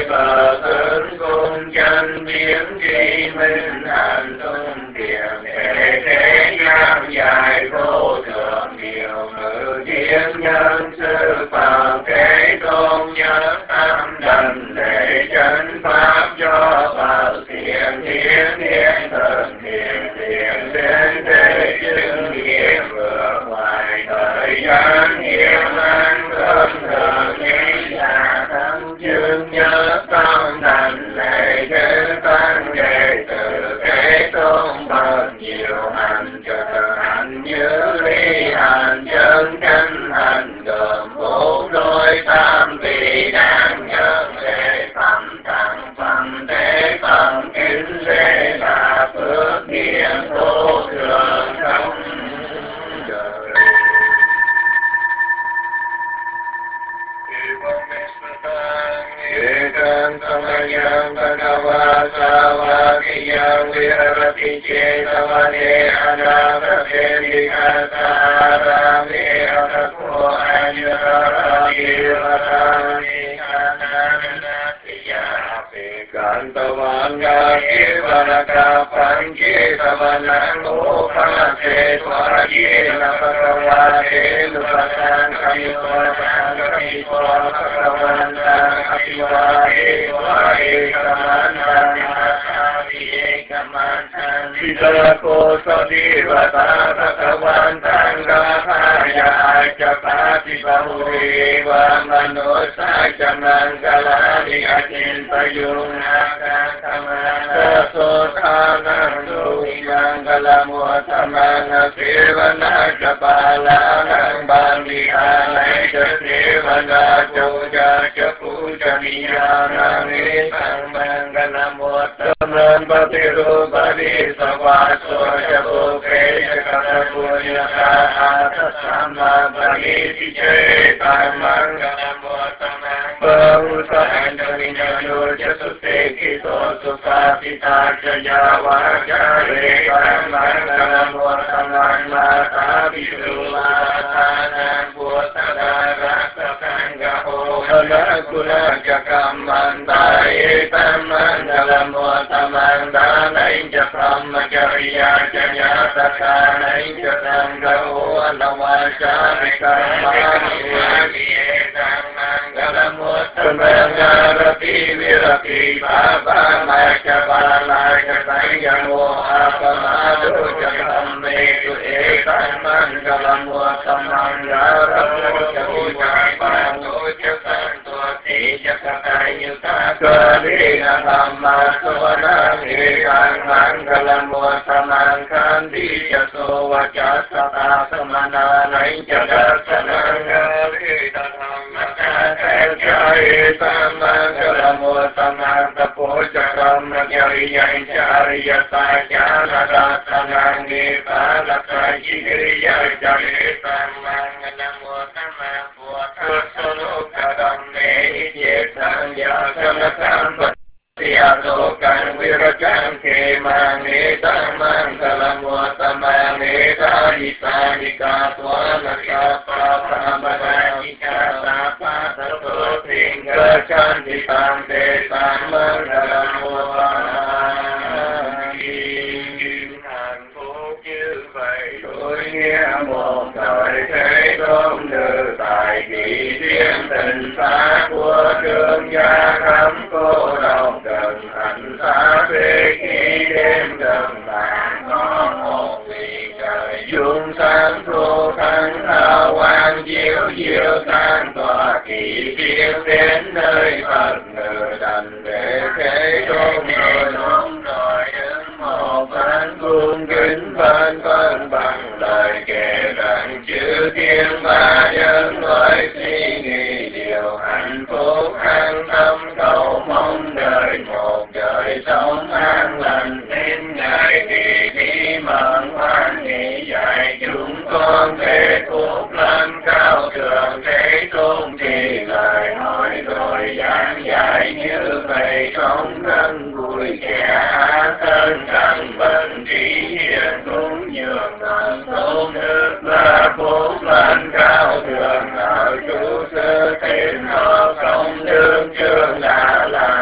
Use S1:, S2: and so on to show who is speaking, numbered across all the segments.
S1: bờ tướng cung chân biến tri minh hành tung tiền thế gian dài vô thượng điều ngự thiên nhân sư phạm thế tôn nhất tam đảnh lễ chân pháp cho bảo thiện thiên thiên thần thiện thiện đến thế chứng nghiệm vừa ngoài thời gian hiểm an thơm thờ nghĩ là thắng chương nhớ tam đảnh lễ chư tăng đệ tử thế tôn bậc nhiều hành trợ hành như ly hành chân chân hành gồm bốn đôi tam vị đang nhận lễ phẩm tặng phẩm thế phẩm kính lễ là phước điển vô thượng không đời. Ekam samayam bhagava savakiyam virati cetavane anavate vikasarame atako anyatarami vatani kananatiyapi kantavanga kivanaka pankitavanang upase tvajena bhagavate lupasang kamivasang kamivasang Vidako sadivata bhagavantang gathaya chapati bahudeva manusa mangalani achintayung akakamana sothanam mangalamutamana sevana chapalanang bandhihanai sevana puja pujaniyana nisang mangalamutamana patirupadhi savaso jabuke jagatapunyaka atasama bhaviti cetam mangalamutamana bahusang jaminyo jasupekito susapita jayavajare mangalamutamana mata visuvatanam bhutadaraksasangho halakula jakamandai tamangalamutamandanain jabrahmacharya janyatakanai jasangho anavasarikamani Mangalamutamangarapi virati baba machabalaya sanyamo apamado jagametu ekam mangalamutamangarapi jagupapano jasanto tejasatayuta kalina dhamma suvanam ekam mangalamutamangkandi jaso vajasata samananai jagasanangari Jai Samangalamutamanta Pojakam Jai Jai Sajana Ratanangi Palakajiriya Jai Samangalamutamanta Pojakam Jai Jai Tiadokan Virajan Kemani Tamangalamutamani Tadisani Tuana Sapa Samadajika Sapa Tato Tingga Chanti Tante Tamangalamutamani Hạnh phúc như vậy tôi nghe một đời thế tôn nữ tại vị thiên tình xa của trương gia khắp cô độc cần hạnh xa về khi đêm gần bạn có một vị trời dung sáng thu thắng hào quang chiếu chiếu sáng tỏa kỳ thiên đến nơi Phật ngự đành để thế tôn rồi đứng một bên cung kính bên bằng lời kể rằng chư thiên ba nhân loại suy nghĩ điều hạnh phúc an tâm cầu mong đời một đời sống an lành nên ngày thì đi mận hoan hỷ dạy chúng con thế phúc lên cao thượng thế tôn thì lời nói rồi giảng dạy như vậy sống thân vui kẻ thân căn bệnh trí hiền cũng nhường thần tôn đức là phúc lên cao thượng ở chú sư thiên họ công đương chương là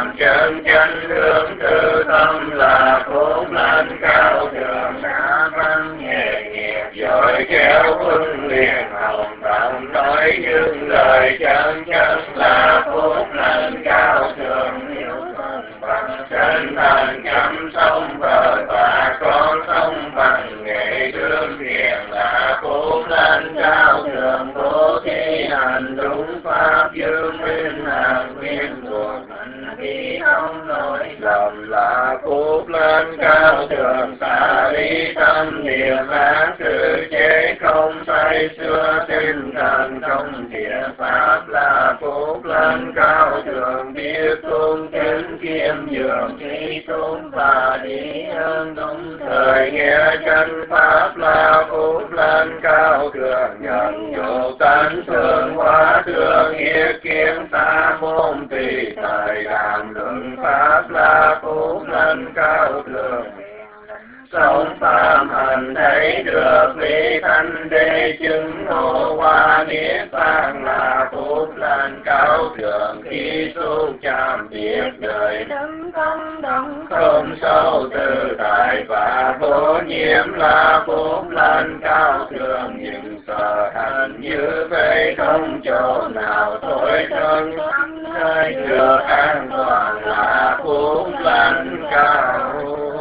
S1: xưng lời chân chân là phúc lành cao thượng hiếu thần bằng chân thành chăm sông bờ và con sông bằng nghệ đương thiện là phúc lành cao thượng bố thí hành đúng pháp dương nguyên hàng nguyên thuộc hành vi không lỗi lầm là phúc lành cao thượng xả ly tâm niệm ác sự chế không say xưa tinh thần không thiện pháp là phúc lành cao thượng biết tôn kính khiêm nhường trí tôn và đi ơn đúng thời nghe chân pháp là phúc lành cao thượng nhận dụ tánh thương hóa thương yết kiến xa môn tùy thời đàm luận pháp là phúc lành cao thượng sống phạm hành thấy được lý thanh đế chứng ngộ hoa niết bàn là phúc lành cao thượng khi xúc chạm việc đời đấng công đồng không sâu tự tại và vô nhiễm là phúc lành cao thượng những sở hành như vậy không chỗ nào thối thân nơi được an toàn là phúc lành cao.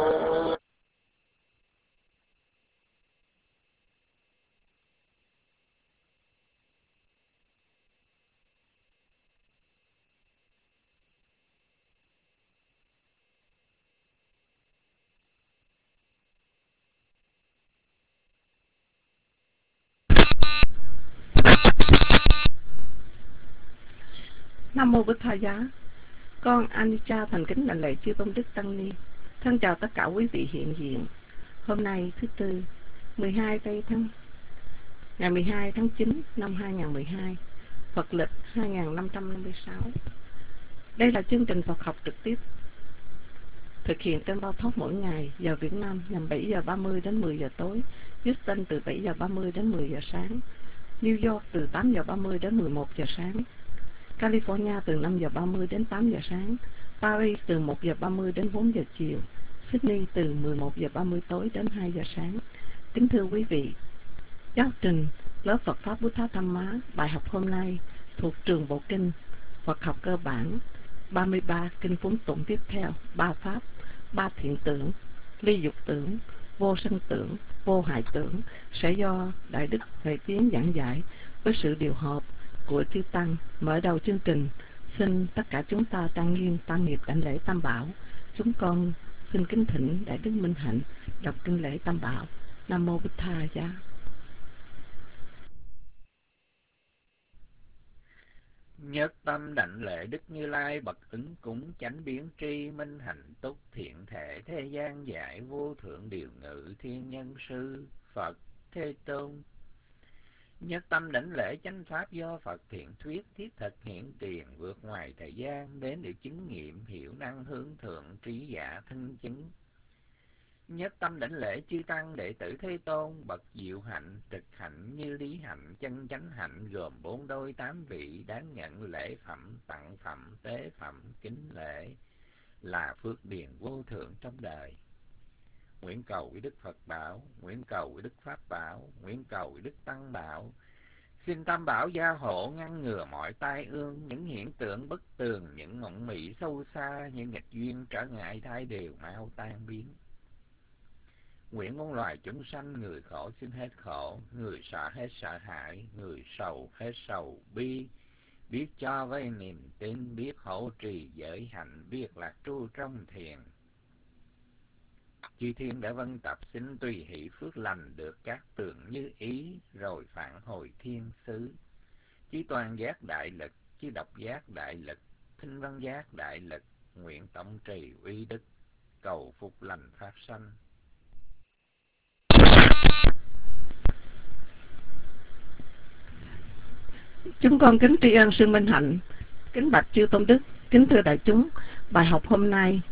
S2: Nam mô Bích Tha Giá. Con Anica thành kính đảnh lễ chư tôn đức tăng ni. Thân chào tất cả quý vị hiện diện. Hôm nay thứ tư, ngày 12 tháng 9 năm 2012, Phật lịch 2556. Đây là chương trình Phật học trực tiếp thực hiện trên Bao Thoát mỗi ngày giờ Việt Nam nhằm 7 giờ 30 đến 10 giờ tối, Houston từ 7 giờ 30 đến 10 giờ sáng, New York từ 8 giờ 30 đến 11 giờ sáng, California từ 5 giờ 30 đến 8 giờ sáng, Paris từ 1 giờ 30 đến 4 giờ chiều, Sydney từ 11 giờ 30 tối đến 2 giờ sáng. Kính thưa quý vị, giáo trình lớp Phật Pháp Bút Thát Tham Má bài học hôm nay thuộc trường Bộ Kinh Phật học cơ bản 33 kinh phúng tụng tiếp theo 3 Pháp, 3 thiện tưởng, ly dục tưởng, vô sân tưởng, vô hại tưởng sẽ do Đại Đức Huệ Tiến giảng giải với sự điều hợp của chư Tăng. Mở đầu chương trình, xin tất cả chúng ta trang nghiêm tăng nghiệp đảnh lễ Tam Bảo. Chúng con xin kính thỉnh Đại Đức Minh Hạnh đọc kinh lễ Tam Bảo. Nam mô Bích Tha Giá.
S3: Nhất tâm đảnh lễ Đức Như Lai bậc ứng cúng chánh biến tri minh hạnh túc thiện thể thế gian giải vô thượng điều ngự thiên nhân sư Phật Thế Tôn. Nhất tâm đảnh lễ chánh pháp do Phật thiện thuyết thiết thực hiện tiền vượt ngoài thời gian đến được chứng nghiệm hiểu năng hướng thượng trí giả thân chứng. Nhất tâm đảnh lễ chư tăng đệ tử Thế Tôn bậc diệu hạnh trực hạnh như lý hạnh chân chánh hạnh gồm 4 đôi 8 vị đáng nhận lễ phẩm tặng phẩm tế phẩm kính lễ là phước điền vô thượng trong đời. Nguyện cầu với Đức Phật bảo, nguyện cầu với Đức Pháp bảo, nguyện cầu với Đức Tăng bảo. Xin Tam Bảo gia hộ ngăn ngừa mọi tai ương, những hiện tượng bất tường, những mộng mị sâu xa, những nghịch duyên trở ngại thai đều mau tan biến. Nguyện muôn loài chúng sanh, người khổ xin hết khổ, người sợ hết sợ hãi, người sầu hết sầu bi, biết cho với niềm tin, biết hộ trì giới hạnh, biết lạc tru trong thiền. Chư thiên đã vân tập xin tùy hỷ phước lành được các tường như ý, rồi phản hồi thiên xứ. Chư toàn giác đại lực, chư độc giác đại lực, thinh văn giác đại lực, nguyện tổng trì uy đức, cầu phục lành phát sanh.
S2: Chúng con kính tri ân sư Minh Hạnh, kính bạch chư tôn đức, kính thưa đại chúng. Bài học hôm nay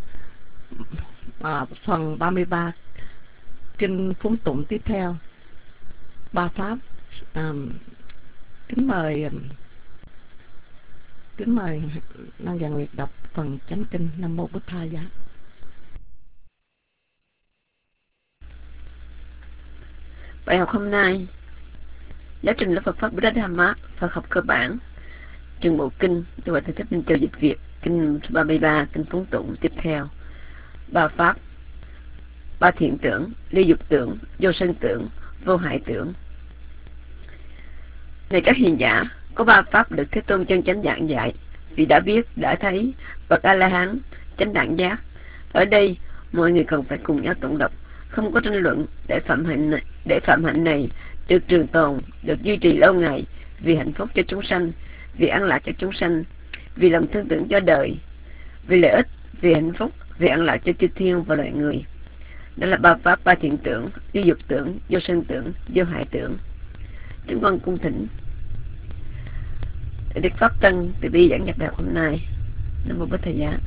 S2: phần 33 kinh phúng tụng tiếp theo 3 Pháp. Kính mời Năng Giảng Nguyệt đọc phần chánh kinh. Nam mô Bích Tha Giá.
S4: Bài học hôm nay Giáo trình lớp Phật pháp Buddha Dhamma, Phật học cơ bản, chương bộ kinh tôi gọi Thích Minh Châu dịch Việt, kinh 33, kinh phúng tụng tiếp theo. Ba pháp, ba thiện tưởng, ly dục tưởng, vô sân tưởng, vô hại tưởng. Này các hiền giả, có ba pháp được Thế Tôn chân chánh giảng dạy, vì đã biết, đã thấy bậc A La Hán chánh đẳng giác. Ở đây mọi người cần phải cùng nhau tụng đọc, không có tranh luận, để phạm hạnh này được trường tồn, được duy trì lâu ngày, vì hạnh phúc cho chúng sanh, vì an lạc cho chúng sanh, vì lòng thương tưởng cho đời, vì lợi ích, vì hạnh phúc, vì an lạc cho chư thiên và loài người. Đó là ba pháp, ba thiện tưởng, ly dục tưởng, vô sân tưởng, vô hại tưởng. Chúng con cung thỉnh Đức Pháp Tân từ bi giảng nhập đạo hôm nay. Nam mô Bổn Thầy Giá.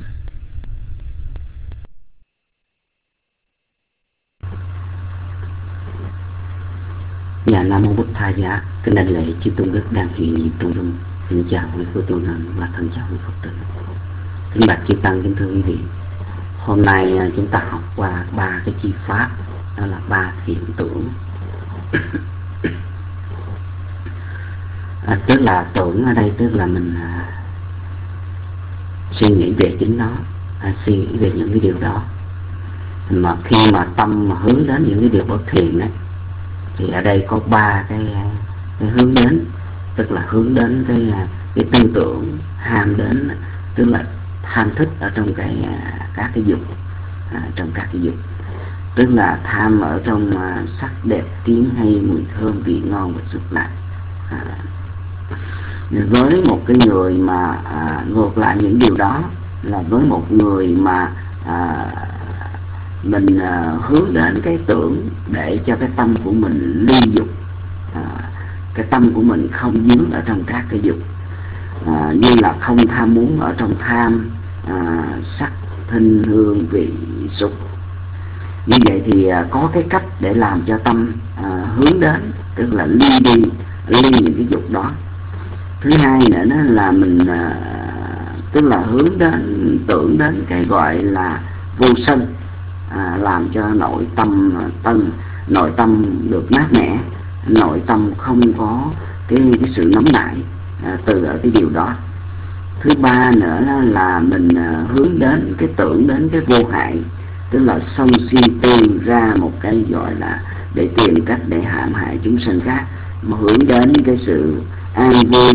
S5: Dạ, Nam mô Bổn Thầy Giá. Kính đảnh lễ chư tôn đức đang hiện diện trong room. Xin chào quý cô tu nữ và thân chào quý Phật tử. Kính bạch chư tăng, kính thưa quý vị. Hôm nay chúng ta học qua ba cái chi pháp, đó là ba thiện tưởng. Tức là tưởng ở đây tức là mình suy nghĩ về chính nó, suy nghĩ về những cái điều đó. Mà khi mà tâm mà hướng đến những cái điều bất thiện đấy, thì ở đây có ba cái hướng đến, tức là hướng đến cái tư tưởng, ham đến, tức là tham thích ở trong các cái dục, trong các cái dục, tức là tham ở trong sắc đẹp, tiếng hay, mùi thơm, vị ngon và xúc lạc. Với một cái người mà ngược lại những điều đó là với một người mà mình hướng đến cái tưởng để cho cái tâm của mình ly dục, cái tâm của mình không dướng ở trong các cái dục, như là không tham muốn ở trong tham sắc, thinh, hương, vị, xúc. Như vậy thì có cái cách để làm cho tâm hướng đến, tức là ly những cái dục đó. Thứ hai nữa đó là mình tức là hướng đến, tưởng đến cái gọi là vô sân, làm cho nội tâm được mát mẻ, nội tâm không có cái sự nóng nảy từ ở cái điều đó. Thứ ba nữa là mình hướng đến cái tưởng đến cái vô hại, tức là sân si tư ra một cái gọi là để tìm cách để hãm hại chúng sinh khác, mà hướng đến cái sự an vui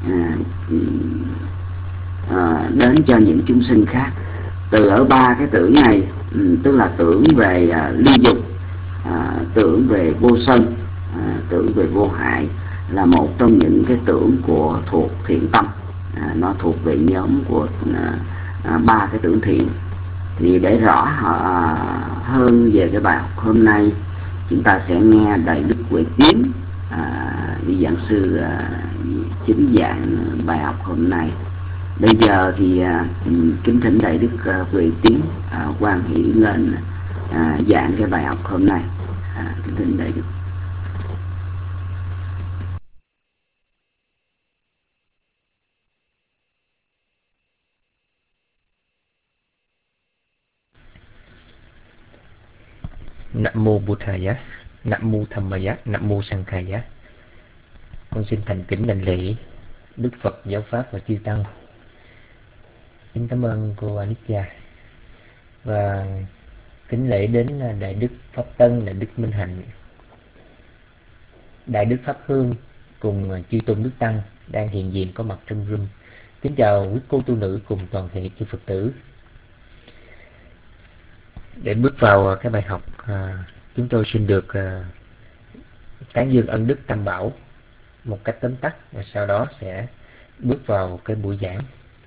S5: đến cho những chúng sinh khác. Từ ở ba cái tưởng này, tức là tưởng về ly dục, tưởng về vô sân, tưởng về vô hại, là một trong những cái tưởng của thuộc thiện tâm. Nó thuộc về nhóm của ba cái tưởng thiện. Thì để rõ hơn về cái bài học hôm nay, chúng ta sẽ nghe Đại Đức Huệ Tiến, vị giảng sư chính giảng bài học hôm nay. Bây giờ thì kính thỉnh Đại Đức Huệ Tiến quan hỷ lên giảng cái bài học hôm nay. Kính thỉnh Đại Đức.
S3: Nam mô Buddhaya, Nam mô Dhammaya, Nam mô Sanghaya. Con xin thành kính đảnh lễ Đức Phật, Giáo Pháp và Chư Tăng. Kính cảm ơn cô Anitya và kính lễ đến Đại Đức Pháp Tân, Đại Đức Minh Hạnh, Đại Đức Pháp Hương cùng chư tôn đức tăng đang hiện diện có mặt trong room. Kính chào quý cô tu nữ cùng toàn thể chư Phật tử. Để bước vào cái bài học, chúng tôi xin được tán dương ân đức Tam Bảo một cách tóm tắt, và sau đó sẽ bước vào cái buổi giảng.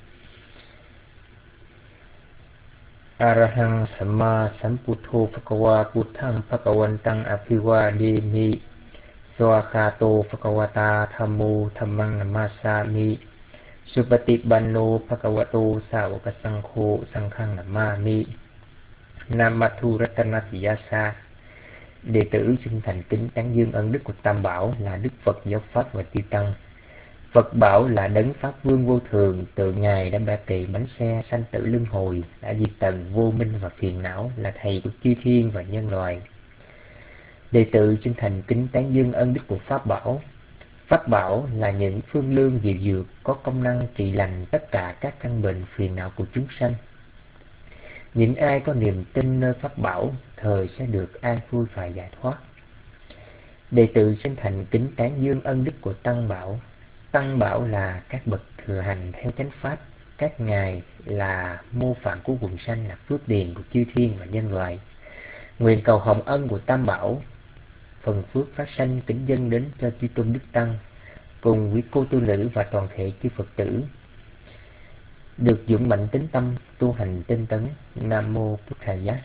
S3: Arahang Samma Sambuddho Bhagava Buddhang Bhagavantang Abhivademi Swakato Bhagavata Thammo Dhammang Namasami Supatipanno Bhagavato Sāvaka Saṅkho Saṅghang Namami. Namathu Ratanatiyasa. Đệ tử xin thành kính tán dương ân đức của Tam Bảo là Đức Phật, Giáo Pháp và Chư Tăng. Phật bảo là đấng Pháp Vương vô thường, tự Ngài đã bẻ tỳ bánh xe sanh tử luân hồi, đã diệt tận vô minh và phiền não, là thầy của chư thiên và nhân loại. Đệ tử xin thành kính tán dương ân đức của Pháp bảo
S6: Pháp bảo là những phương lương diệu dược có công năng trị lành tất cả các căn bệnh phiền não của chúng sanh. Những ai có niềm tin nơi Pháp bảo thời sẽ được an vui và giải thoát. Đệ tử chân thành kính tán dương ân đức của Tăng Bảo. Tăng Bảo là các bậc thừa hành theo chánh pháp. Các ngài là mô phạm của quần sanh, là phước điền của chư thiên và nhân loại. Nguyện cầu hồng ân của Tam Bảo, phần phước phát sanh kính dâng đến cho chư tôn đức tăng, cùng với cô tu nữ và toàn thể chư Phật tử được dũng mạnh tín tâm tu hành tinh tấn. Nam mô Bụt Thầy Giác.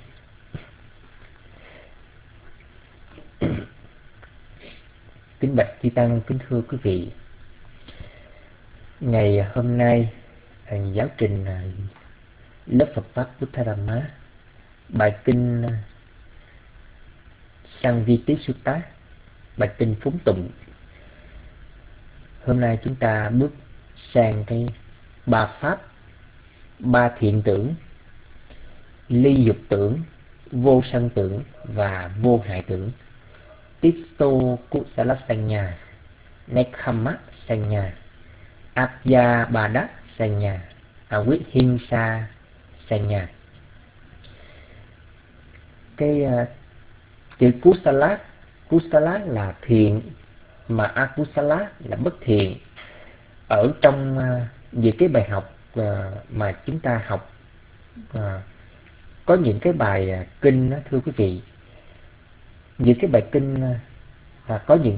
S6: Kính bạch chư tăng, kính thưa quý vị, ngày hôm nay giáo trình lớp Phật pháp Buddha-dhamma, bài kinh Samviti Sutta, bài kinh phúng tụng. Hôm nay chúng ta bước sang cái ba pháp, ba thiện tưởng: ly dục tưởng, vô sân tưởng và vô hại tưởng. Tisto Kusala Sanya, Nekhamma Sanya, Abhyabada Sanya, Avihimsa Sanya. Cái chữ Kusala là thiện, mà Akusala là bất thiện. Ở trong về cái bài học mà chúng ta học, có những cái bài kinh đó, thưa quý vị, những cái bài kinh có những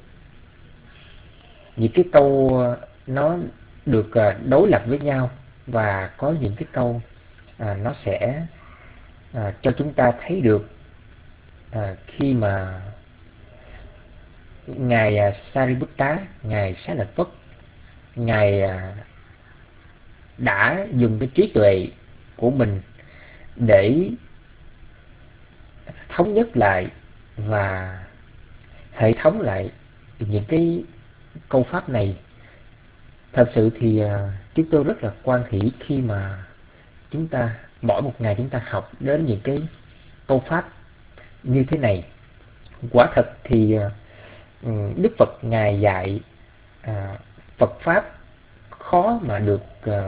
S6: cái câu nó được đối lập với nhau, và có những cái câu nó sẽ cho chúng ta thấy được khi mà ngài Sariputta, ngài Xá Lợi Phất, ngài đã dùng cái trí tuệ của mình để thống nhất lại và hệ thống lại những cái câu pháp này. Thật sự thì chúng tôi rất là hoan hỷ khi mà chúng ta mỗi một ngày chúng ta học đến những cái câu pháp như thế này. Quả thật thì Đức Phật ngài dạy Phật pháp khó mà được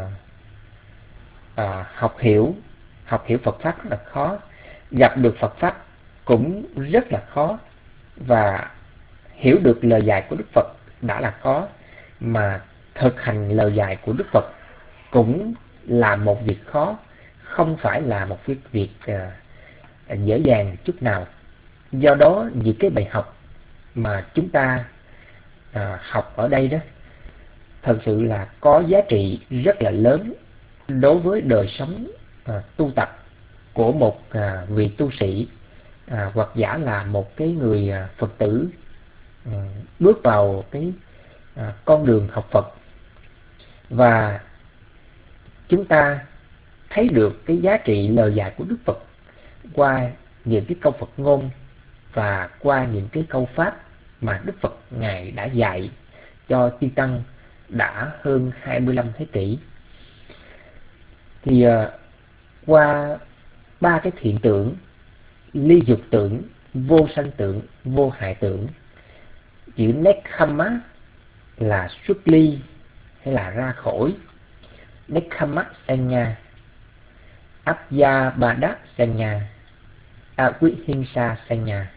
S6: học hiểu Phật pháp rất là khó, gặp được Phật pháp cũng rất là khó, và hiểu được lời dạy của Đức Phật đã là khó, mà thực hành lời dạy của Đức Phật cũng là một việc khó, không phải là một việc dễ dàng chút nào. Do đó những cái bài học mà chúng ta học ở đây đó thật sự là có giá trị rất là lớn đối với đời sống tu tập của một vị tu sĩ, hoặc giả là một cái người Phật tử bước vào cái con đường học Phật. Và chúng ta thấy được cái giá trị lời dạy của Đức Phật qua những cái câu Phật ngôn và qua những cái câu pháp mà Đức Phật ngài đã dạy cho chư tăng đã hơn 25 thế kỷ. Thì qua ba cái thiện tưởng: ly dục tưởng, vô sanh tưởng, vô hại tưởng. Chữ Nekhamma là xuất ly hay là ra khỏi, Nekhamma Sanya, Abhyabada Sanya, Avihimsa Sanya.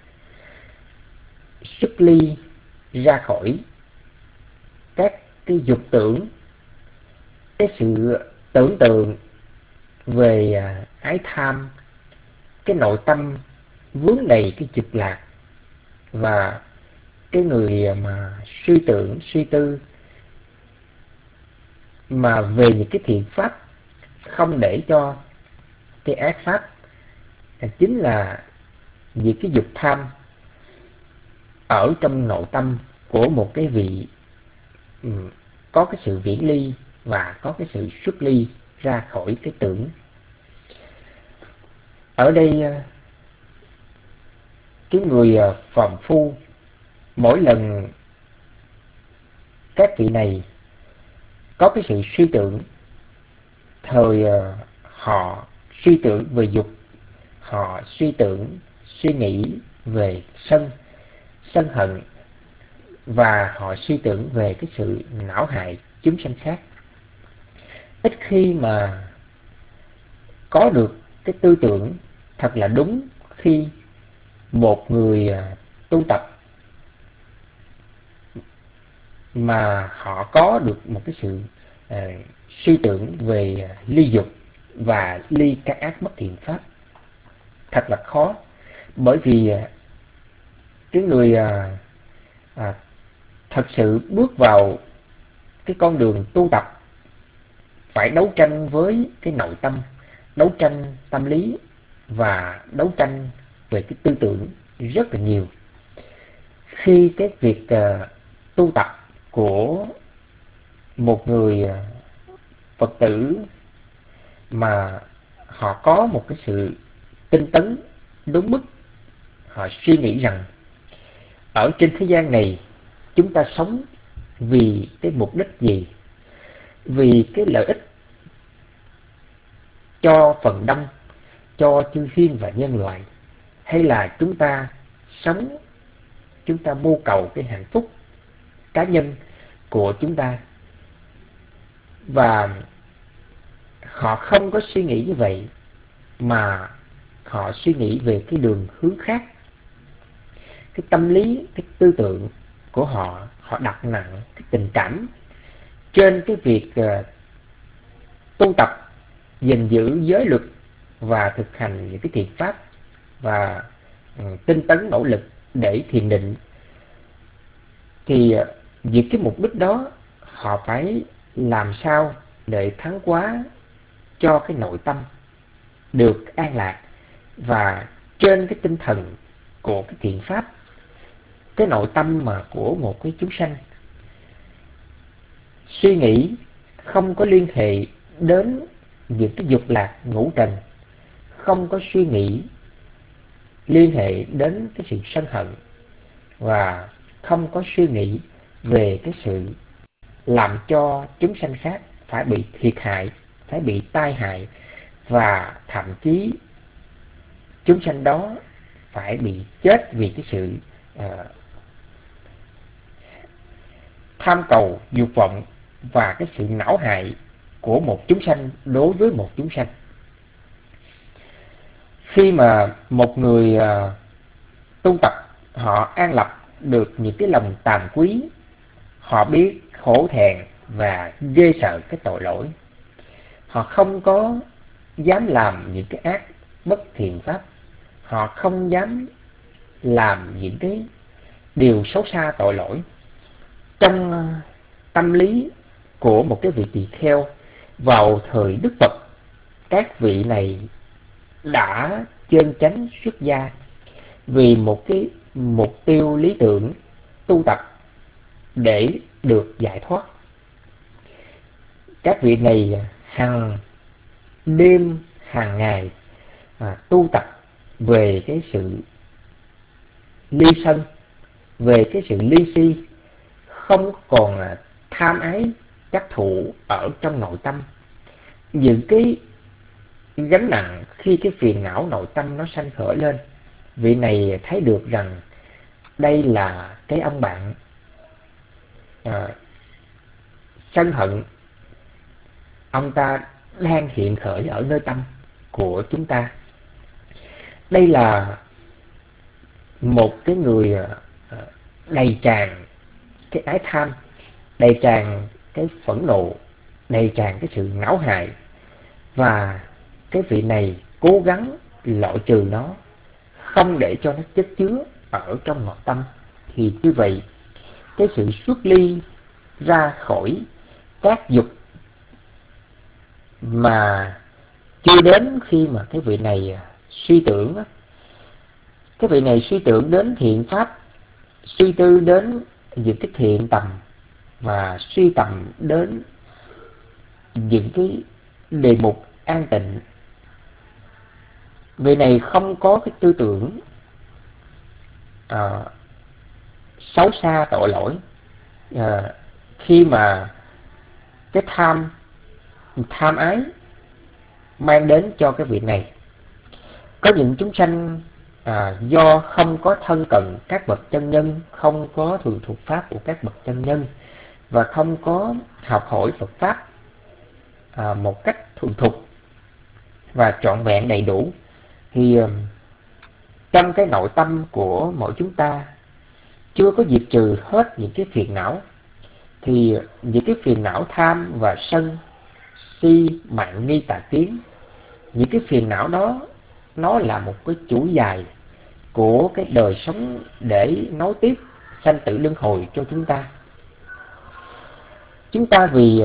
S6: Xuất ly, ra khỏi các cái dục tưởng, cái sự tưởng tượng về ái tham, cái nội tâm vướng đầy cái dục lạc, và cái người mà suy tưởng, suy tư mà về những cái thiện pháp, không để cho cái ác pháp, chính là những cái dục tham ở trong nội tâm của một cái vị có cái sự viễn ly và có cái sự xuất ly ra khỏi cái tưởng. Ở đây cái người phàm phu, mỗi lần các vị này có cái sự suy tưởng, thời họ suy tưởng về dục, họ suy tưởng, suy nghĩ về sân hận, và họ suy tưởng về cái sự não hại chúng sanh khác. Ít khi mà có được cái tư tưởng thật là đúng khi một người tu tập mà họ có được một cái sự suy tưởng về ly dục và ly các ác bất thiện pháp. Thật là khó, bởi vì cái người thật sự bước vào cái con đường tu tập phải đấu tranh với cái nội tâm, đấu tranh tâm lý và đấu tranh về cái tư tưởng rất là nhiều. Khi cái việc tu tập của một người Phật tử mà họ có một cái sự tinh tấn đúng mức, họ suy nghĩ rằng ở trên thế gian này chúng ta sống vì cái mục đích gì, vì cái lợi ích cho phần đông, cho chư thiên và nhân loại, hay là chúng ta sống, chúng ta mưu cầu cái hạnh phúc cá nhân của chúng ta. Và họ không có suy nghĩ như vậy, mà họ suy nghĩ về cái đường hướng khác. Cái tâm lý, cái tư tưởng của họ, họ đặt nặng cái tình cảm trên cái việc tu tập, gìn giữ giới luật và thực hành những cái thiện pháp và tinh tấn nỗ lực để thiền định. Thì vì cái mục đích đó, họ phải làm sao để thắng hóa cho cái nội tâm được an lạc, và trên cái tinh thần của cái thiện pháp, cái nội tâm mà của một cái chúng sanh suy nghĩ không có liên hệ đến những cái dục lạc ngũ trần, không có suy nghĩ liên hệ đến cái sự sân hận, và không có suy nghĩ về cái sự làm cho chúng sanh khác phải bị thiệt hại, phải bị tai hại, và thậm chí chúng sanh đó phải bị chết vì cái sự tham cầu, dục vọng và cái sự não hại của một chúng sanh đối với một chúng sanh. Khi mà một người tu tập, họ an lập được những cái lòng tàm quý, họ biết hổ thẹn và ghê sợ cái tội lỗi, họ không có dám làm những cái ác bất thiện pháp, họ không dám làm những cái điều xấu xa tội lỗi. Trong tâm lý của một cái vị tỳ kheo vào thời Đức Phật, các vị này đã chân chánh xuất gia vì một cái mục tiêu lý tưởng tu tập để được giải thoát. Các vị này hàng đêm hàng ngày tu tập về cái sự ly sân, về cái sự ly si, không còn tham ái chấp thủ ở trong nội tâm. Những cái gánh nặng khi cái phiền não nội tâm nó sanh khởi lên, vị này thấy được rằng đây là cái ông bạn sân hận, ông ta đang hiện khởi ở nơi tâm của chúng ta. Đây là một cái người đầy tràn cái ái tham, đầy tràn cái phẫn nộ, đầy tràn cái sự não hại, và cái vị này cố gắng loại trừ nó, không để cho nó chất chứa ở trong nội tâm. Thì như vậy, cái sự xuất ly ra khỏi các dục mà chưa đến khi mà cái vị này suy tưởng, cái vị này suy tưởng đến thiện pháp, suy tư đến những cái thiện tầm, và suy tầm đến những cái đề mục an tịnh. Vị này không có cái tư tưởng xấu xa tội lỗi. Khi mà cái tham ái mang đến cho cái vị này, có những chúng sanh do không có thân cận các bậc chân nhân, không có thường thuộc pháp của các bậc chân nhân, và không có học hỏi Phật pháp một cách thuần thục và trọn vẹn đầy đủ, thì trong cái nội tâm của mỗi chúng ta chưa có diệt trừ hết những cái phiền não, thì những cái phiền não tham và sân, si, mạn, nghi, tà, kiến, những cái phiền não đó nó là một cái chuỗi dài của cái đời sống để nối tiếp sanh tử luân hồi cho chúng ta. Chúng ta vì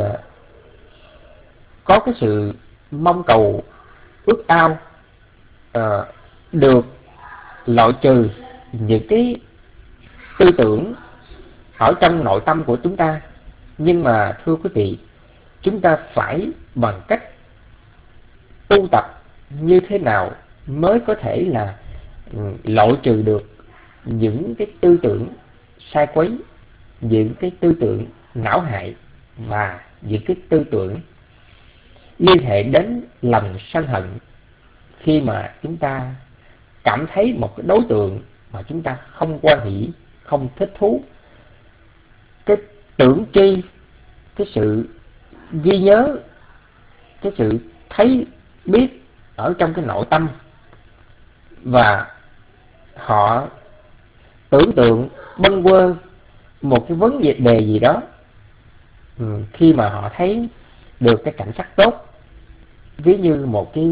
S6: có cái sự mong cầu, ước ao được loại trừ những cái tư tưởng ở trong nội tâm của chúng ta. Nhưng mà thưa quý vị, chúng ta phải bằng cách tu tập như thế nào mới có thể là loại trừ được những cái tư tưởng sai quấy, những cái tư tưởng não hại và những cái tư tưởng liên hệ đến lòng sân hận. Khi mà chúng ta cảm thấy một cái đối tượng mà chúng ta không quan hỷ, không thích thú, cái tưởng tri, cái sự ghi nhớ, cái sự thấy biết ở trong cái nội tâm, và họ tưởng tượng bâng quơ một cái vấn đề gì đó. Khi mà họ thấy được cái cảnh sắc tốt, ví như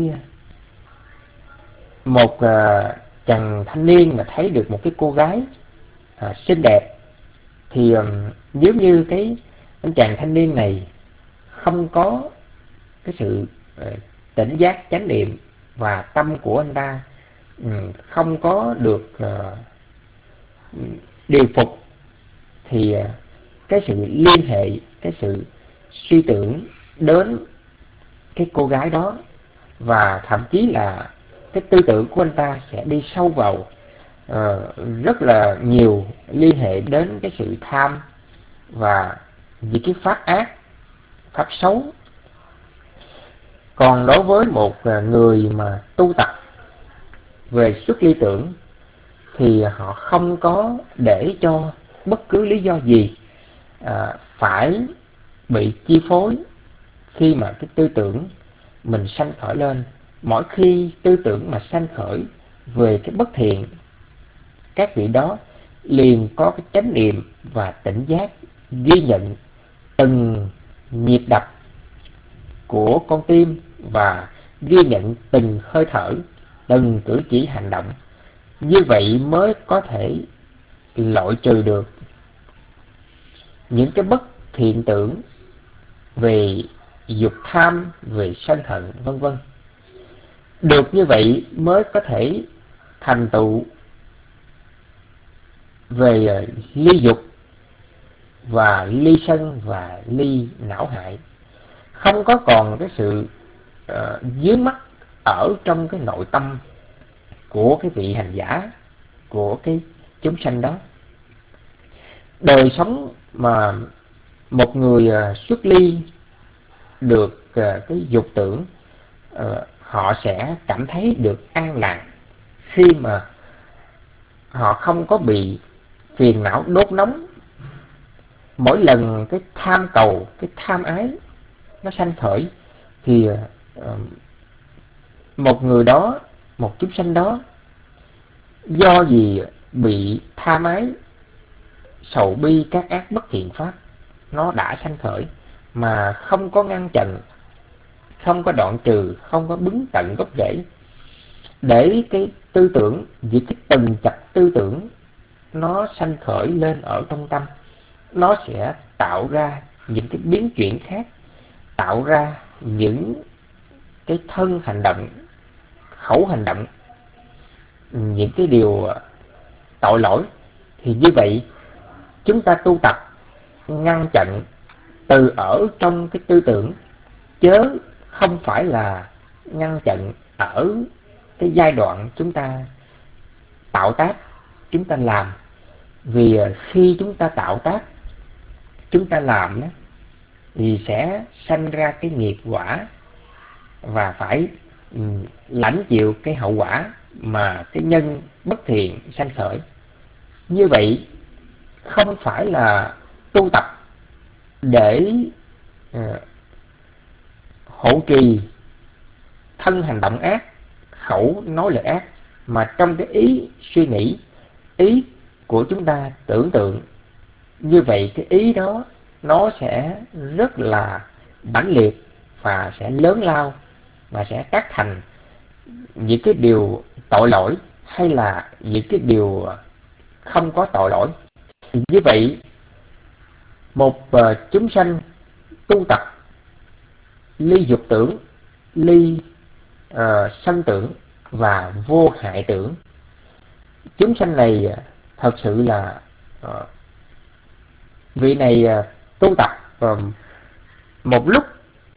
S6: một chàng thanh niên mà thấy được một cái cô gái xinh đẹp, thì nếu như anh chàng thanh niên này không có cái sự tỉnh giác chánh niệm, và tâm của anh ta không có được điều phục, thì cái sự liên hệ, cái sự suy tưởng đến cái cô gái đó, và thậm chí là cái tư tưởng của anh ta sẽ đi sâu vào rất là nhiều, liên hệ đến cái sự tham và những cái pháp ác, pháp xấu. Còn đối với một người mà tu tập về xuất ly tưởng, thì họ không có để cho bất cứ lý do gì phải bị chi phối khi mà cái tư tưởng mình sanh khởi lên. Mỗi khi tư tưởng mà sanh khởi về cái bất thiện, các vị đó liền có cái chánh niệm và tỉnh giác, ghi nhận từng nhịp đập của con tim, và ghi nhận từng hơi thở, từng cử chỉ hành động. Như vậy mới có thể loại trừ được những cái bất thiện tưởng về dục tham, về sân hận, vân vân. Được như vậy mới có thể thành tựu về ly dục và ly sân và ly não hại, không có còn cái sự dướng mắc ở trong cái nội tâm của cái vị hành giả, của cái chúng sanh đó. Đời sống mà một người xuất ly được cái dục tưởng, họ sẽ cảm thấy được an lạc khi mà họ không có bị phiền não đốt nóng. Mỗi lần cái tham cầu, cái tham ái nó sanh khởi, thì một người đó, một chúng sanh đó, do gì bị tham ái, sầu bi, các ác bất thiện pháp nó đã sanh khởi, mà không có ngăn chặn, không có đoạn trừ, không có bứng tận gốc rễ, để cái tư tưởng, vì cái từng chập tư tưởng nó sanh khởi lên ở trong tâm, nó sẽ tạo ra những cái biến chuyển khác, tạo ra những cái thân hành động, khẩu hành động, những cái điều tội lỗi. Thì như vậy chúng ta tu tập ngăn chặn từ ở trong cái tư tưởng, chớ không phải là ngăn chặn ở cái giai đoạn chúng ta tạo tác, chúng ta làm. Vì khi chúng ta tạo tác, chúng ta làm đó, thì sẽ sanh ra cái nghiệp quả, và phải lãnh chịu cái hậu quả mà cái nhân bất thiện sanh khởi. Như vậy không phải là tu tập để hộ trì thân hành động ác, khẩu nói lời ác, mà trong cái ý suy nghĩ, ý của chúng ta tưởng tượng như vậy, cái ý đó nó sẽ rất là mãnh liệt và sẽ lớn lao và sẽ tác thành những cái điều tội lỗi hay là những cái điều không có tội lỗi. Như vậy một chúng sanh tu tập ly dục tưởng, ly sân tưởng và vô hại tưởng, chúng sanh này thật sự là vị này tu tập một lúc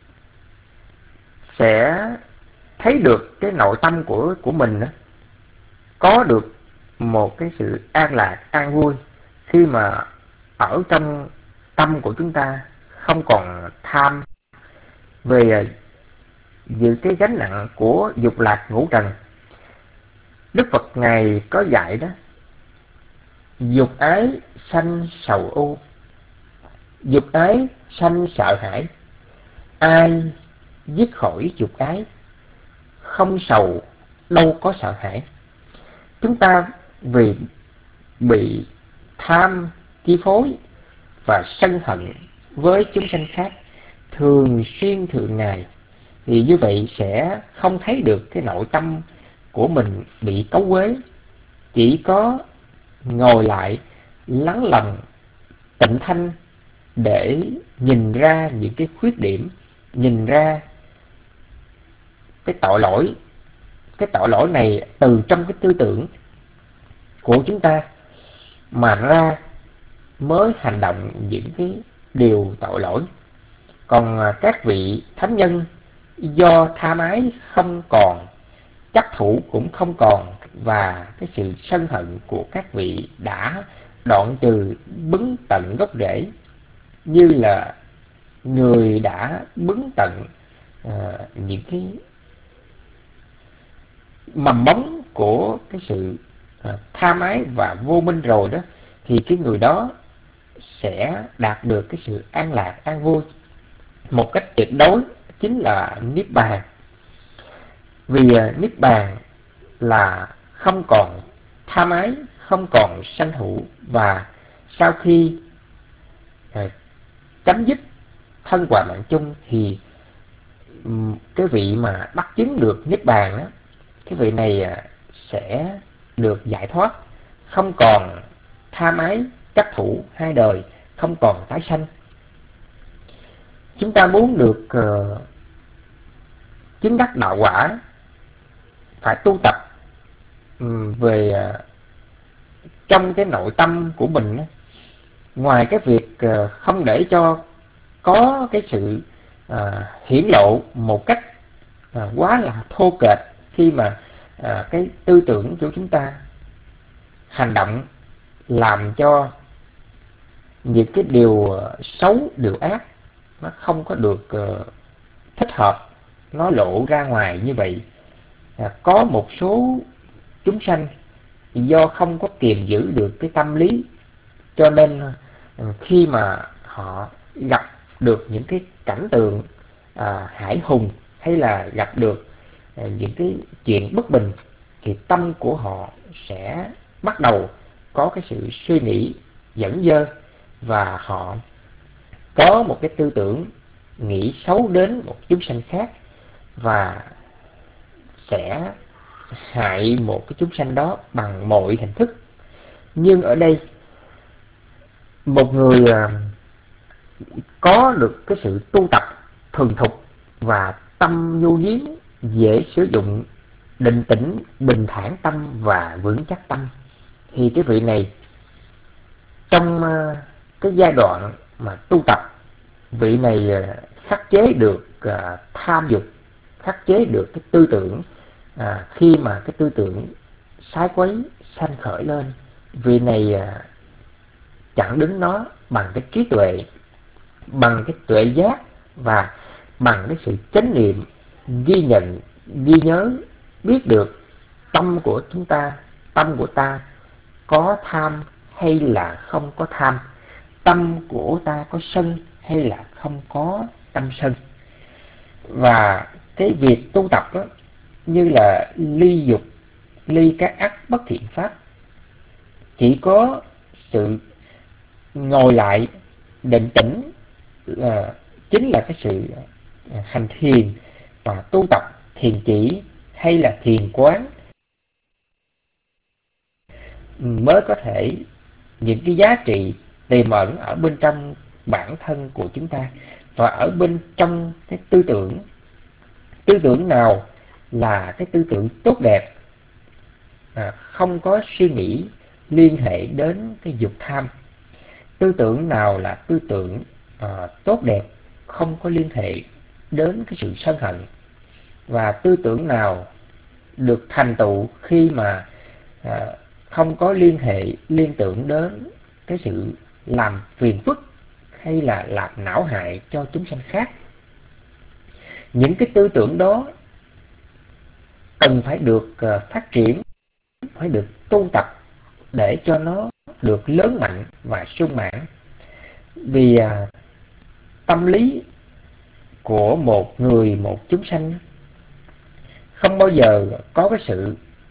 S6: sẽ thấy được cái nội tâm của mình có được một cái sự an lạc, an vui khi mà ở trong tâm của chúng ta không còn tham về những cái gánh nặng của dục lạc ngũ trần. Đức Phật Ngài có dạy đó, dục ái sanh sầu ưu, dục ái sanh sợ hãi, ai dứt khỏi dục ái, không sầu đâu có sợ hãi. Chúng ta vì bị tham chi phối và sân hận với chúng sanh khác thường xuyên thường ngày, thì như vậy sẽ không thấy được cái nội tâm của mình bị cấu uế. Chỉ có ngồi lại lắng lòng tịnh thanh để nhìn ra những cái khuyết điểm, nhìn ra cái tội lỗi. Cái tội lỗi này từ trong cái tư tưởng của chúng ta mà ra mới hành động những cái điều tội lỗi. Còn các vị thánh nhân do tham ái không còn, chấp thủ cũng không còn, và cái sự sân hận của các vị đã đoạn trừ bứng tận gốc rễ, như là người đã bứng tận những cái mầm móng của cái sự tham ái và vô minh rồi đó, thì cái người đó sẽ đạt được cái sự an lạc, an vui một cách tuyệt đối, chính là niết bàn. Vì niết bàn là không còn tham ái, không còn sanh hữu, và sau khi chấm dứt thân hòa mạng chung thì cái vị mà đắc chứng được niết bàn đó, cái vị này sẽ được giải thoát, không còn tham ái chấp thủ hai đời, không còn tái sanh. Chúng ta muốn được chứng đắc đạo quả phải tu tập về trong cái nội tâm của mình. Ngoài cái việc không để cho có cái sự hiển lộ một cách quá là thô kệch, khi mà cái tư tưởng của chúng ta hành động làm cho những cái điều xấu, điều ác nó không có được thích hợp, nó lộ ra ngoài như vậy. Có một số chúng sanh do không có kiềm giữ được cái tâm lý, cho nên khi mà họ gặp được những cái cảnh tượng hải hùng, hay là gặp được những cái chuyện bất bình, thì tâm của họ sẽ bắt đầu có cái sự suy nghĩ dẫn dơ, và họ có một cái tư tưởng nghĩ xấu đến một chúng sanh khác, và sẽ hại một cái chúng sanh đó bằng mọi hình thức. Nhưng ở đây một người có được cái sự tu tập thuần thục và tâm nhu nhuyến, dễ sử dụng định tĩnh, bình thản tâm và vững chắc tâm, thì cái vị này trong cái giai đoạn mà tu tập, vị này khắc chế được tham dục, khắc chế được cái tư tưởng khi mà cái tư tưởng sái quấy sanh khởi lên. Vị này chặn đứng nó bằng cái trí tuệ, bằng cái tuệ giác, và bằng cái sự chánh niệm, ghi nhận, ghi nhớ, biết được tâm của chúng ta, tâm của ta có tham hay là không có tham, tâm của ta có sân hay là không có tâm sân. Và cái việc tu tập đó, như là ly dục, ly các ác bất thiện pháp, chỉ có sự ngồi lại định tĩnh là chính là cái sự hành thiền và tu tập thiền chỉ hay là thiền quán mới có thể những cái giá trị tiềm ẩn ở bên trong bản thân của chúng ta và ở bên trong cái tư tưởng nào là cái tư tưởng tốt đẹp, không có suy nghĩ liên hệ đến cái dục tham, tư tưởng nào là tư tưởng tốt đẹp, không có liên hệ đến cái sự sân hận, và tư tưởng nào được thành tựu khi mà không có liên tưởng đến cái sự làm phiền phức hay là làm não hại cho chúng sanh khác. Những cái tư tưởng đó cần phải được phát triển, phải được tu tập để cho nó được lớn mạnh và sung mãn. Vì tâm lý của một người, một chúng sanh không bao giờ có cái sự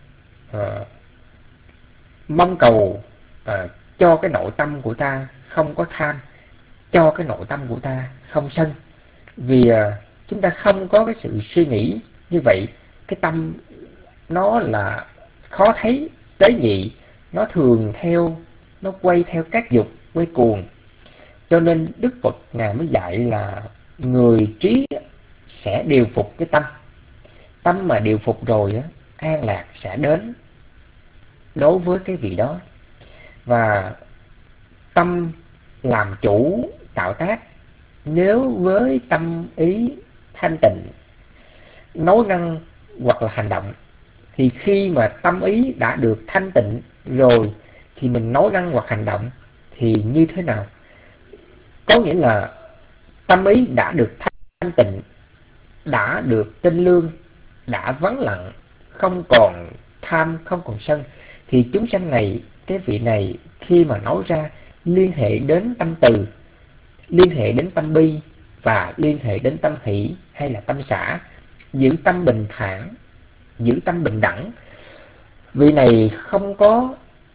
S6: mong cầu cho cái nội tâm của ta không có tham, cho cái nội tâm của ta không sân. Vì chúng ta không có cái sự suy nghĩ như vậy, cái tâm nó là khó thấy tế nhị, nó thường nó quay theo các dục, quay cuồng. Cho nên Đức Phật Ngài mới dạy là người trí sẽ điều phục cái tâm. Tâm mà điều phục rồi an lạc sẽ đến đối với cái vị đó. Và tâm làm chủ tạo tác, nếu với tâm ý thanh tịnh, nói năng hoặc là hành động, thì khi mà tâm ý đã được thanh tịnh rồi thì mình nói năng hoặc hành động thì như thế nào? Có nghĩa là tâm ý đã được thanh tịnh, đã được tinh lương, đã vắng lặng, không còn tham, không còn sân, thì chúng sanh này, cái vị này khi mà nói ra liên hệ đến tâm từ, liên hệ đến tâm bi và liên hệ đến tâm hỷ hay là tâm xả, giữ tâm bình thản, giữ tâm bình đẳng. Vị này không có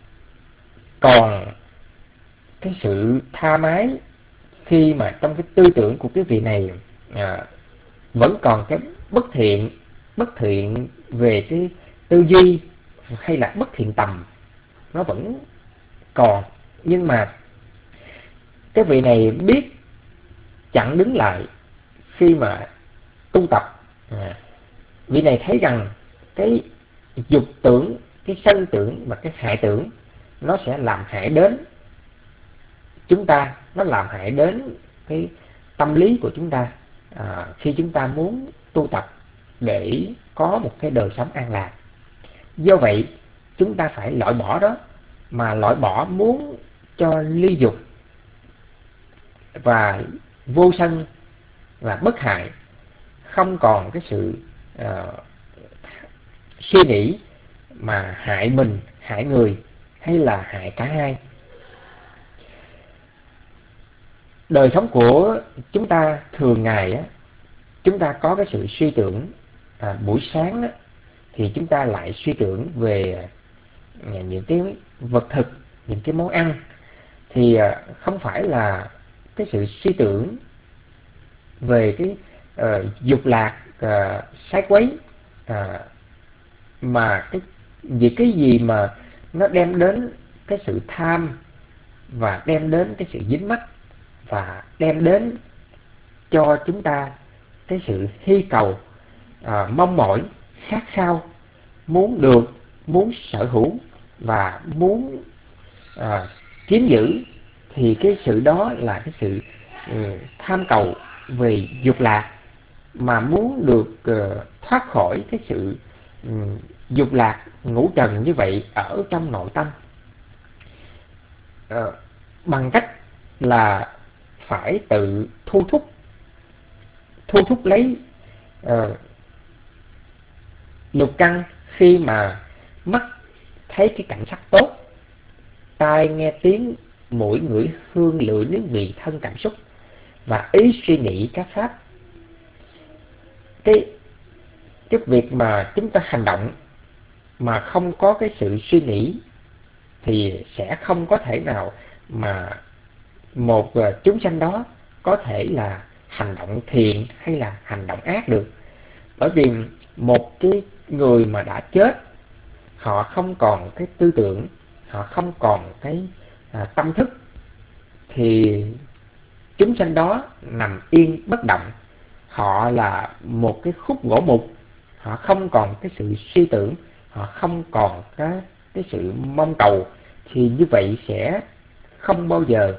S6: còn cái sự tha mái, khi mà trong cái tư tưởng của cái vị này vẫn còn cái bất thiện về cái tư duy hay là bất thiện tầm, nó vẫn còn. Nhưng mà cái vị này biết chặn đứng lại khi mà tu tập. Vị này thấy rằng cái dục tưởng, cái sân tưởng và cái hại tưởng nó sẽ làm hại đến chúng ta, nó làm hại đến cái tâm lý của chúng ta khi chúng ta muốn tu tập để có một cái đời sống an lạc. Do vậy chúng ta phải loại bỏ đó, mà loại bỏ muốn cho ly dục và vô sân và bất hại, không còn cái sự suy nghĩ mà hại mình, hại người hay là hại cả hai. Đời sống của chúng ta thường ngày chúng ta có cái sự suy tưởng, buổi sáng thì chúng ta lại suy tưởng về những cái vật thực, những cái món ăn, thì không phải là cái sự suy tưởng về cái dục lạc sái quấy, mà cái gì mà nó đem đến cái sự tham và đem đến cái sự dính mắc và đem đến cho chúng ta cái sự hy cầu, mong mỏi, khát khao, muốn được, muốn sở hữu và muốn chiếm giữ, thì cái sự đó là cái sự tham cầu về dục lạc, mà muốn được thoát khỏi cái sự dục lạc ngũ trần như vậy ở trong nội tâm, bằng cách là phải tự thu thúc lấy lục căn khi mà mắt thấy cái cảnh sắc tốt, tai nghe tiếng, mũi ngửi hương, lưỡi nếm vị, thân cảm xúc, và ý suy nghĩ các pháp. Cái việc mà chúng ta hành động mà không có cái sự suy nghĩ thì sẽ không có thể nào mà một chúng sanh đó có thể là hành động thiện hay là hành động ác được. Bởi vì một cái người mà đã chết, họ không còn cái tư tưởng, họ không còn cái tâm thức, thì chúng sanh đó nằm yên bất động. Họ là một cái khúc gỗ mục, họ không còn cái sự suy tưởng, họ không còn cái sự mong cầu, thì như vậy sẽ không bao giờ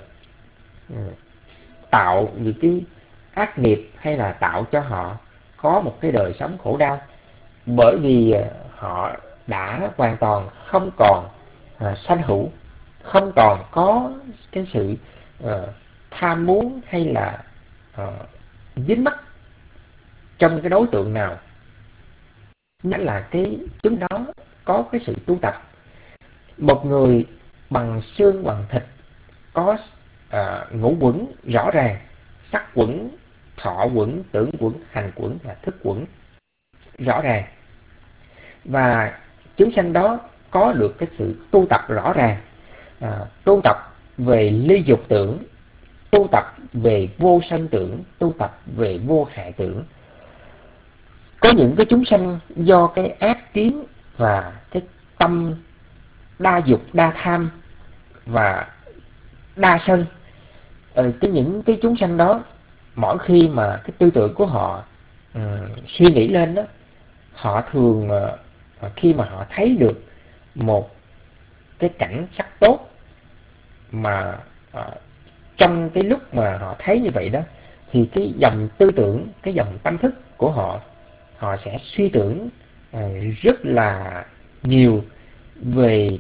S6: tạo những cái ác nghiệp hay là tạo cho họ có một cái đời sống khổ đau. Bởi vì họ đã hoàn toàn không còn sanh hữu, không còn có cái sự tham muốn hay là dính mắc trong cái đối tượng nào. Nghĩa là cái chúng đó có cái sự tu tập. Một người bằng xương bằng thịt, có ngũ quẩn rõ ràng, sắc quẩn, thọ quẩn, tưởng quẩn, hành quẩn và thức quẩn rõ ràng, và chúng sanh đó có được cái sự tu tập rõ ràng, tu tập về ly dục tưởng, tu tập về vô sân tưởng, tu tập về vô hại tưởng. Có những cái chúng sanh do cái ác kiến và cái tâm đa dục, đa tham và đa sân, những cái chúng sanh đó, mỗi khi mà cái tư tưởng của họ suy nghĩ lên đó, họ thường khi mà họ thấy được một cái cảnh sắc tốt, mà trong cái lúc mà họ thấy như vậy đó, thì cái dòng tư tưởng, cái dòng tâm thức của họ, họ sẽ suy tưởng rất là nhiều về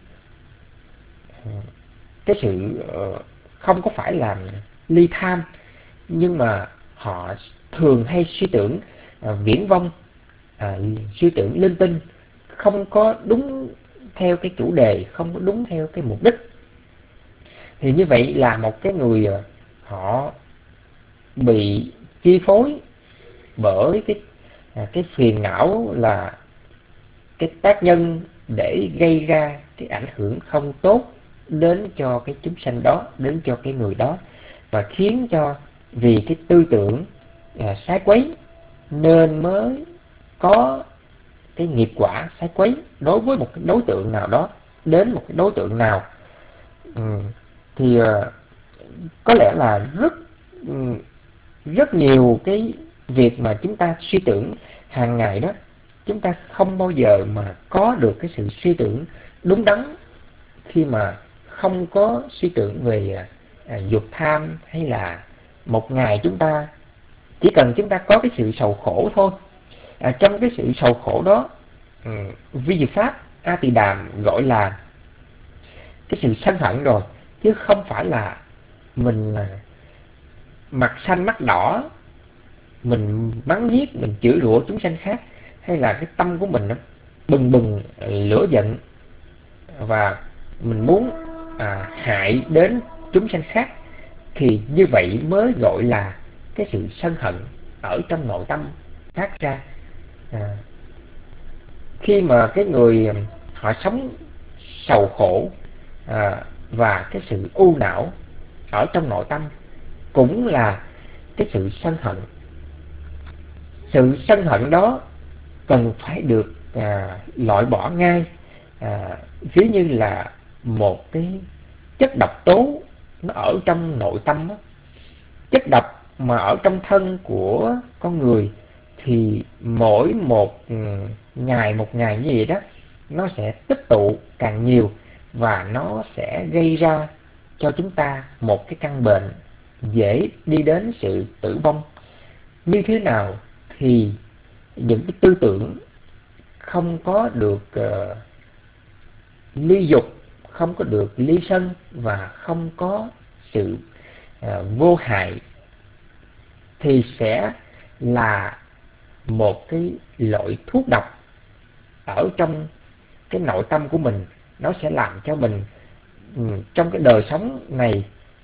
S6: cái sự không có phải là ly tham, nhưng mà họ thường hay suy tưởng viển vông, suy tưởng linh tinh, không có đúng theo cái chủ đề, không có đúng theo cái mục đích. Thì như vậy là một cái người họ bị chi phối bởi cái phiền não, là cái tác nhân để gây ra cái ảnh hưởng không tốt đến cho cái chúng sanh đó, đến cho cái người đó, và khiến cho vì cái tư tưởng sai quấy nên mới có cái nghiệp quả sai quấy đối với một cái đối tượng nào đó, đến một cái đối tượng nào. Thì có lẽ là rất nhiều cái việc mà chúng ta suy tưởng hàng ngày đó, chúng ta không bao giờ mà có được cái sự suy tưởng đúng đắn khi mà không có suy tưởng về dục tham, hay là một ngày chúng ta chỉ cần chúng ta có cái sự sầu khổ thôi. Trong cái sự sầu khổ đó, vi diệu pháp A Tỳ Đàm gọi là cái sự sân hận rồi, chứ không phải là mình mặt xanh mắt đỏ, mình mắng nhiếc, mình chửi rủa chúng sanh khác, hay là cái tâm của mình bừng bừng lửa giận và mình muốn hại đến chúng sanh khác, thì như vậy mới gọi là cái sự sân hận ở trong nội tâm phát ra. Khi mà cái người họ sống sầu khổ và cái sự u não ở trong nội tâm cũng là cái sự sân hận. Sự sân hận đó cần phải được loại bỏ ngay, ví như là một cái chất độc tố nó ở trong nội tâm đó. Chất độc mà ở trong thân của con người thì mỗi một ngày như vậy đó, nó sẽ tích tụ càng nhiều, và nó sẽ gây ra cho chúng ta một cái căn bệnh dễ đi đến sự tử vong. Như thế nào thì những cái tư tưởng không có được ly dục, không có được ly sân, và không có sự vô hại, thì sẽ là một cái loại thuốc độc ở trong cái nội tâm của mình, nó sẽ làm cho mình trong cái đời sống này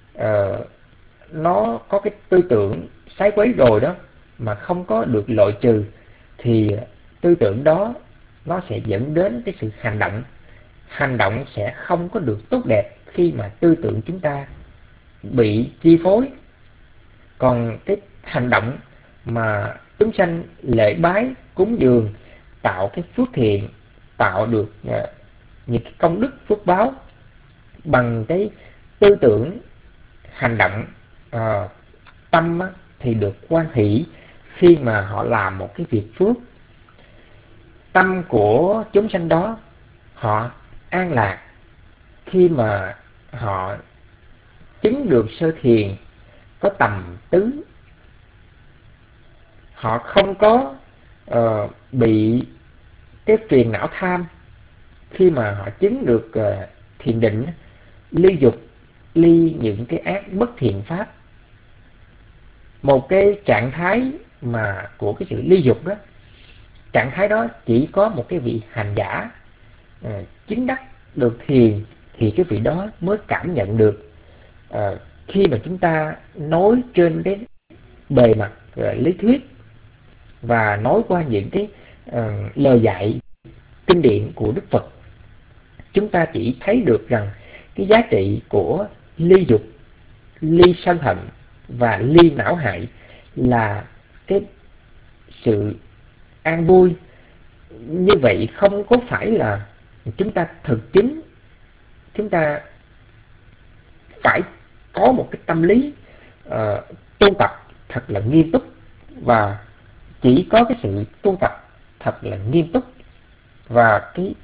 S6: nó có cái tư tưởng sái quấy rồi đó, mà không có được loại trừ, thì tư tưởng đó nó sẽ dẫn đến cái sự hành động sẽ không có được tốt đẹp khi mà tư tưởng chúng ta bị chi phối. Còn cái hành động mà chúng sanh lễ bái cúng dường, tạo cái phước thiện, tạo được những cái công đức phước báo bằng cái tư tưởng, hành động, tâm thì được hoan hỷ khi mà họ làm một cái việc phước. Tâm của chúng sanh đó họ an lạc khi mà họ chứng được sơ thiền, có tầm tứ. Họ không có bị cái phiền não tham khi mà họ chứng được thiền định, ly dục, ly những cái ác bất thiện pháp. Một cái trạng thái mà của cái sự ly dục đó, trạng thái đó chỉ có một cái vị hành giả chứng đắc được thiền thì cái vị đó mới cảm nhận được. Khi mà chúng ta nói trên cái bề mặt lý thuyết và nói qua những cái lời dạy kinh điển của Đức Phật, chúng ta chỉ thấy được rằng cái giá trị của ly dục, ly sân hận và ly não hại là cái sự an vui. Như vậy không có phải là chúng ta thực chứng, chúng ta phải có một cái tâm lý tu tập thật là nghiêm túc, và chỉ có cái sự tu tập thật là nghiêm túc và cái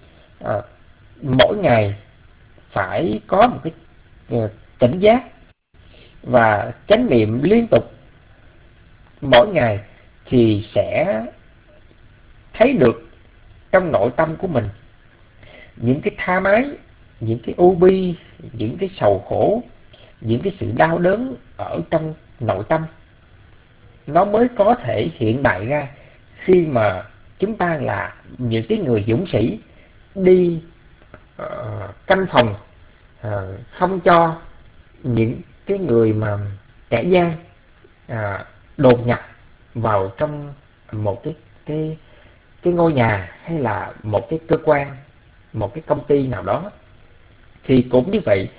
S6: mỗi ngày phải có một cái tỉnh giác và chánh niệm liên tục mỗi ngày, thì sẽ thấy được trong nội tâm của mình những cái tha mái, những cái u bi, những cái sầu khổ, những cái sự đau đớn ở trong nội tâm, nó mới có thể hiện bày ra khi mà chúng ta là những cái người dũng sĩ đi canh phòng, không cho những cái người mà kẻ gian đột nhập vào trong một cái ngôi nhà hay là một cái cơ quan, một cái công ty nào đó. Thì cũng như vậy,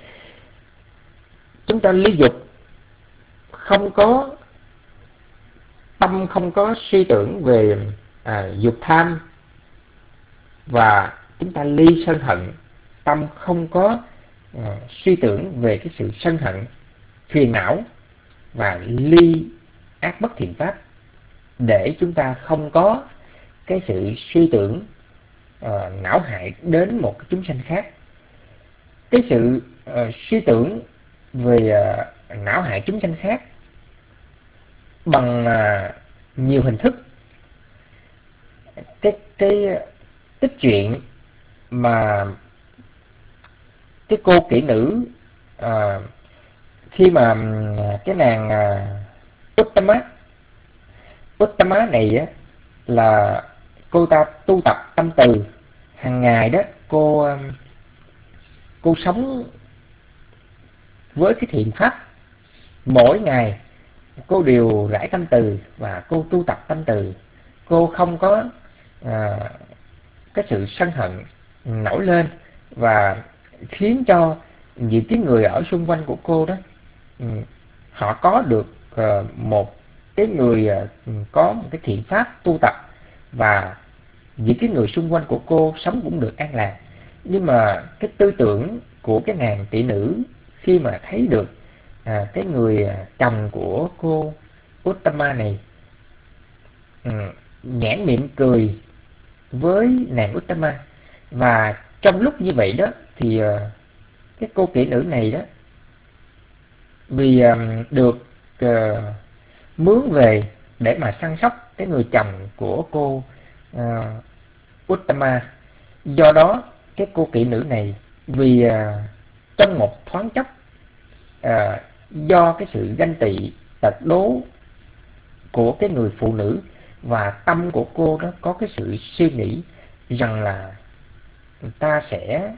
S6: chúng ta ly dục, không có tâm, không có suy tưởng về dục tham, và chúng ta ly sân hận, tâm không có suy tưởng về cái sự sân hận, phiền não, và ly ác bất thiện pháp, để chúng ta không có cái sự suy tưởng não hại đến một cái chúng sanh khác. Cái sự suy tưởng về não hại chúng sanh khác bằng nhiều hình thức. Cái tích chuyện mà cái cô kỹ nữ khi mà cái nàng Uttama này á, là cô ta tu tập tâm từ hàng ngày đó, cô sống với cái thiện pháp. Mỗi ngày cô đều rải tâm từ và cô tu tập tâm từ. Cô không có cái sự sân hận nổi lên, và khiến cho những cái người ở xung quanh của cô đó, họ có được một cái người có một cái thiện pháp tu tập, và những cái người xung quanh của cô sống cũng được an lạc. Nhưng mà cái tư tưởng của cái nàng tỷ nữ khi mà thấy được cái người chồng của cô Uttama này nhãn miệng cười với nàng Uttama, và trong lúc như vậy đó thì cái cô kỹ nữ này đó, vì được mướn về để mà săn sóc cái người chồng của cô Uttama, do đó cái cô kỹ nữ này vì trong một thoáng chốc do cái sự ganh tị tật đố của cái người phụ nữ, và tâm của cô đó có cái sự suy nghĩ rằng là ta sẽ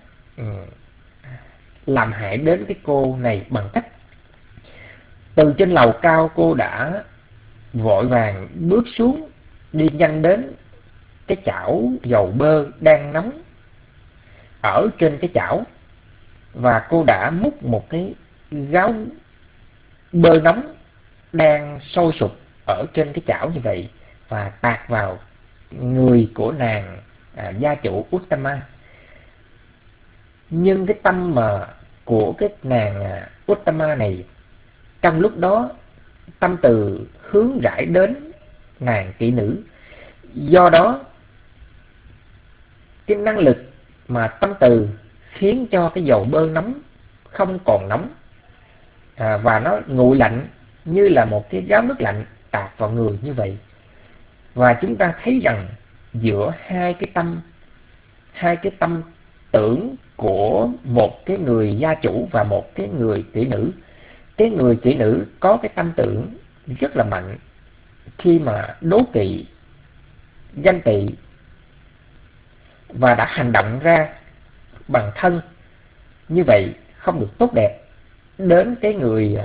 S6: làm hại đến cái cô này bằng cách từ trên lầu cao cô đã vội vàng bước xuống, đi nhanh đến cái chảo dầu bơ đang nóng ở trên cái chảo, và cô đã múc một cái gáo bơ nóng đang sôi sục ở trên cái chảo như vậy và tạt vào người của nàng gia chủ Uttama. Nhưng cái tâm mà của cái nàng Uttama này trong lúc đó tâm từ hướng rải đến nàng kỹ nữ, do đó cái năng lực mà tâm từ khiến cho cái dầu bơ nóng không còn nóng, và nó nguội lạnh như là một cái gáo nước lạnh tạt vào người như vậy. Và chúng ta thấy rằng giữa hai cái tâm tưởng của một cái người gia chủ và một cái người kỹ nữ, cái người kỹ nữ có cái tâm tưởng rất là mạnh khi mà đố kỵ, ganh tị và đã hành động ra bằng thân như vậy không được tốt đẹp đến cái người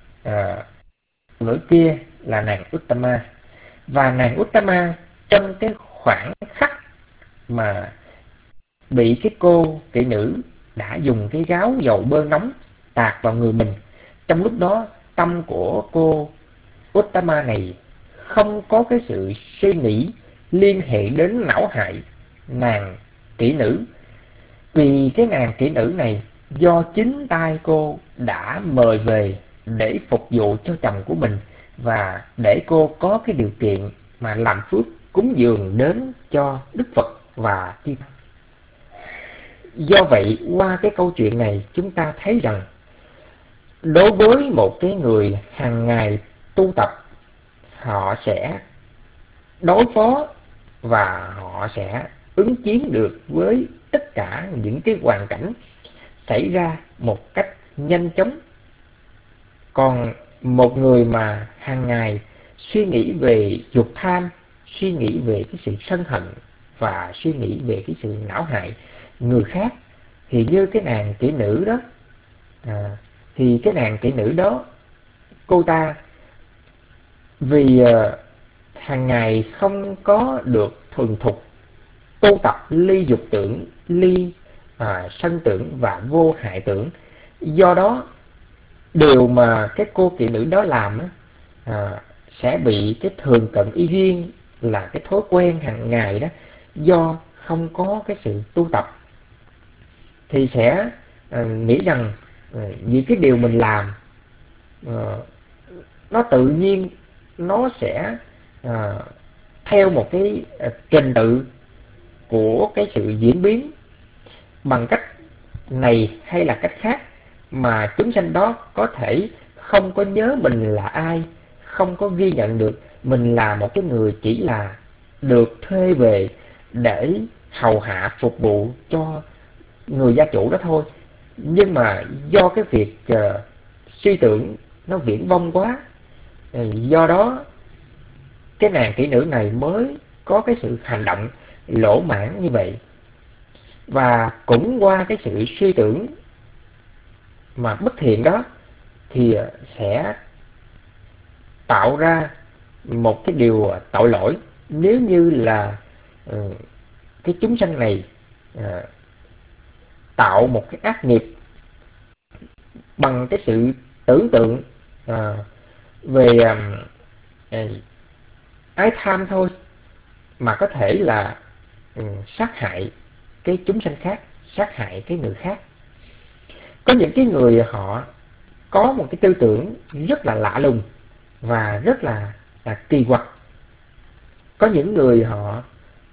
S6: nữ kia là nàng Uttama. Và nàng Uttama trong cái khoảng khắc mà bị cái cô kỹ nữ đã dùng cái gáo dầu bơ nóng tạt vào người mình, trong lúc đó tâm của cô Uttama này không có cái sự suy nghĩ liên hệ đến não hại nàng kỹ nữ, vì cái nàng kỹ nữ này do chính tay cô đã mời về để phục vụ cho chồng của mình và để cô có cái điều kiện mà làm phước cúng dường đến cho Đức Phật và chư Tăng. Do vậy qua cái câu chuyện này chúng ta thấy rằng đối với một cái người hàng ngày tu tập, họ sẽ đối phó và họ sẽ ứng chiến được với tất cả những cái hoàn cảnh xảy ra một cách nhanh chóng. Còn một người mà hàng ngày suy nghĩ về dục tham, suy nghĩ về cái sự sân hận và suy nghĩ về cái sự não hại người khác, thì như cái nàng kỹ nữ đó, thì cái nàng kỹ nữ đó cô ta vì hàng ngày không có được thuần thục tu tập ly dục tưởng, ly sân tưởng và vô hại tưởng, do đó điều mà cái cô kỹ nữ đó làm sẽ bị cái thường cận y duyên là cái thói quen hàng ngày đó, do không có cái sự tu tập thì sẽ nghĩ rằng vì cái điều mình làm nó tự nhiên nó sẽ theo một cái trình tự của cái sự diễn biến bằng cách này hay là cách khác, mà chúng sanh đó có thể không có nhớ mình là ai, không có ghi nhận được mình là một cái người chỉ là được thuê về để hầu hạ phục vụ cho người gia chủ đó thôi. Nhưng mà do cái việc suy tưởng nó viển vông quá, do đó cái nàng kỹ nữ này mới có cái sự hành động lỗ mãng như vậy. Và cũng qua cái sự suy tưởng mà bất thiện đó thì sẽ tạo ra một cái điều tội lỗi, nếu như là cái chúng sanh này tạo một cái ác nghiệp bằng cái sự tưởng tượng về ái tham thôi, mà có thể là sát hại cái chúng sanh khác, sát hại cái người khác. Có những cái người họ có một cái tư tưởng rất là lạ lùng và rất là kỳ quặc. Có những người họ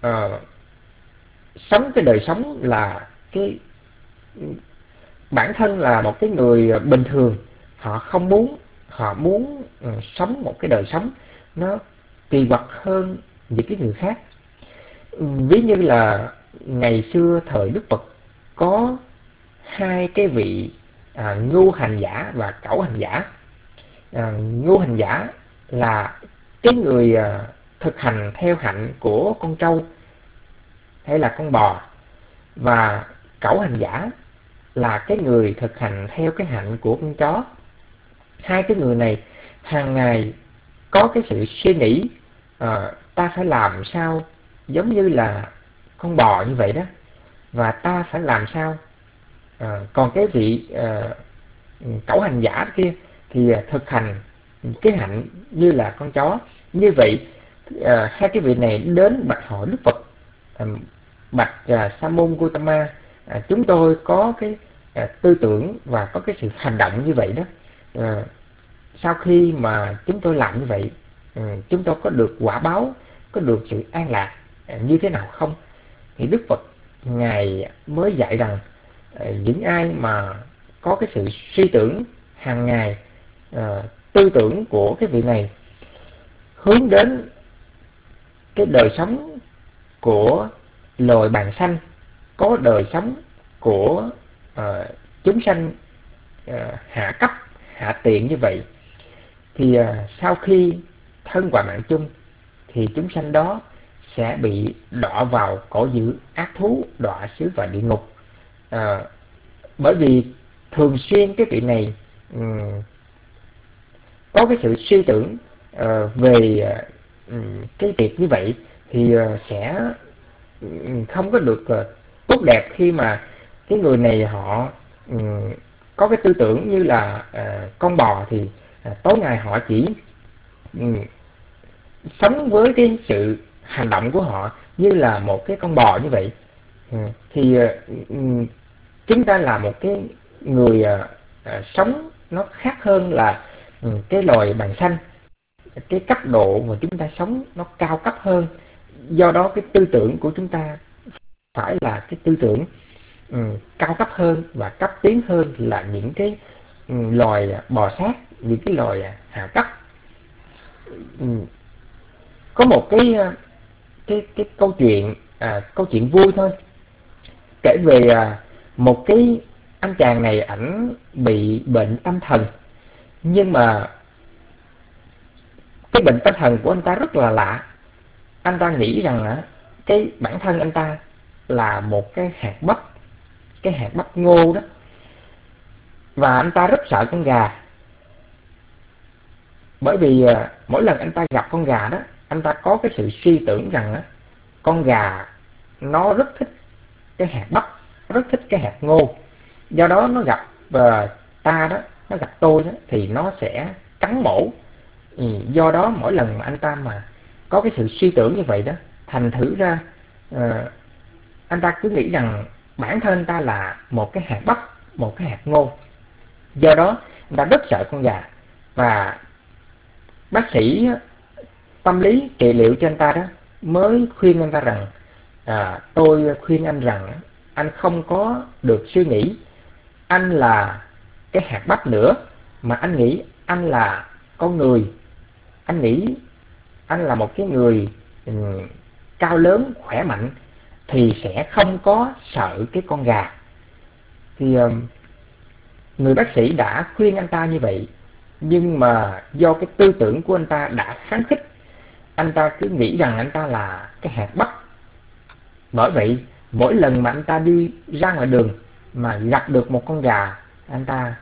S6: sống cái đời sống là cái bản thân là một cái người bình thường, họ muốn sống một cái đời sống nó kỳ quặc hơn những cái người khác. Ví như là ngày xưa thời Đức Phật có hai cái vị ngu hành giả và cẩu hành giả. Ngu hành giả là cái người thực hành theo hạnh của con trâu hay là con bò, và cẩu hành giả là cái người thực hành theo cái hạnh của con chó. Hai cái người này hàng ngày có cái sự suy nghĩ ta phải làm sao giống như là con bò như vậy đó, và ta phải làm sao. Còn cái vị cẩu hành giả kia thì thực hành cái hạnh như là con chó. Như vậy hai cái vị này đến bạch hỏi Đức Phật: bạch Sa môn Gautama, chúng tôi có cái tư tưởng và có cái sự hành động như vậy đó, sau khi mà chúng tôi làm như vậy, chúng tôi có được quả báo, có được sự an lạc như thế nào không? Thì Đức Phật Ngài mới dạy rằng những ai mà có cái sự suy tưởng hàng ngày, tư tưởng của cái vị này hướng đến cái đời sống của loài bàng sanh, có đời sống của chúng sanh hạ cấp, hạ tiện như vậy, thì sau khi thân quả mạng chung thì chúng sanh đó sẽ bị đọa vào cõi dữ ác thú, đọa xứ và địa ngục. Bởi vì thường xuyên cái vị này có cái sự suy tưởng về cái việc như vậy, thì sẽ không có được tốt đẹp khi mà cái người này họ có cái tư tưởng như là con bò, thì tối ngày họ chỉ sống với cái sự hành động của họ như là một cái con bò như vậy. Thì chúng ta là một cái người sống nó khác hơn là cái loài bàng sanh. Cái cấp độ mà chúng ta sống nó cao cấp hơn, do đó cái tư tưởng của chúng ta phải là cái tư tưởng cao cấp hơn và cấp tiến hơn là những cái loài bò sát, những cái loài hạ cấp. Có một cái câu chuyện vui thôi, kể về một cái anh chàng này, ảnh bị bệnh tâm thần, nhưng mà cái bệnh tâm thần của anh ta rất là lạ. Anh ta nghĩ rằng cái bản thân anh ta là một cái hạt bắp ngô đó, và anh ta rất sợ con gà. Bởi vì mỗi lần anh ta gặp con gà đó, anh ta có cái sự suy tưởng rằng con gà nó rất thích cái hạt bắp, rất thích cái hạt ngô, do đó nó gặp ta đó, nó gặp tôi đó, thì nó sẽ cắn mổ. Do đó mỗi lần mà anh ta mà có cái sự suy tưởng như vậy đó, thành thử ra anh ta cứ nghĩ rằng bản thân ta là một cái hạt bắp, một cái hạt ngô, do đó anh ta rất sợ con gà. Và bác sĩ tâm lý trị liệu cho anh ta đó mới khuyên anh ta rằng tôi khuyên anh rằng anh không có được suy nghĩ anh là cái hạt bắp nữa, mà anh nghĩ anh là con người, anh nghĩ anh là một cái người cao lớn khỏe mạnh, thì sẽ không có sợ cái con gà. Thì người bác sĩ đã khuyên anh ta như vậy, nhưng mà do cái tư tưởng của anh ta đã kháng khích, anh ta cứ nghĩ rằng anh ta là cái hạt bắp. Bởi vậy mỗi lần mà anh ta đi ra ngoài đường mà gặp được một con gà, anh ta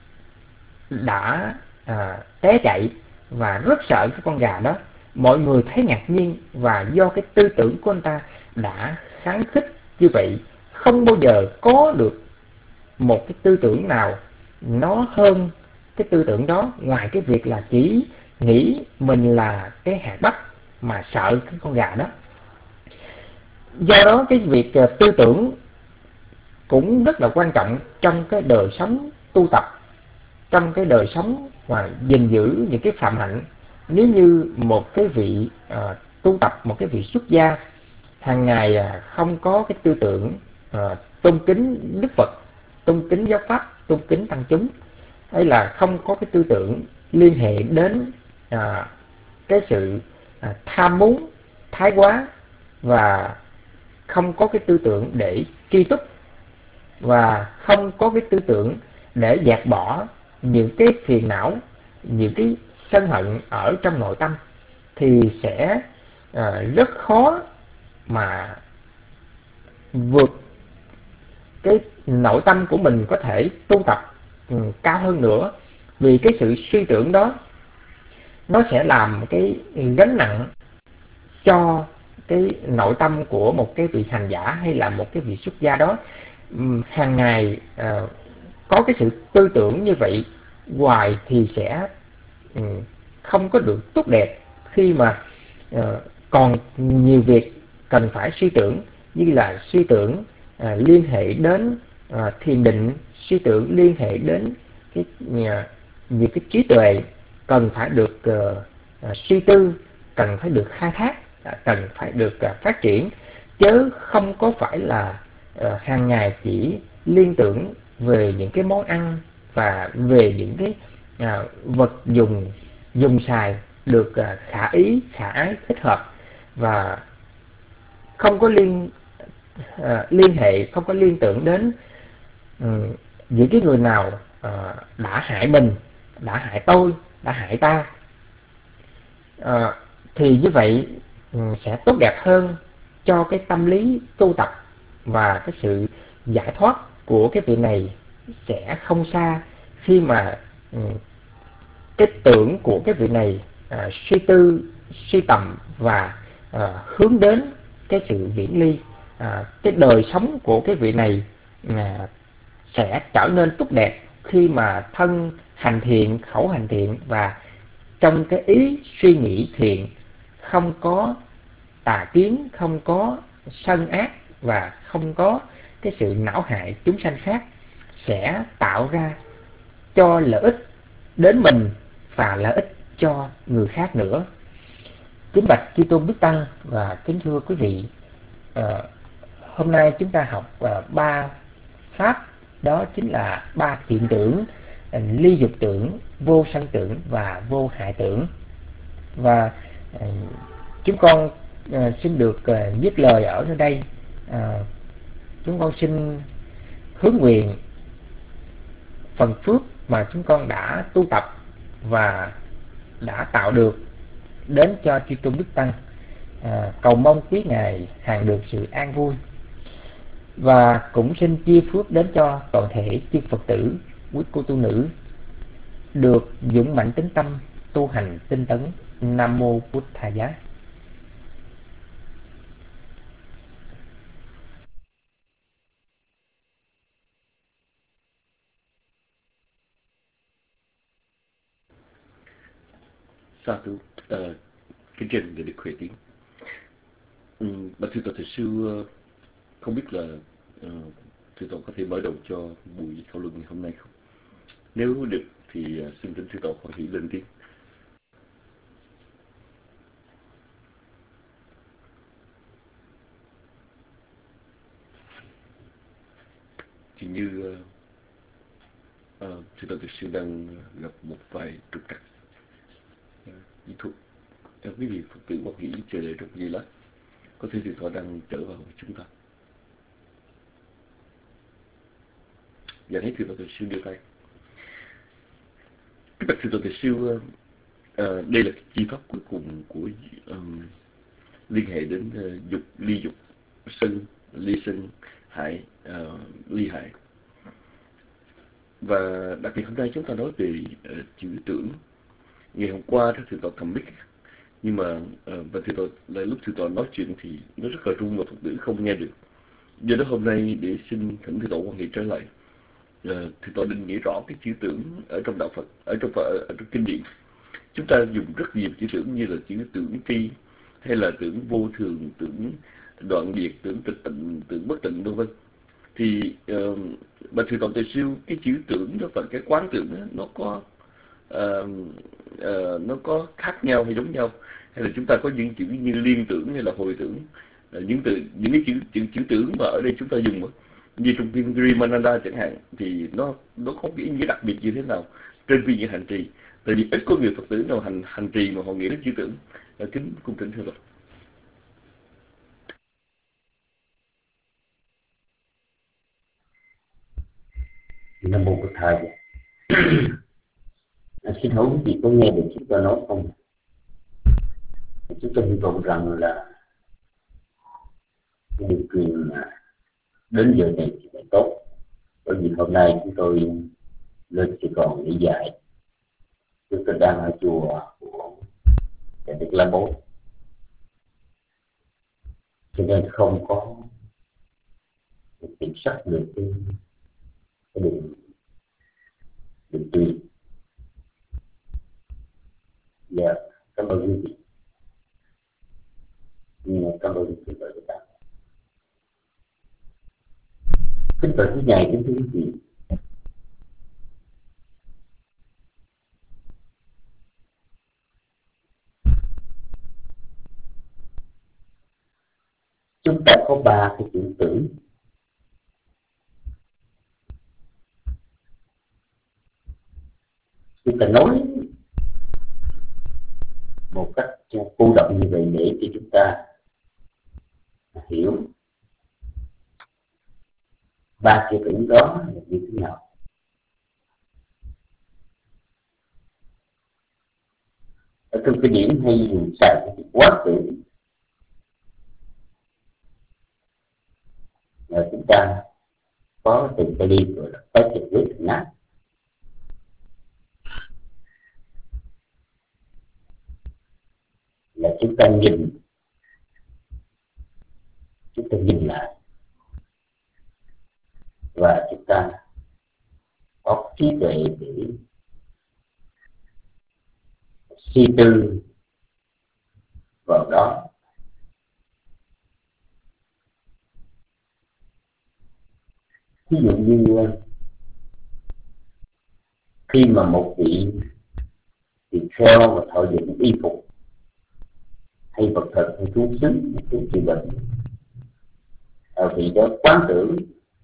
S6: đã té chạy và rất sợ cái con gà đó. Mọi người thấy ngạc nhiên, và do cái tư tưởng của anh ta đã kháng khích như vậy, không bao giờ có được một cái tư tưởng nào nó hơn cái tư tưởng đó, ngoài cái việc là chỉ nghĩ mình là cái hạt bắp mà sợ cái con gà đó. Do đó cái việc tư tưởng cũng rất là quan trọng trong cái đời sống tu tập, trong cái đời sống và gìn giữ những cái phạm hạnh. Nếu như một cái vị tu tập, một cái vị xuất gia hàng ngày không có cái tư tưởng tôn kính Đức Phật, tôn kính giáo pháp, tôn kính tăng chúng, hay là không có cái tư tưởng liên hệ đến cái sự tham muốn thái quá, và không có cái tư tưởng để tri túc, và không có cái tư tưởng để dẹp bỏ những cái phiền não, những cái sân hận ở trong nội tâm, thì sẽ rất khó mà vượt cái nội tâm của mình có thể tu tập cao hơn nữa. Vì cái sự suy tưởng đó nó sẽ làm cái gánh nặng cho cái nội tâm của một cái vị hành giả hay là một cái vị xuất gia đó. Hàng ngày có cái sự tư tưởng như vậy hoài thì sẽ không có được tốt đẹp, khi mà còn nhiều việc cần phải suy tưởng, như là suy tưởng liên hệ đến thiền định, suy tưởng liên hệ đến cái nhiều cái trí tuệ cần phải được suy tư, cần phải được khai thác, cần phải được phát triển, chứ không có phải là hàng ngày chỉ liên tưởng về những cái món ăn và về những cái vật dùng xài được khả ý, khả ái, thích hợp, và không có liên hệ, không có liên tưởng đến những cái người nào đã hại mình, đã hại tôi, đã hại ta. Thì như vậy sẽ tốt đẹp hơn cho cái tâm lý tu tập, và cái sự giải thoát của cái vị này sẽ không xa, khi mà cái tưởng của cái vị này suy tư, suy tầm và hướng đến cái sự viễn ly. Cái đời sống của cái vị này sẽ trở nên tốt đẹp khi mà thân hành thiện, khẩu hành thiện, và trong cái ý suy nghĩ thiện, không có tà kiến, không có sân ác, và không có cái sự não hại chúng sanh khác, sẽ tạo ra cho lợi ích đến mình và lợi ích cho người khác nữa. Kính bạch Chư Tôn Đức Tăng và kính thưa quý vị, hôm nay chúng ta học 3 pháp, đó chính là 3 thiện tưởng: ly dục tưởng, vô sanh tưởng và vô hại tưởng. Và chúng con xin được viết lời ở nơi đây. Chúng con xin hướng nguyện phần phước mà chúng con đã tu tập và đã tạo được đến cho Chư Tôn Đức Tăng, cầu mong quý ngài hàng được sự an vui, và cũng xin chia phước đến cho toàn thể chư Phật tử, quý cô tu nữ được vững mạnh tín tâm, tu hành tinh tấn. Nam mô Bụt Thầy Giá.
S7: Sa thú, kính trình để được khỏe tiếng. Bạch thưa Tổ Thầy Sư, không biết là thưa Tổ có thể mở đầu cho buổi thảo luận ngày hôm nay không? Nếu được thì xin thưa Tổ hỏi hỷ lên tiếng. Thì như thưa Tổ Thầy Sư đang gặp một vài trục trặc kỹ thuật. Quý vị Phật tử Bảo Hỷ chờ đợi trong giây lát, có thể thưa Tổ đang trở vào với chúng ta. Và thấy thưa Tổ Thầy Sư đưa tay. Các bạch thưa Tổ Thầy Sư, đây là chi pháp cuối cùng của liên hệ đến dục, ly dục, sân, ly sân, hại, ly hại. Và đặc biệt hôm nay chúng ta nói về chữ tưởng. Ngày hôm qua đó thưa Tổ cầm mic, nhưng mà và thưa Tổ lại lúc thưa Tổ nói chuyện thì nó rất là rung và Phật tử không nghe được. Do đó hôm nay để xin thỉnh thưa Tổ quan hệ trở lại, thưa Tổ định nghĩa rõ cái chữ tưởng ở trong đạo Phật, ở trong kinh điển. Chúng ta dùng rất nhiều chữ tưởng như là chữ tưởng tri, hay là tưởng vô thường, tưởng đoạn diệt, tưởng tịch tịnh, tưởng bất tịnh, vân vân. Thì bà thưa Tổ Thầy Sư, cái chữ tưởng đó và cái quán tưởng đó, nó có khác nhau hay giống nhau, hay là chúng ta có những chữ như liên tưởng hay là hồi tưởng, những cái chữ tưởng mà ở đây chúng ta dùng như trong kinh Grimananda chẳng hạn, thì nó có cái ý nghĩa đặc biệt như thế nào trên phương diện hành trì? Tại vì ít có người Phật tử nào hành trì mà họ nghĩ đến chữ tưởng. Kính cung kính thưa Phật.
S5: Nam mô Bụt Thầy. Xin hỏi quý vị có nghe được chúng ta nói không? Chúng ta hy vọng rằng là điều kiện đến giờ này thì lại tốt, bởi vì hôm nay chúng tôi lên Sài Gòn để dạy. Chúng tôi đang ở chùa của Đại Đức La Môn, cho nên không có kiểm soát được cái đường truyền. Dạ, cảm ơn quý vị. Cảm ơn quý vị và các bạn. Kính mời quý ngài, kính thưa quý vị. Chúng ta có ba cái tưởng tưởng. Chúng ta nói một cách cô động như vậy để cho chúng ta hiểu ba cái tưởng đó là như thế nào. Ở trong cái điểm hay dùng xài cái quá tưởng là chúng ta có từ cái đi gọi là cái trực quyết thành nát. Là chúng ta nhìn lại và chúng ta có trí tuệ để suy tư vào đó. Ví dụ như khi mà một vị tỳ kheo và thọ dụng y phục hay vật thực hay thú xứng hay thuốc trị bệnh, vị đó quán tưởng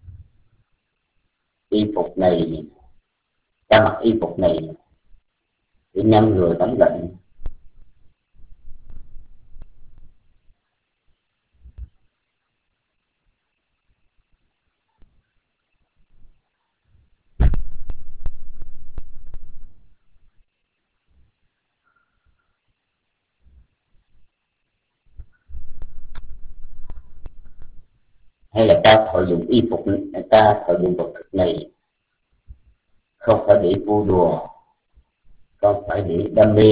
S5: y phục này, ta mặc y phục này để ngăn ngừa tấm lạnh, hay là ta thọ dụng y phục, ta thọ dụng vật thực này không phải để vui đùa, không phải để đam mê,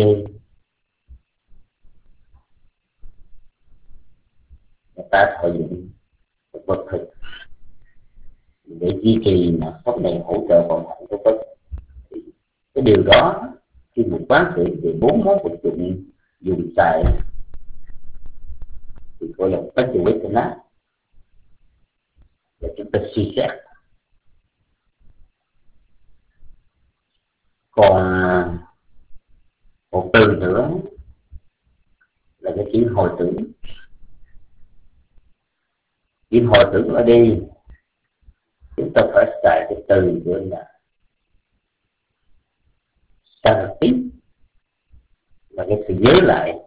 S5: ta thọ dụng vật thực để duy trì mạng sống này, hỗ trợ vận hành của vật. Cái điều đó khi một quán tưởng về 4 món vật dụng dùng xài thì gọi là bách chủ quyết nát. Để chúng ta suy xét. Còn một từ nữa là cái chữ hồi tưởng. Chữ hồi tưởng ở đây chúng ta phải xài cái từ gọi là sanatit, là cái sự nhớ lại.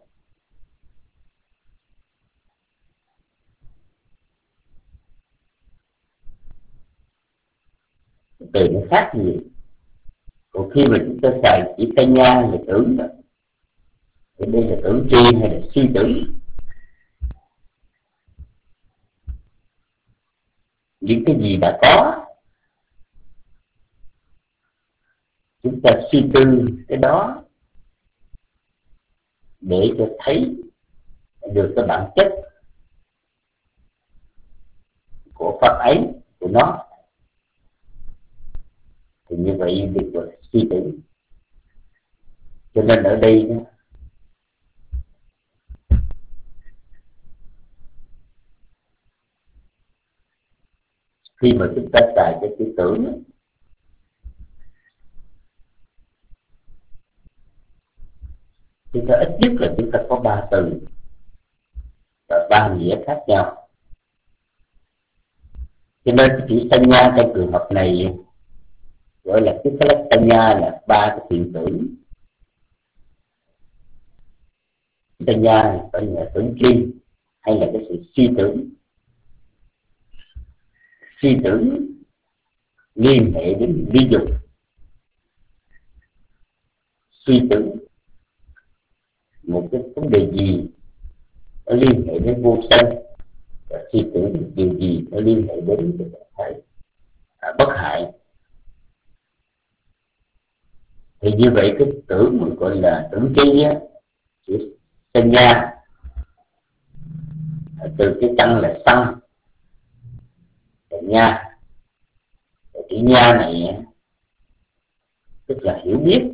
S5: Từ nó khác gì. Còn khi mà chúng ta xài chỉ tay nha là tưởng đó, thì đây là tưởng tri hay là suy tưởng. Những cái gì đã có chúng ta suy tư cái đó để cho thấy được cái bản chất của pháp ấy, của nó, thì như vậy được gọi là suy tưởng. Cho nên ở đây khi mà chúng ta xài cái chữ tưởng chúng ta ít nhất là chúng ta có 3 từ và 3 nghĩa khác nhau. Cho nên cái chữ sanya trong trường hợp này gọi là cái sanya là 3 cái hiện tưởng. Sanya phải là tưởng tri hay là cái sự suy tưởng. Suy tưởng liên hệ đến ly dục, suy tưởng một cái vấn đề gì nó liên hệ đến vô sanh, và suy tưởng điều gì nó liên hệ đến cái trạng thái bất hại, thì như vậy cái tưởng mình gọi là tưởng chi á, chữ sanh nha, từ cái căn là sanh, nha, chữ nha này tức là hiểu biết.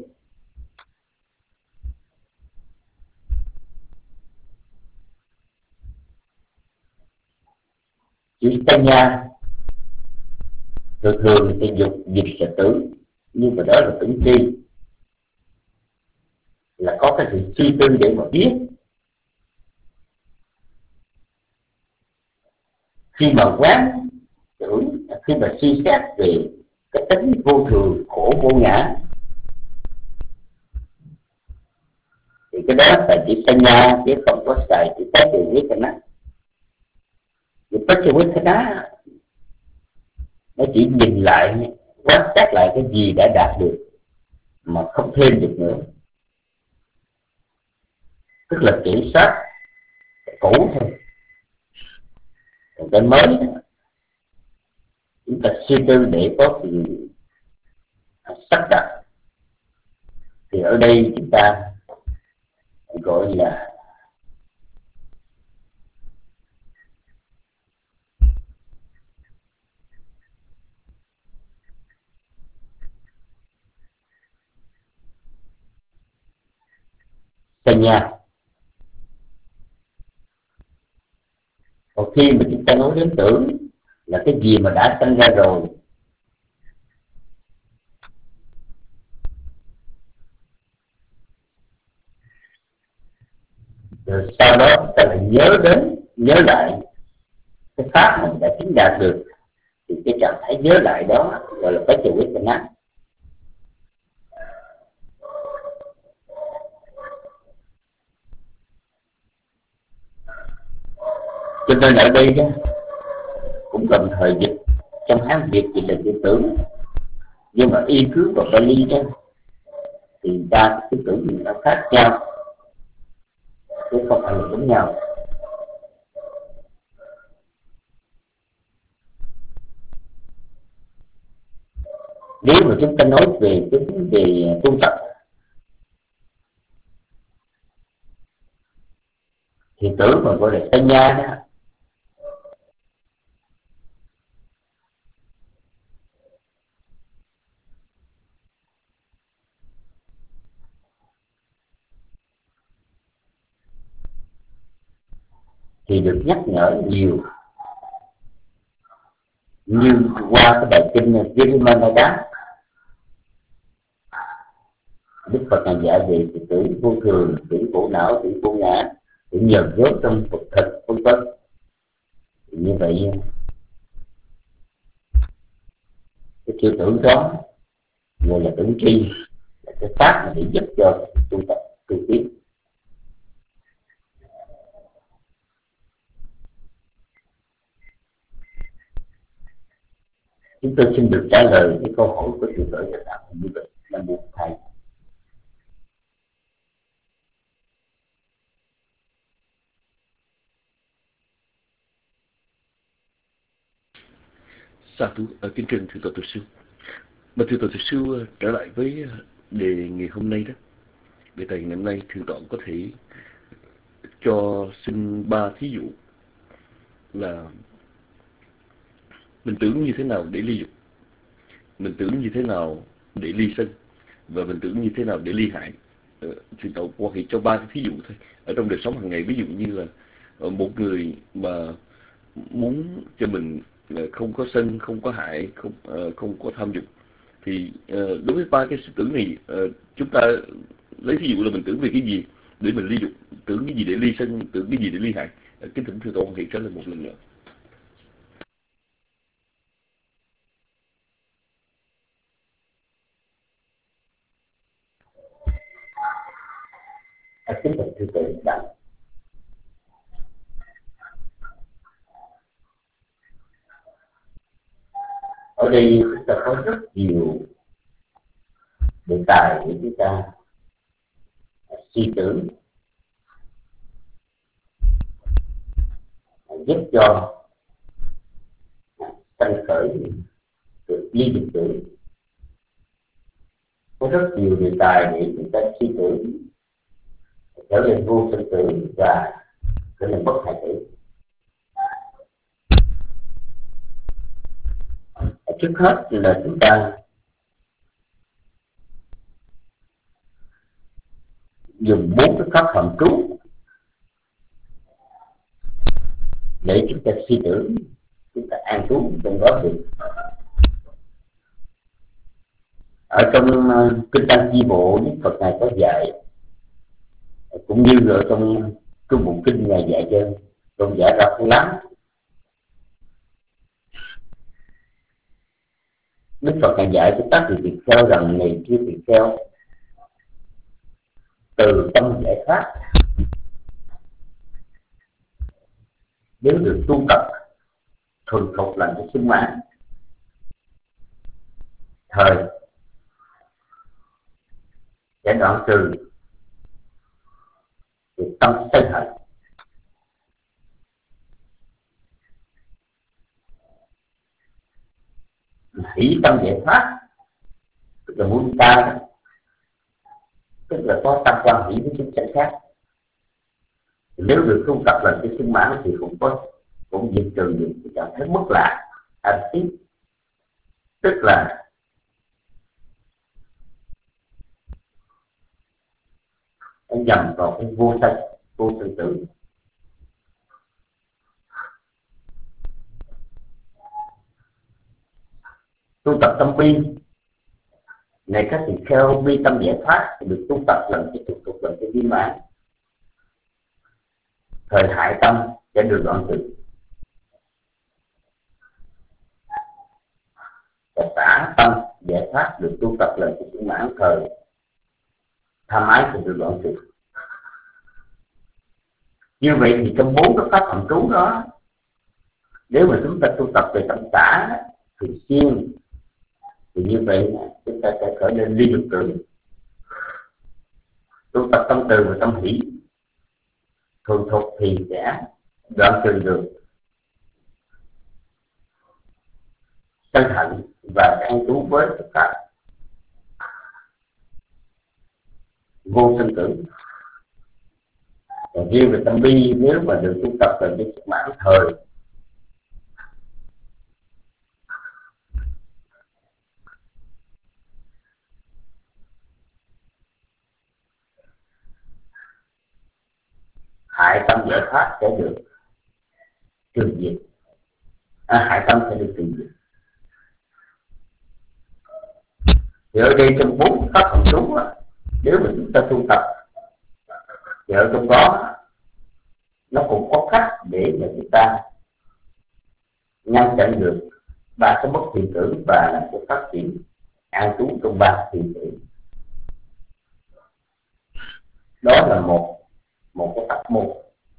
S5: Chữ sanh nha thường thường thì dịch là tưởng, nhưng mà đó là tưởng chi, là có cái sự suy tư để mà biết. Khi mà quán tưởng, khi mà suy xét về cái tính vô thường khổ vô ngã, thì cái đó phải chỉ sanh nha chứ không có xài chỉ có điều biết cái nát. Vì tất cả cái đó nó chỉ nhìn lại, quan sát lại cái gì đã đạt được mà không thêm được nữa, tức là kiểm soát cái cũ thôi. Còn cái mới chúng ta suy tư để có sự sắp đặt, thì ở đây chúng ta gọi là sanh nha. Còn khi mà chúng ta nói đến tưởng là cái gì mà đã sanh ra rồi, rồi sau đó chúng ta lại nhớ lại cái pháp mình đã chứng đạt được, thì cái trạng thái nhớ lại đó gọi là cái chủ quyết định ác. Cho nên ở đây đó, cũng đồng thời dịch trong Hán Việt chỉ là chữ tưởng, nhưng mà y cứ vào Bali đó thì đa cái tưởng nó khác nhau chứ không phải là giống nhau. Nếu mà chúng ta nói về cái vấn đề tu tập thì tưởng mà gọi là sanh nha đó, thì được nhắc nhở nhiều, như qua cái bài kinh Virimana, Đức Phật ngài dạy về sự tưởng vô thường, tưởng khổ não, tưởng vô ngã, tưởng nhờn dốt trong vật thực, vân vân. Như vậy cái sự tưởng đó gọi là tưởng tri, là cái pháp mà để giúp cho tu tập tu tiến. Chúng tôi xin được trả lời cái câu hỏi của sự khởi cho đạo như vậy là một thầy.
S7: Sa thú kính trình thưa tổ sư. Mà thưa tổ sư, trở lại với đề ngày hôm nay đó, đề tài ngày hôm nay, thượng tọa có thể cho xin 3 thí dụ là mình tưởng như thế nào để ly dục, mình tưởng như thế nào để ly sân, và mình tưởng như thế nào để ly hại. Thượng tọa có thể cho 3 cái thí dụ thôi ở trong đời sống hàng ngày. Ví dụ như là một người mà muốn cho mình không có sân, không có hại, không có tham dục, thì đối với 3 cái sự tưởng này, chúng ta lấy thí dụ là mình tưởng về cái gì để mình ly dục, tưởng cái gì để ly sân, tưởng cái gì để ly hại. Kính thỉnh thưa tổ hiện trả lời một lần nữa.
S5: Kính thưa thưa tổ đạo, ở đây chúng ta có rất nhiều đề tài để chúng ta suy tưởng giúp cho sanh khởi được ly dục tưởng. Có rất nhiều đề tài để chúng ta suy tưởng trở nên vô sinh tử và trở nên bất hại tử. Trước hết là chúng ta dùng 4 cái pháp phạm trú để chúng ta suy tưởng, chúng ta an trú trong đó được. Ở trong kinh Tăng Chi Bộ, Đức Phật Ngài có dạy, cũng như ở trong cái bộ kinh Ngài dạy cho tôn giả Ra Phú Lắm. Đức Phật Ngài dạy cho các vị kheo rằng này kia vị kheo, từ tâm giải thoát nếu được tu tập thuần thục làm cho sung mãn, thời sẽ đoạn trừ được tâm sân hận. Hỷ tâm giải thoát tức là muốn ta, tức là có tâm quan hỷ với chúng sanh khác. Nếu được tu tập làm cho sung mãn thì cũng diệt trừ được cảm thấy mất lạc, an tiếc, tức là anh nhầm vào cái vô sinh tử. Tu tập tâm bi này, các vị kheo bi tâm giải thoát thì được tu tập lần cho tục tục lần cho viên mãn, thời hại tâm sẽ được đoạn trừ, và xả tâm giải thoát được tu tập lần cho viên mãn, thời tham ái thì được đoạn trừ. Như vậy thì trong 4 cái pháp phạm trú đó, nếu mà chúng ta tu tập về tâm xả thường xuyên thì như vậy chúng ta sẽ khởi lên ly dục tưởng. Tu tập tâm từ và tâm hỷ thuần thục thì sẽ đoạn trừ được sân hận và an trú với tất cả vô sinh tử. Còn riêng về tâm bi, nếu mà được tu tập về cái sức mãn thời hại tâm giải thoát sẽ được trừ diệt, hại tâm sẽ được trừ diệt. Thì ở đây trong 4 pháp phạm trú, nếu mà chúng ta tu tập thì ở trong đó nó cũng có cách để mà chúng ta ngăn chặn được 3 cái bất thiện tưởng và làm cho phát triển an trú trong 3 thiện tưởng. Đó là một cái pháp môn.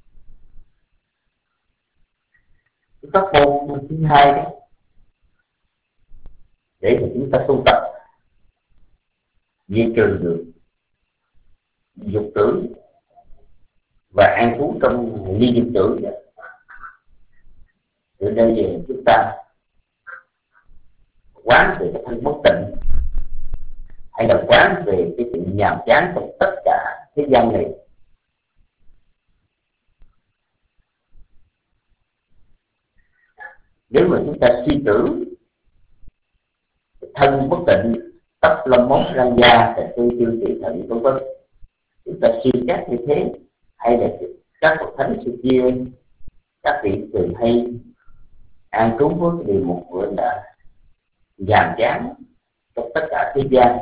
S5: Cái pháp môn thứ hai đó, để mà chúng ta tu tập diệt trừ được dục tưởng và an trú trong ly dục tưởng đó. Từ đây về chúng ta quán về cái thân bất tịnh, hay là quán về cái sự nhàm chán trong tất cả thế gian này. Nếu mà chúng ta suy tưởng thân bất tịnh, tóc lông móng răng da, tư tiêu thị thận vân vân, chúng ta suy xét như thế, hay là các bậc thánh xưa kia, các vị thường hay an trú với cái điều một gọi là nhàm chán trong tất cả thế gian.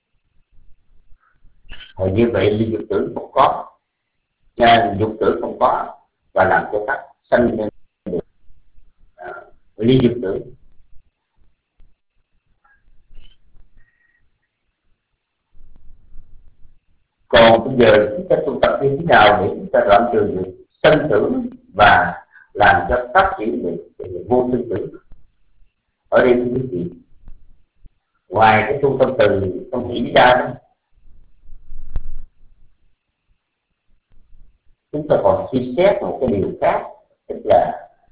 S5: Thì như vậy ly dục tưởng không có, dục tưởng không có, và làm cho các sanh lên được ly dục tưởng. Còn bây giờ chúng ta tu tập như thế nào để chúng ta đoạn trừ được sân tưởng và làm cho phát triển được vô sinh tử? Ở đây thưa quý vị, ngoài cái tu tâm từ tâm hỷ ra đó, chúng ta còn suy xét một cái điều khác, tức là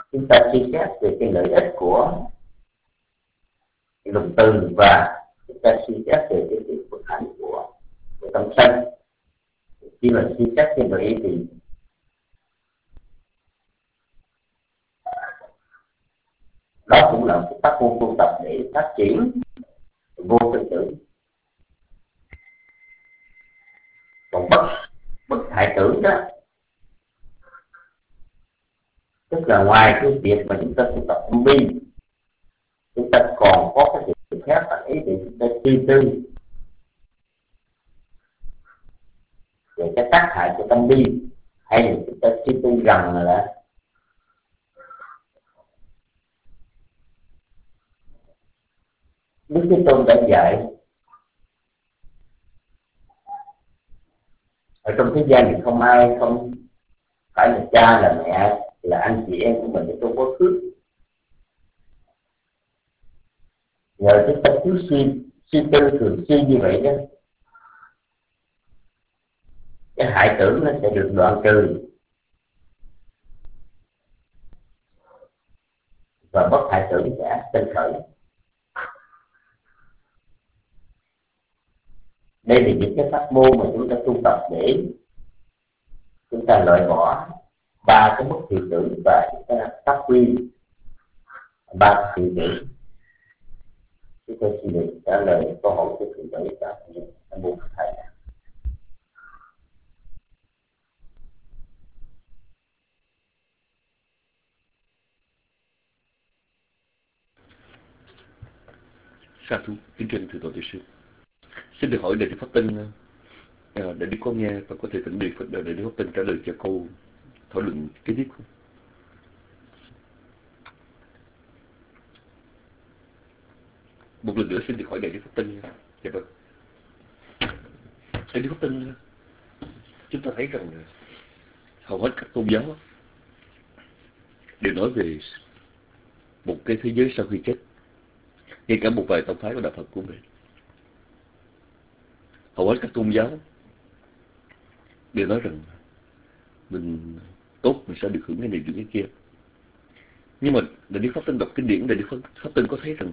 S5: chúng ta suy xét về cái lợi ích của lòng từ, và chúng ta suy xét về cái phước hạnh của tâm sân. Khi mà suy xét như vậy thì đó cũng là một tác môn tu tập để phát triển vô tự tưởng. Còn bất hại tưởng đó, tức là ngoài cái việc mà chúng ta tu tập tâm bi, chúng ta còn có cái việc khác là ý để chúng ta suy tư về cái tác hại của tâm bi, hay là chúng ta suy tư rằng là Đức Thế Tôn đã dạy ở trong thế gian thì không ai không phải là cha, là mẹ, là anh chị em của mình trong quá khứ. Nhờ chúng ta cứ suy tư thường xuyên như vậy đó, cái hại tưởng nó sẽ được đoạn trừ, và bất hại tưởng sẽ sinh khởi. Đây là những cái pháp môn mà chúng ta tu tập để chúng ta loại bỏ ba cái bất thiện tưởng và chúng ta phát huy ba cái thiện tưởng. Chúng tôi xin được trả lời câu hỏi của thượng đế cả những môn thầy.
S7: Sa thú kính trình thưa tổ tiên sư. Xin được hỏi Đại Đức Pháp Tân, Đại Đức có nghe và có thể thỉnh Đại Đức Pháp Tân trả lời cho câu thảo luận kế tiếp không? Một lần nữa xin được hỏi Đại Đức Pháp Tân. Dạ vâng. Đại Đức Pháp Tân, chúng ta thấy rằng hầu hết các tôn giáo đều nói về một cái thế giới sau khi chết. Ngay cả một vài tông phái của đạo Phật cũng vậy. Hầu hết các tôn giáo đều nói rằng mình tốt, mình sẽ được hưởng cái này được cái kia. Nhưng mà Đại Đức Pháp Tân đọc kinh điển, Đại Đức Pháp Tân có thấy rằng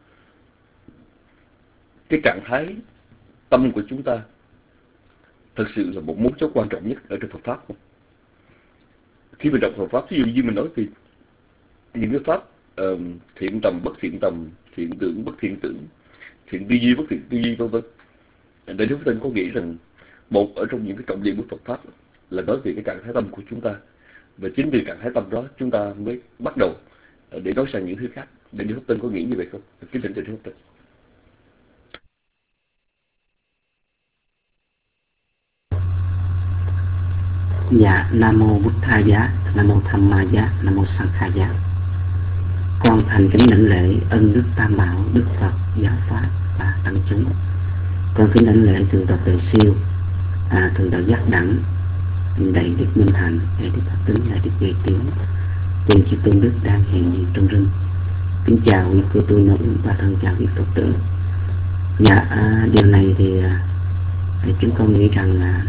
S7: cái trạng thái tâm của chúng ta thật sự là một mấu chốt quan trọng nhất ở trong Phật Pháp không? Khi mình đọc Phật Pháp, ví dụ như mình nói về những cái Pháp thiện tầm, bất thiện tầm, thiện tưởng, bất thiện tưởng, thiện tư duy, bất thiện tư duy, v.v. Đại Đức Pháp Tân có nghĩ rằng một ở trong những cái trọng điểm của Phật Pháp là nói về cái trạng thái tâm của chúng ta, và chính vì trạng thái tâm đó chúng ta mới bắt đầu để nói sang những thứ khác. Đại Đức Pháp Tân có nghĩ như vậy không? Kính thỉnh Đại Đức Pháp Tân.
S5: Dạ, Nam Mô Bụt Tha Giá, Nam Mô Tham Ma Giá, Nam Mô Sang Kha Giá. Con thành kính đảnh lễ ân đức Tam Bảo, Đức Phật, Giáo Pháp và Tăng chúng. Con kính đảnh lễ Thượng tọa Tuệ Siêu, Thượng tọa Giác Đẳng, Đại Đức Minh Hạnh, Đại Đức Pháp Tính, Đại Đức Nghệ Tiến, cùng chư tôn đức đang hiện diện trong rừng. Kính chào quý cô tu nữ và thân chào quý Phật tử. Dạ, điều này thì chúng con nghĩ rằng là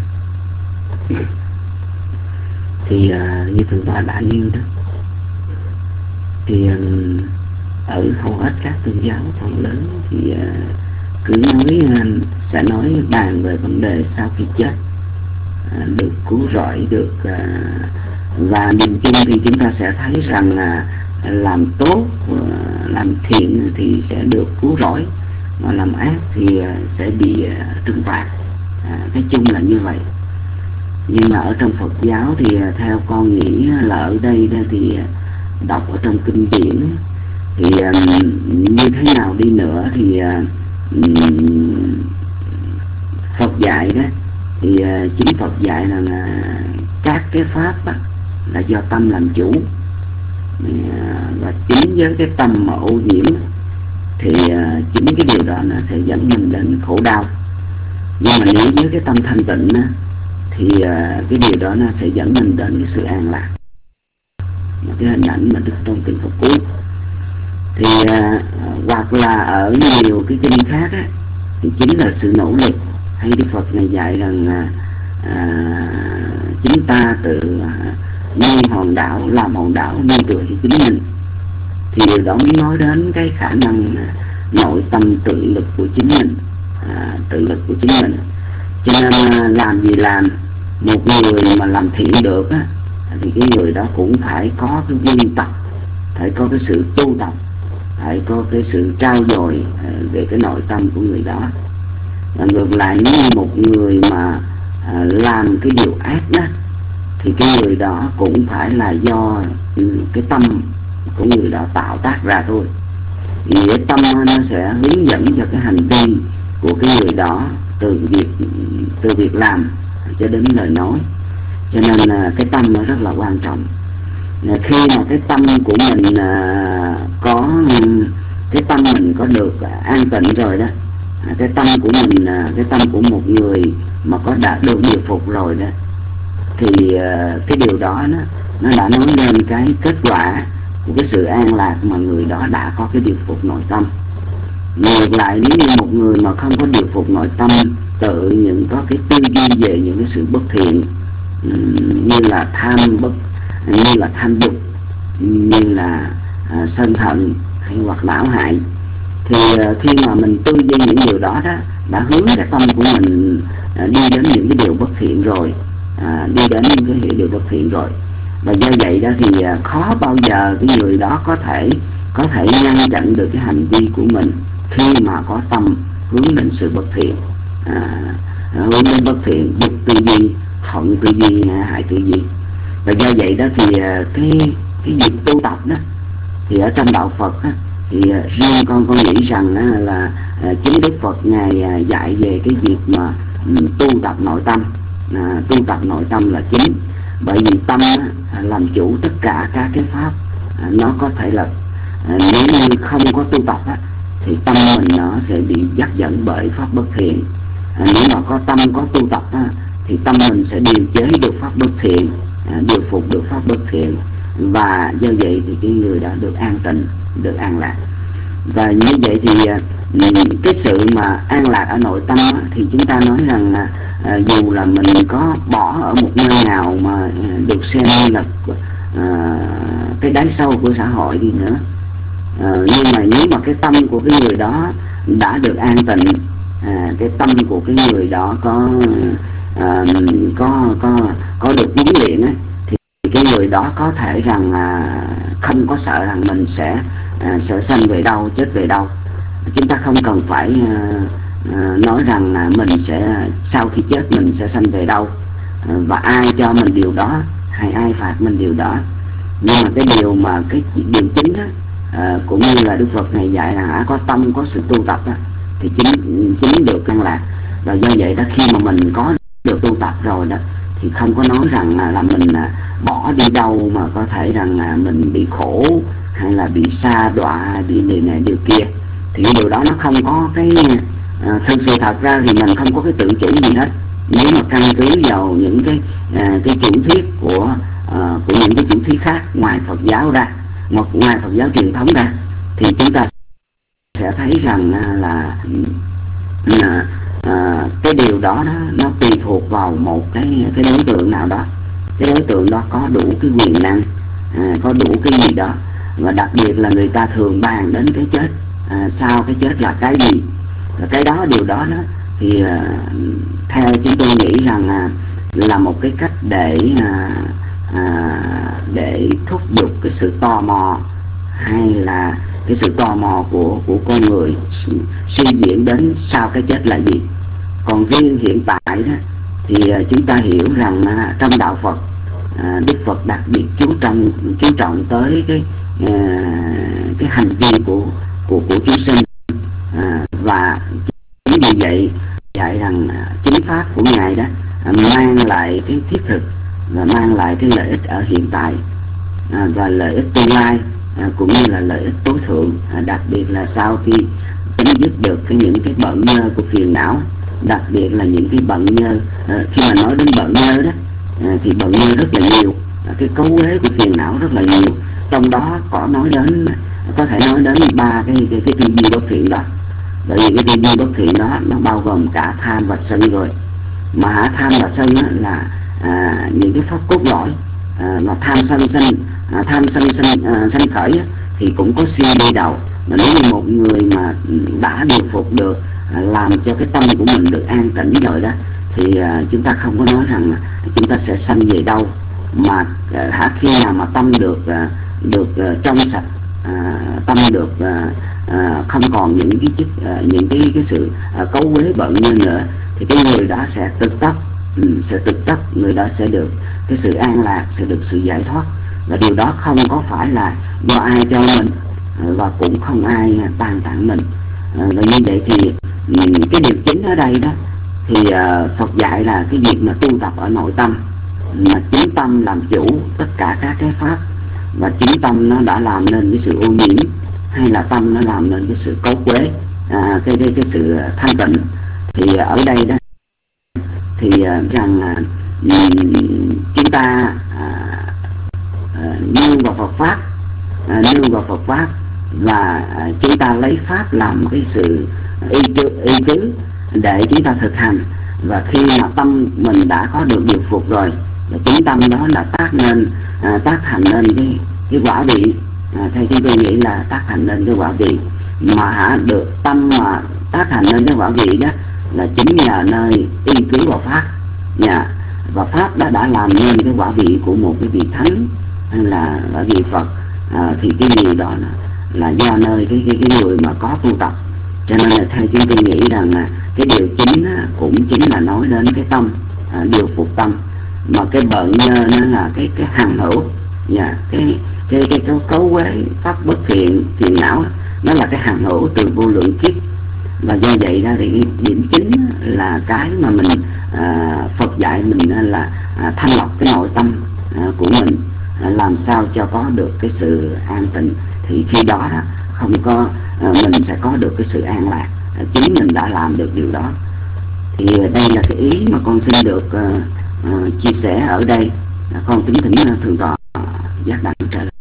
S5: thì như Thượng tọa đã nêu đó, thì ở hầu hết các tôn giáo phần lớn thì cứ sẽ nói bàn về vấn đề sau khi chết được cứu rỗi, được và nhìn chung thì chúng ta sẽ thấy rằng là làm tốt, làm thiện thì sẽ được cứu rỗi, mà làm ác thì sẽ bị trừng phạt. Cái chung là như vậy. Nhưng mà ở trong Phật giáo thì theo con nghĩ là ở đây thì đọc ở trong kinh điển thì như thế nào đi nữa thì Phật dạy đó, thì chính Phật dạy là các cái pháp là do tâm làm chủ, và chính với cái tâm mà ô nhiễm thì chính cái điều đó nó sẽ dẫn mình đến khổ đau. Nhưng mà nếu với cái tâm thanh tịnh thì cái điều đó nó sẽ dẫn mình đến cái sự an lạc. Cái hình ảnh mà Đức trong kinh Phật Cú thì hoặc là ở nhiều cái kinh khác thì chính là sự nỗ lực, hay Đức Phật này dạy rằng chúng ta tự nuôi hòn đảo, làm hòn đảo nuôi tựa cho chính mình, thì điều đó mới nói đến cái khả năng nội tâm tự lực của chính mình, tự lực của chính mình. Cho nên làm gì làm, một người mà làm thiện được á, thì cái người đó cũng phải có cái viên tập, phải có cái sự tu tập, phải có cái sự trao dồi về cái nội tâm của người đó. Và ngược lại, nếu như một người mà làm cái điều ác đó, thì cái người đó cũng phải là do cái tâm của người đó tạo tác ra thôi. Vì cái tâm nó sẽ hướng dẫn cho cái hành vi của cái người đó, từ việc làm cho đến lời nói. Cho nên cái tâm nó rất là quan trọng. Khi mà cái tâm của mình có được an tịnh rồi đó, cái tâm của mình, cái tâm của một người mà đã được điều phục rồi đó, thì cái điều đó nó đã nói lên cái kết quả của cái sự an lạc mà người đó đã có cái điều phục nội tâm. Ngược lại, nếu như một người mà không có điều phục nội tâm, tự những có cái tư duy về những cái sự bất thiện, như là tham dục, như là sân hận hay hoặc não hại, thì khi mà mình tư duy những điều đó đã hướng cái tâm của mình đi đến những cái điều bất thiện rồi, và do vậy đó thì khó bao giờ cái người đó có thể ngăn chặn được cái hành vi của mình khi mà có tâm hướng đến sự bất thiện, hướng đến bất thiện, dục tư duy, hận tư duy, hại tư duy. Và do vậy đó thì cái việc tu tập đó, thì ở trong đạo Phật đó, thì riêng con nghĩ rằng là chính Đức Phật Ngài dạy về cái việc mà tu tập nội tâm. Tu tập nội tâm là chính, bởi vì tâm làm chủ tất cả các cái pháp. Nó có thể là nếu như không có tu tập thì tâm mình nó sẽ bị dắt dẫn bởi pháp bất thiện. Nếu mà có tâm, có tu tập thì tâm mình sẽ điều chế được pháp bất thiện, điều phục được pháp bất thiện, và do vậy thì cái người đã được an tịnh, được an lạc. Và như vậy thì cái sự mà an lạc ở nội tâm thì chúng ta nói rằng là dù là mình có bỏ ở một nơi nào mà được xem như là cái đáy sâu của xã hội đi nữa, nhưng mà nếu mà cái tâm của cái người đó đã được an tịnh, cái tâm của cái người đó có được huấn luyện ấy, thì cái người đó có thể rằng không có sợ rằng mình sẽ sanh về đâu, chết về đâu. Chúng ta không cần phải nói rằng là mình sẽ sau khi chết mình sẽ sanh về đâu, và ai cho mình điều đó hay ai phạt mình điều đó. Nhưng mà cái điều điều chính đó, cũng như là Đức Phật này dạy là có tâm, có sự tu tập đó, thì chính được an lạc. Và do vậy đó, khi mà mình có được tu tập rồi đó, thì không có nói rằng là mình bỏ đi đâu mà có thể rằng là mình bị khổ hay là bị sa đọa, bị điều này điều kia. Thì cái điều đó nó không có cái thực sự thật ra thì mình không có cái tự chủ gì hết. Nếu mà căn cứ vào những cái chủ thuyết của những cái chủ thuyết khác ngoài Phật giáo ra, ngoài Phật giáo truyền thống ra, thì chúng ta sẽ thấy rằng là cái điều đó nó tùy thuộc vào một cái đối tượng nào đó. Cái đối tượng đó có đủ cái quyền năng, có đủ cái gì đó, và đặc biệt là người ta thường bàn đến cái chết, sau cái chết là cái gì. Và cái đó, điều đó thì theo chúng tôi nghĩ rằng là một cái cách để thúc giục cái sự tò mò, hay là cái sự tò mò của con người suy diễn đến sau cái chết là gì. Còn riêng hiện tại đó thì chúng ta hiểu rằng trong đạo Phật, Đức Phật đặc biệt chú trọng tới cái hành vi của chúng sinh, và chính vì vậy dạy rằng chính pháp của Ngài đó mang lại cái thiết thực và mang lại cái lợi ích ở hiện tại, và lợi ích tương lai, cũng như là lợi ích tối thượng, đặc biệt là sau khi chấm dứt được những cái bận nhơ của phiền não. Đặc biệt là những cái bận nhơ, khi mà nói đến bận nhơ đó, thì bận nhơ rất là nhiều, cái cấu uế của phiền não rất là nhiều. Trong đó có thể nói đến ba cái tư duy bất thiện đó. Bởi vì cái tư duy bất thiện đó nó bao gồm cả tham và sân rồi. Mà tham và sân là những cái pháp cốt lõi, là tham sân sanh khởi á, thì cũng có siêu đi đầu. Mà nếu như một người mà đã điều phục được, làm cho cái tâm của mình được an tĩnh rồi đó, thì chúng ta không có nói rằng chúng ta sẽ sanh về đâu, mà khi nào mà tâm được trong sạch, tâm được không còn những cái những cái sự cấu uế bận như nữa, thì cái người đó sẽ tự tốc người đó sẽ được cái sự an lạc, sẽ được sự giải thoát. Và điều đó không có phải là do ai cho mình, và cũng không ai ban tặng mình. Và như vậy thì cái điều chính ở đây đó thì Phật dạy là cái việc mà tu tập ở nội tâm, mà chính tâm làm chủ tất cả các cái pháp, và chính tâm nó đã làm nên cái sự ô nhiễm, hay là tâm nó làm nên cái sự cấu quế, cái sự thanh tịnh. Thì ở đây đó thì rằng chúng ta nương vào Phật pháp, và chúng ta lấy pháp làm cái sự y cứ để chúng ta thực hành. Và khi mà tâm mình đã có được điều phục rồi, chính tâm đó là tác thành nên cái quả vị. Theo chúng tôi nghĩ là tác thành nên cái quả vị, mà được tâm mà tác thành nên cái quả vị đó là chính nhờ nơi y cứ vào pháp. Và pháp đó đã làm nên cái quả vị của một cái vị thánh hay là quả vị Phật. Thì cái gì đó là do nơi cái người mà có tu tập. Cho nên là theo chúng tôi nghĩ rằng là cái điều chính cũng chính là nói đến cái tâm, điều phục tâm. Mà cái bận nó là cái hằng hữu, cái cấu quế pháp bất thiện phiền não, nó là cái hằng hữu từ vô lượng kiếp. Và do vậy ra thì điểm chính là cái mà mình Phật dạy mình là thanh lọc cái nội tâm của mình, làm sao cho có được cái sự an tịnh. Thì khi đó không có mình sẽ có được cái sự an lạc, chính mình đã làm được điều đó. Thì đây là cái ý mà con xin được chia sẻ ở đây. Con kính thỉnh thượng tọa giác đặng trở lại.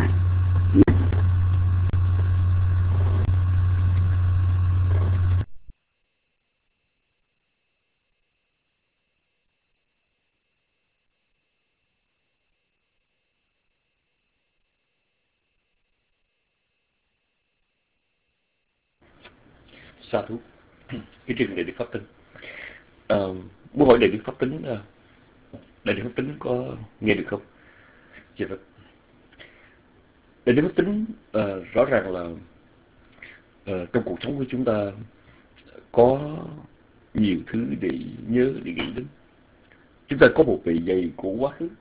S7: Sa thú. Cái trường Đại Đức Pháp Tính. Muốn hỏi Đại Đức Pháp Tính, Đại Đức Pháp Tính có nghe được không? Dạ vâng. Đại Đức Pháp Tính rõ ràng là trong cuộc sống của chúng ta có nhiều thứ để nhớ, để nghĩ đến. Chúng ta có một bề dày của quá khứ.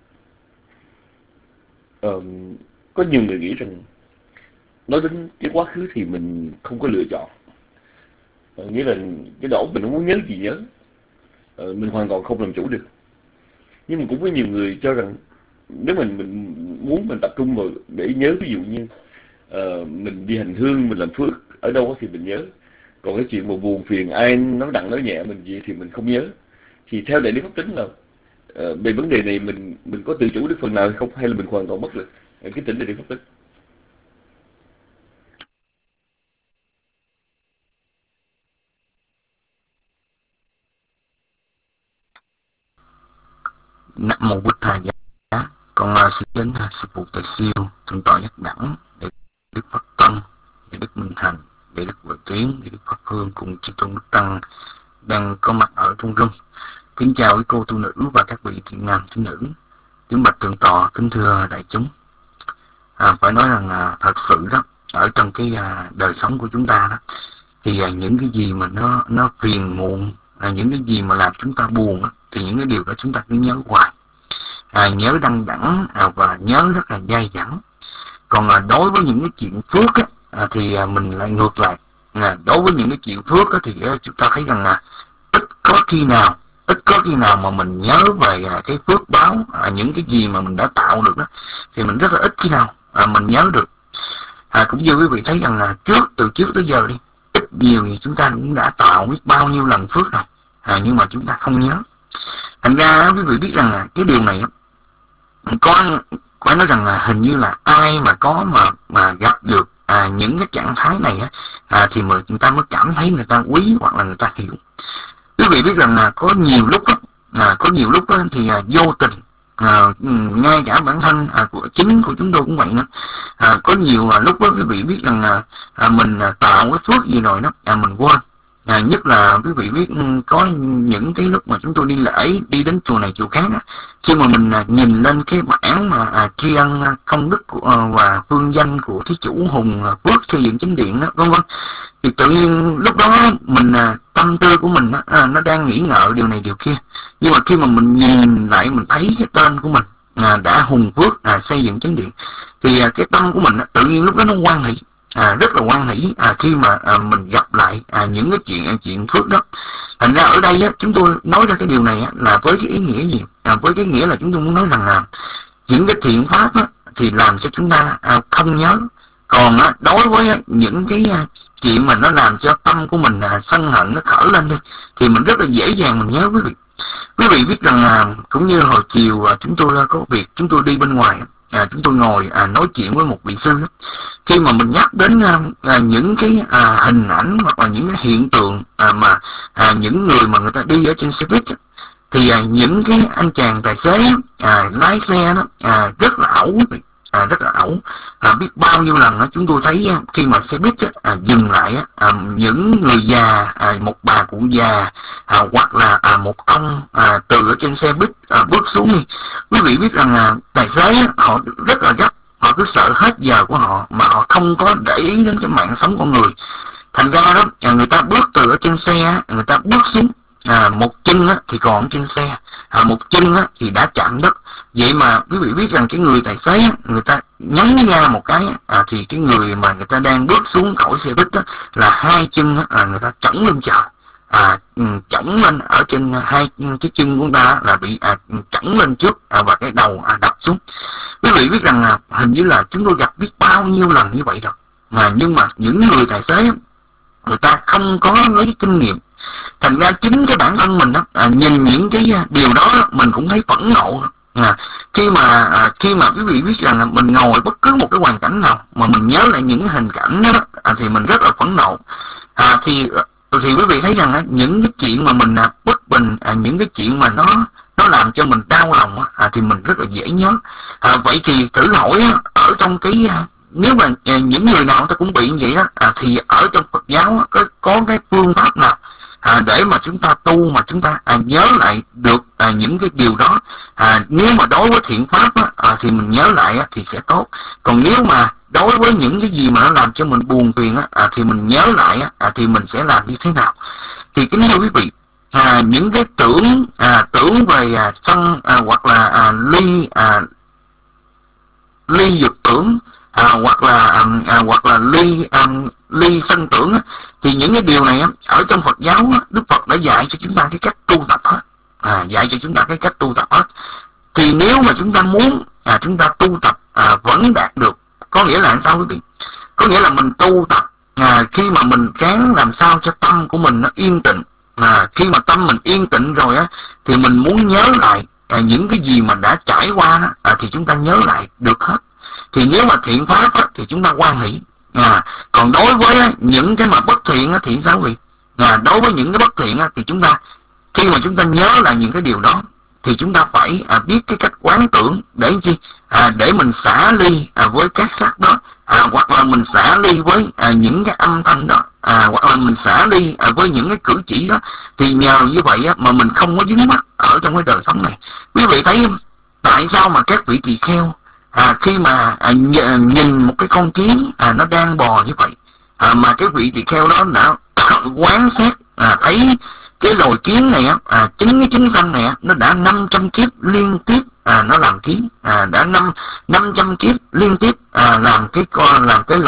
S7: Có nhiều người nghĩ rằng nói đến cái quá khứ thì mình không có lựa chọn. Nghĩa là cái đó mình không muốn nhớ gì nhớ, mình hoàn toàn không làm chủ được. Nhưng mà cũng có nhiều người cho rằng nếu mình muốn mình tập trung vào để nhớ, ví dụ như mình đi hành hương, mình làm phước ở đâu thì mình nhớ. Còn cái chuyện mà buồn phiền ai nói nặng nói nhẹ mình gì thì mình không nhớ. Thì theo Đại Đức Pháp Tính là về vấn đề này mình có tự chủ được phần nào hay không, hay là mình hoàn toàn mất lực? Cái tỉnh Đại Đức Pháp Tính.
S3: Nam mô Bụt Thầy Giá. Con xin đến sư phụ Tài Siêu, thượng tọa Nhất Đẳng, Đại Đức Pháp Tân, Đại Đức Minh Thành, Đại Đức Huệ Tuyến, Đại Đức Pháp Hương cùng chư tôn đức tăng đang có mặt ở trong room. Kính chào quý cô tu nữ và các vị thiện nam tín nữ. Kính bạch thượng tọa, kính thưa đại chúng. Phải nói rằng thật sự đó, ở trong cái đời sống của chúng ta đó, thì những cái gì mà nó phiền muộn, những cái gì mà làm chúng ta buồn đó, thì những cái điều đó chúng ta cứ nhớ hoài, nhớ đăng đẳng và nhớ rất là dai dẳng. Còn đối với những cái chuyện phước á, thì mình lại ngược lại. Đối với những cái chuyện phước á, thì chúng ta thấy rằng ít có khi nào mà mình nhớ về cái phước báo, những cái gì mà mình đã tạo được đó, thì mình rất là ít khi nào mình nhớ được. Cũng như quý vị thấy rằng là từ trước tới giờ đi, ít nhiều thì chúng ta cũng đã tạo biết bao nhiêu lần phước rồi, nhưng mà chúng ta không nhớ. Thành ra quý vị biết rằng là cái điều này có nói rằng là hình như là ai mà có mà gặp được những cái trạng thái này thì người ta mới cảm thấy người ta quý hoặc là người ta hiểu. Quý vị biết rằng là có nhiều lúc thì vô tình
S5: ngay cả bản thân của chính của chúng tôi cũng vậy đó. Có nhiều lúc đó quý vị biết rằng mình tạo cái phước gì rồi đó mình quên. Nhất là quý vị biết có những cái lúc mà chúng tôi đi lễ, đi đến chùa này chùa khác á, khi mà mình nhìn lên cái bảng mà tri ân công đức và phương danh của thí chủ Hùng Phước xây dựng chánh điện đó, vân vân, thì tự nhiên lúc đó mình tâm tư của mình nó đang nghĩ ngợi điều này điều kia, nhưng mà khi mà mình nhìn lại mình thấy cái tên của mình đã Hùng Phước xây dựng chánh điện, thì cái tâm của mình tự nhiên lúc đó nó hoan hỷ, rất là hoan hỷ khi mà mình gặp lại những cái chuyện phước đó. Thành ra ở đây chúng tôi nói ra cái điều này là với cái ý nghĩa gì? Với cái nghĩa là chúng tôi muốn nói rằng là những cái thiện pháp thì làm cho chúng ta không nhớ, còn đối với những cái chuyện mà nó làm cho tâm của mình sân hận nó khởi lên đi, thì mình rất là dễ dàng mình nhớ quý vị. Quý vị biết rằng cũng như hồi chiều chúng tôi có việc, chúng tôi đi bên ngoài, chúng tôi ngồi nói chuyện với một vị sư. Khi mà mình nhắc đến những cái hình ảnh hoặc là những cái hiện tượng mà những người mà người ta đi ở trên xe buýt thì những cái anh chàng tài xế lái xe đó rất là ẩu quý vị, rất là ẩu. Biết bao nhiêu lần chúng tôi thấy khi mà xe buýt dừng lại những người già, một bà cụ già hoặc là một ông từ ở trên xe buýt bước xuống đi. Quý vị biết rằng tài xế họ rất là gấp, họ cứ sợ hết giờ của họ mà họ không có để ý đến cái mạng sống con người. Thành ra đó người ta bước từ ở trên xe, người ta bước xuống, một chân thì còn trên xe, một chân thì đã chạm đất. Vậy mà quý vị biết rằng cái người tài xế người ta nhấn ra một cái thì cái người mà người ta đang bước xuống khỏi xe buýt là hai chân người ta chổng lên trời, chổng lên ở trên hai cái chân của người ta là bị chổng lên trước và cái đầu đập xuống. Quý vị biết rằng hình như là chúng tôi gặp biết bao nhiêu lần như vậy rồi, nhưng mà những người tài xế người ta không có lấy kinh nghiệm. Thành ra chính cái bản thân mình nhìn những cái điều đó mình cũng thấy phẫn nộ. Khi mà quý vị biết rằng mình ngồi bất cứ một cái hoàn cảnh nào mà mình nhớ lại những cái hình cảnh đó thì mình rất là phẫn nộ. Thì quý vị thấy rằng những cái chuyện mà mình bất bình, những cái chuyện mà nó làm cho mình đau lòng thì mình rất là dễ nhớ. Vậy thì thử hỏi ở trong cái nếu mà những người nào ta cũng bị như vậy đó thì ở trong Phật giáo có cái phương pháp nào để mà chúng ta tu mà chúng ta nhớ lại được những cái điều đó? Nếu mà đối với thiện pháp thì mình nhớ lại thì sẽ tốt, còn nếu mà đối với những cái gì mà nó làm cho mình buồn phiền thì mình nhớ lại thì mình sẽ làm như thế nào? Thì kính thưa quý vị, những cái tưởng về sân hoặc là ly dục tưởng hoặc là ly sân tưởng thì những cái điều này ở trong Phật giáo Đức Phật đã dạy cho chúng ta cái cách tu tập hết, dạy cho chúng ta cái cách tu tập hết. Thì nếu mà chúng ta muốn chúng ta tu tập vẫn đạt được, có nghĩa là sao quý vị? Có nghĩa là mình tu tập khi mà mình ráng làm sao cho tâm của mình nó yên tĩnh. Khi mà tâm mình yên tĩnh rồi thì mình muốn nhớ lại những cái gì mà đã trải qua thì chúng ta nhớ lại được hết. Thì nếu mà thiện pháp thì chúng ta hoan hỷ. Còn đối với những cái mà bất thiện thì sao quý vị? Đối với những cái bất thiện thì chúng ta khi mà chúng ta nhớ lại những cái điều đó thì chúng ta phải biết cái cách quán tưởng để chi? Để mình xả ly với các sắc đó, hoặc là mình xả ly với những cái âm thanh đó, hoặc là mình xả ly với những cái cử chỉ đó. Thì nhờ như vậy mà mình không có dính mắc ở trong cái đời sống này. Quý vị thấy tại sao mà các vị tỳ kheo khi mà nhìn một cái con kiến nó đang bò như vậy mà cái vị tỳ kheo đó đã quán xét thấy cái loài kiến này chính cái chúng sanh này nó đã 500 kiếp liên tiếp nó làm kiến, đã 500 kiếp liên tiếp làm cái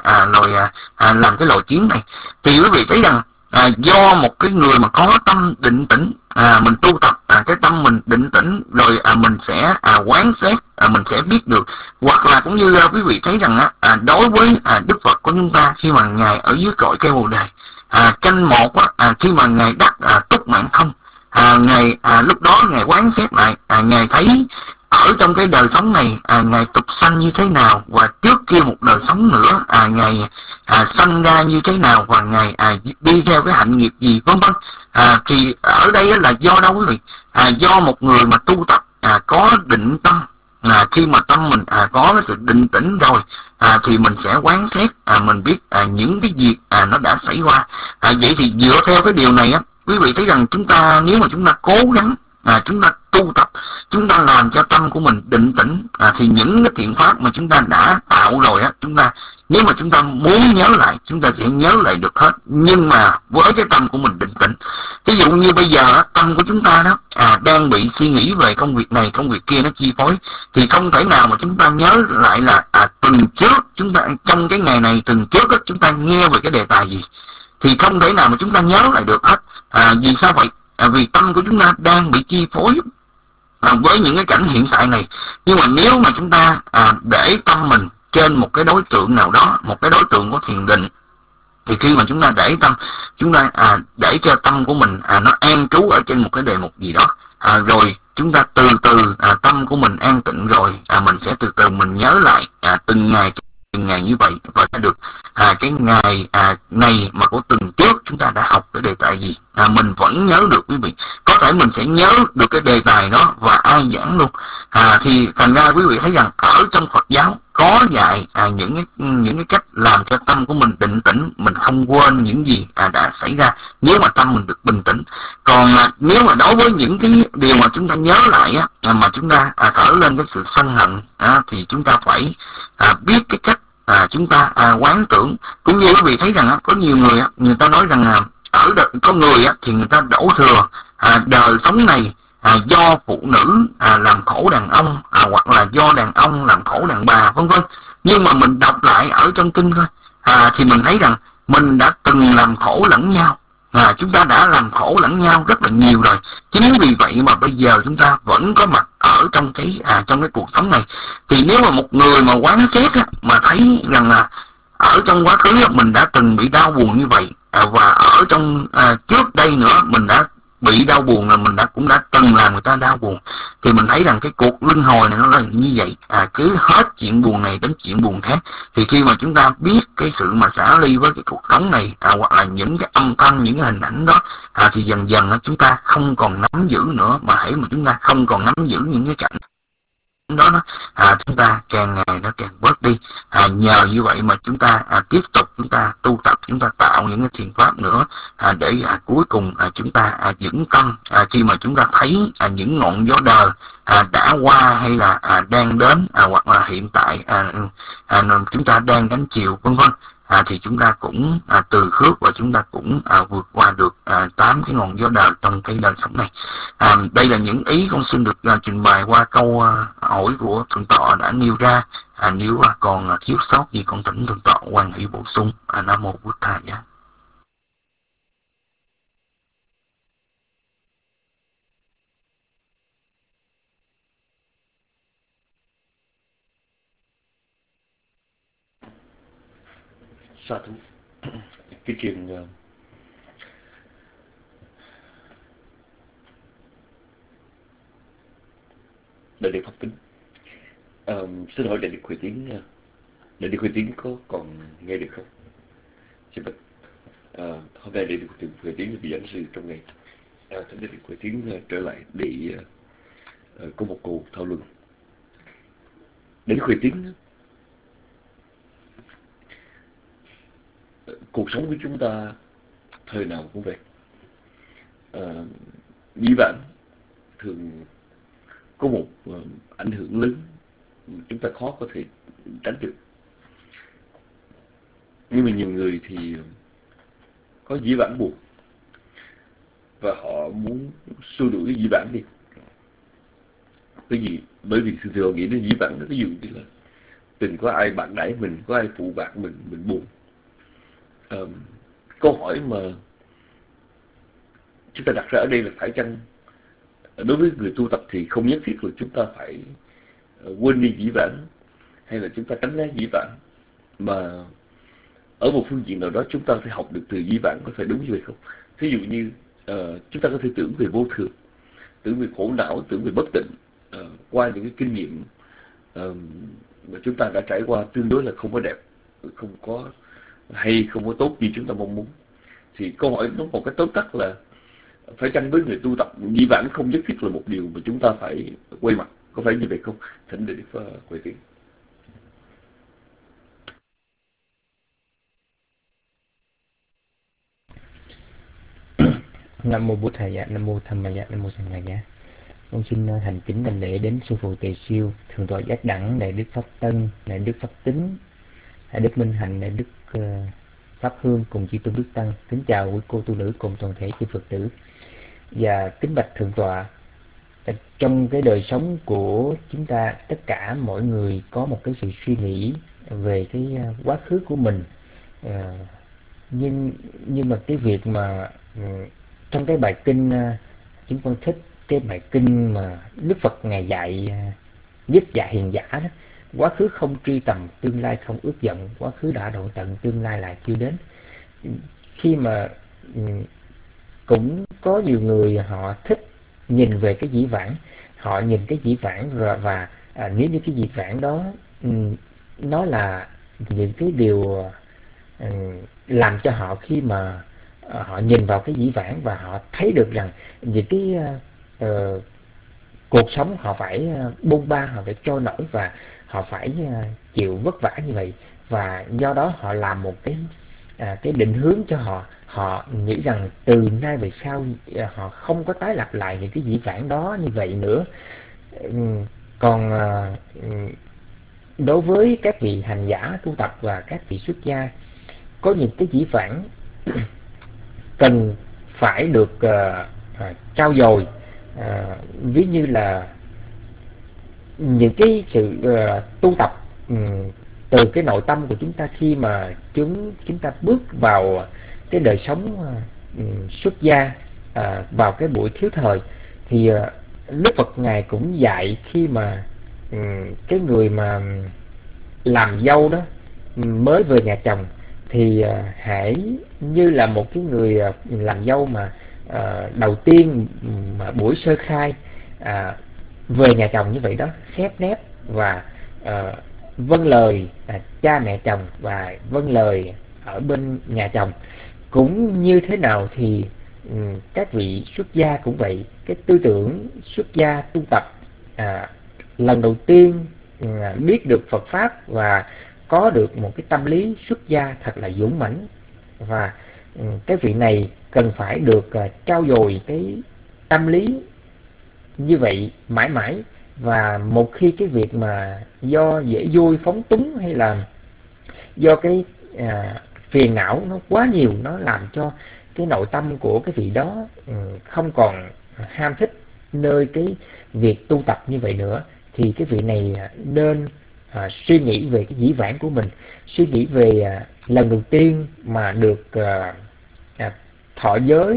S5: loài kiến này. Thì quý vị thấy rằng do một cái người mà có tâm định tĩnh, mình tu tập cái tâm mình định tĩnh rồi mình sẽ quán xét, mình sẽ biết được. Hoặc là cũng như quý vị thấy rằng đối với Đức Phật của chúng ta khi mà ngài ở dưới cội cây Bồ Đề, canh một khi mà ngài đắc túc mạng thông, ngài lúc đó ngài quán xét lại, ngài thấy ở trong cái đời sống này ngài tục sanh như thế nào, và trước kia một đời sống nữa ngài sanh ra như thế nào, và ngài đi theo cái hạnh nghiệp gì vân vân. Thì ở đây là do đâu quý vị? Do một người mà tu tập
S8: có định tâm. Khi mà tâm mình có cái sự định tĩnh rồi thì mình sẽ quán xét, mình biết những cái việc nó đã xảy qua. Vậy thì dựa theo cái điều này á, quý vị thấy rằng chúng ta, nếu mà chúng ta cố gắng chúng ta tu tập, chúng ta làm cho tâm của mình định tĩnh, thì những cái thiện pháp mà chúng ta đã tạo rồi á, nếu mà chúng ta muốn nhớ lại, chúng ta sẽ nhớ lại được hết, nhưng mà với cái tâm của mình định tĩnh. Ví dụ như bây giờ tâm của chúng ta đó đang bị suy nghĩ về công việc này công việc kia nó chi phối, thì không thể nào mà chúng ta nhớ lại là tuần trước chúng ta trong cái ngày này, tuần trước chúng ta nghe về cái đề tài gì, thì không thể nào mà chúng ta nhớ lại được hết. Vì sao vậy? Vì tâm của chúng ta đang bị chi phối với những cái cảnh hiện tại này. Nhưng mà nếu mà chúng ta để tâm mình trên một cái đối tượng nào đó, một cái đối tượng của thiền định, thì khi mà chúng ta để tâm, chúng ta để cho tâm của mình nó an trú ở trên một cái đề mục gì đó, rồi chúng ta từ từ tâm của mình an tịnh rồi, mình sẽ từ từ mình nhớ lại từng ngày như vậy, và sẽ được cái ngày này mà của tuần trước chúng ta đã học cái đề tài gì, mình vẫn nhớ được quý vị. Có thể mình sẽ nhớ được cái đề tài đó và ai giảng luôn. Thì thành ra quý vị thấy rằng ở trong Phật giáo có dạy những cái cách làm cho tâm của mình định tĩnh, mình không quên những gì đã xảy ra nếu mà tâm mình được bình tĩnh. Còn nếu mà đối với những cái điều mà chúng ta nhớ lại mà chúng ta khởi lên cái sự sân hận, thì chúng ta phải biết cái cách chúng ta quán tưởng. Cũng như quý vị thấy rằng có nhiều người người ta nói rằng ở có người thì người ta đổ thừa đời sống này do phụ nữ làm khổ đàn ông, hoặc là do đàn ông làm khổ đàn bà, vân vân. Nhưng mà mình đọc lại ở trong kinh thôi, thì mình thấy rằng mình đã từng làm khổ lẫn nhau. Chúng ta đã làm khổ lẫn nhau rất là nhiều rồi. Chính vì vậy mà bây giờ chúng ta vẫn có mặt ở trong cái cuộc sống này. Thì nếu mà một người mà quán xét mà thấy rằng là ở trong quá khứ mình đã từng bị đau buồn như vậy, và ở trong trước đây nữa mình đã bị đau buồn, là mình cũng đã từng làm người ta đau buồn, thì mình thấy rằng cái cuộc luân hồi này nó là như vậy, cứ hết chuyện buồn này đến chuyện buồn khác. Thì khi mà chúng ta biết cái sự mà xả ly với cái cuộc sống này, hoặc là những cái âm thanh, những cái hình ảnh đó, thì dần dần chúng ta không còn nắm giữ nữa. Mà hãy mà chúng ta không còn nắm giữ những cái cảnh đó, chúng ta càng ngày nó càng bớt đi. Nhờ như vậy mà chúng ta tiếp tục chúng ta tu tập, chúng ta tạo những cái thiền pháp nữa, để cuối cùng chúng ta vững tâm khi mà chúng ta thấy những ngọn gió đời đã qua hay là đang đến, hoặc là hiện tại chúng ta đang đánh chiều, vân vân. Thì chúng ta cũng từ khước, và chúng ta cũng vượt qua được 8 cái ngọn gió đời trong cái đời sống này. Đây là những ý con xin được trình bày qua câu hỏi của Thượng tọa đã nêu ra. Nếu còn thiếu sót gì con thỉnh Thượng tọa hoan hỷ bổ sung. Nam mô Bụt Thầy.
S7: Sa thú. Cái chuyện Đại Đức Pháp Tính. Xin hỏi Đại Đức Huệ Tiến, Đại Đức Huệ Tiến có còn nghe được không? Xin bạch. Hôm nay Đại Đức Huệ Tiến là vị giảng sư trong ngày. Thỉnh Đại Đức Huệ Tiến trở lại để có một cuộc thảo luận. Đại Đức Huệ Tiến, cuộc sống của chúng ta thời nào cũng vậy. Dĩ vãng thường có một ảnh hưởng lớn, chúng ta khó có thể tránh được. Nhưng mà nhiều người thì có dĩ vãng buồn, và họ muốn xua đuổi cái dĩ vãng đi. Cái gì? Bởi vì thường thường nghĩ đến dĩ vãng, ví dụ như là từng có ai bạn đãi mình, có ai phụ bạc mình buồn. Câu hỏi mà chúng ta đặt ra ở đây là phải chăng đối với người tu tập thì không nhất thiết là chúng ta phải quên đi dĩ vãng, hay là chúng ta tránh né dĩ vãng, mà ở một phương diện nào đó chúng ta phải học được từ dĩ vãng, có phải đúng như vậy không? Ví dụ như chúng ta có thể tưởng về vô thường, tưởng về khổ não, tưởng về bất tịnh, qua những cái kinh nghiệm mà chúng ta đã trải qua tương đối là không có đẹp, không có hay, không có tốt như chúng ta mong muốn. Thì câu hỏi nó một cái tóm tắt là phải chăng với người tu tập dĩ vãng không nhất thiết là một điều mà chúng ta phải quay mặt, có phải như vậy không? Thỉnh để quay tiếng.
S6: Nam mô Bụt Thầy, Nam mô Tham Maya, Nam mô Sanh Ngài. Con xin thành kính đảnh lễ đến sư phụ Tề Siêu, thượng tọa Giác Đẳng, đại đức Pháp Tân, đại đức Pháp Tính, đại đức Minh Hạnh, đại đức Pháp Hương cùng chư tôn đức tăng. Kính chào quý cô tu nữ cùng toàn thể chư Phật tử. Và kính bạch thượng tọa, trong cái đời sống của chúng ta, tất cả mọi người có một cái sự suy nghĩ về cái quá khứ của mình. Nhưng mà cái việc mà trong cái bài kinh, chúng con thích cái bài kinh mà Đức Phật Ngài dạy Nhất Dạ Hiền Giả đó: quá khứ không truy tầm, tương lai không ước vọng, quá khứ đã độ tận, tương lai lại chưa đến. Khi mà cũng có nhiều người họ thích nhìn về cái dĩ vãng, họ nhìn cái dĩ vãng và nếu như cái dĩ vãng đó nó là những cái điều làm cho họ, khi mà họ nhìn vào cái dĩ vãng và họ thấy được rằng những cái cuộc sống họ phải bôn ba, họ phải trôi nổi và họ phải chịu vất vả như vậy, và do đó họ làm một cái định hướng cho họ. Họ nghĩ rằng từ nay về sau họ không có tái lặp lại những cái dĩ vãng đó như vậy nữa. Còn đối với các vị hành giả tu tập và các vị xuất gia, có những cái dĩ vãng cần phải được trau dồi, ví như là những cái sự tu tập từ cái nội tâm của chúng ta. Khi mà chúng ta bước vào cái đời sống xuất gia, vào cái buổi thiếu thời, thì Đức Phật Ngài cũng dạy khi mà cái người mà làm dâu đó mới về nhà chồng, thì hãy như là một cái người làm dâu mà đầu tiên mà buổi sơ khai về nhà chồng như vậy đó, khép nép và vâng lời cha mẹ chồng và vâng lời ở bên nhà chồng. Cũng như thế nào thì các vị xuất gia cũng vậy. Cái tư tưởng xuất gia tu tập lần đầu tiên biết được Phật Pháp và có được một cái tâm lý xuất gia thật là dũng mãnh, và cái vị này cần phải được trau dồi cái tâm lý như vậy mãi mãi. Và một khi cái việc mà do dễ vui phóng túng, hay là do cái phiền não nó quá nhiều, nó làm cho cái nội tâm của cái vị đó không còn ham thích nơi cái việc tu tập như vậy nữa, thì cái vị này nên suy nghĩ về cái dĩ vãng của mình, suy nghĩ về lần đầu tiên mà được thọ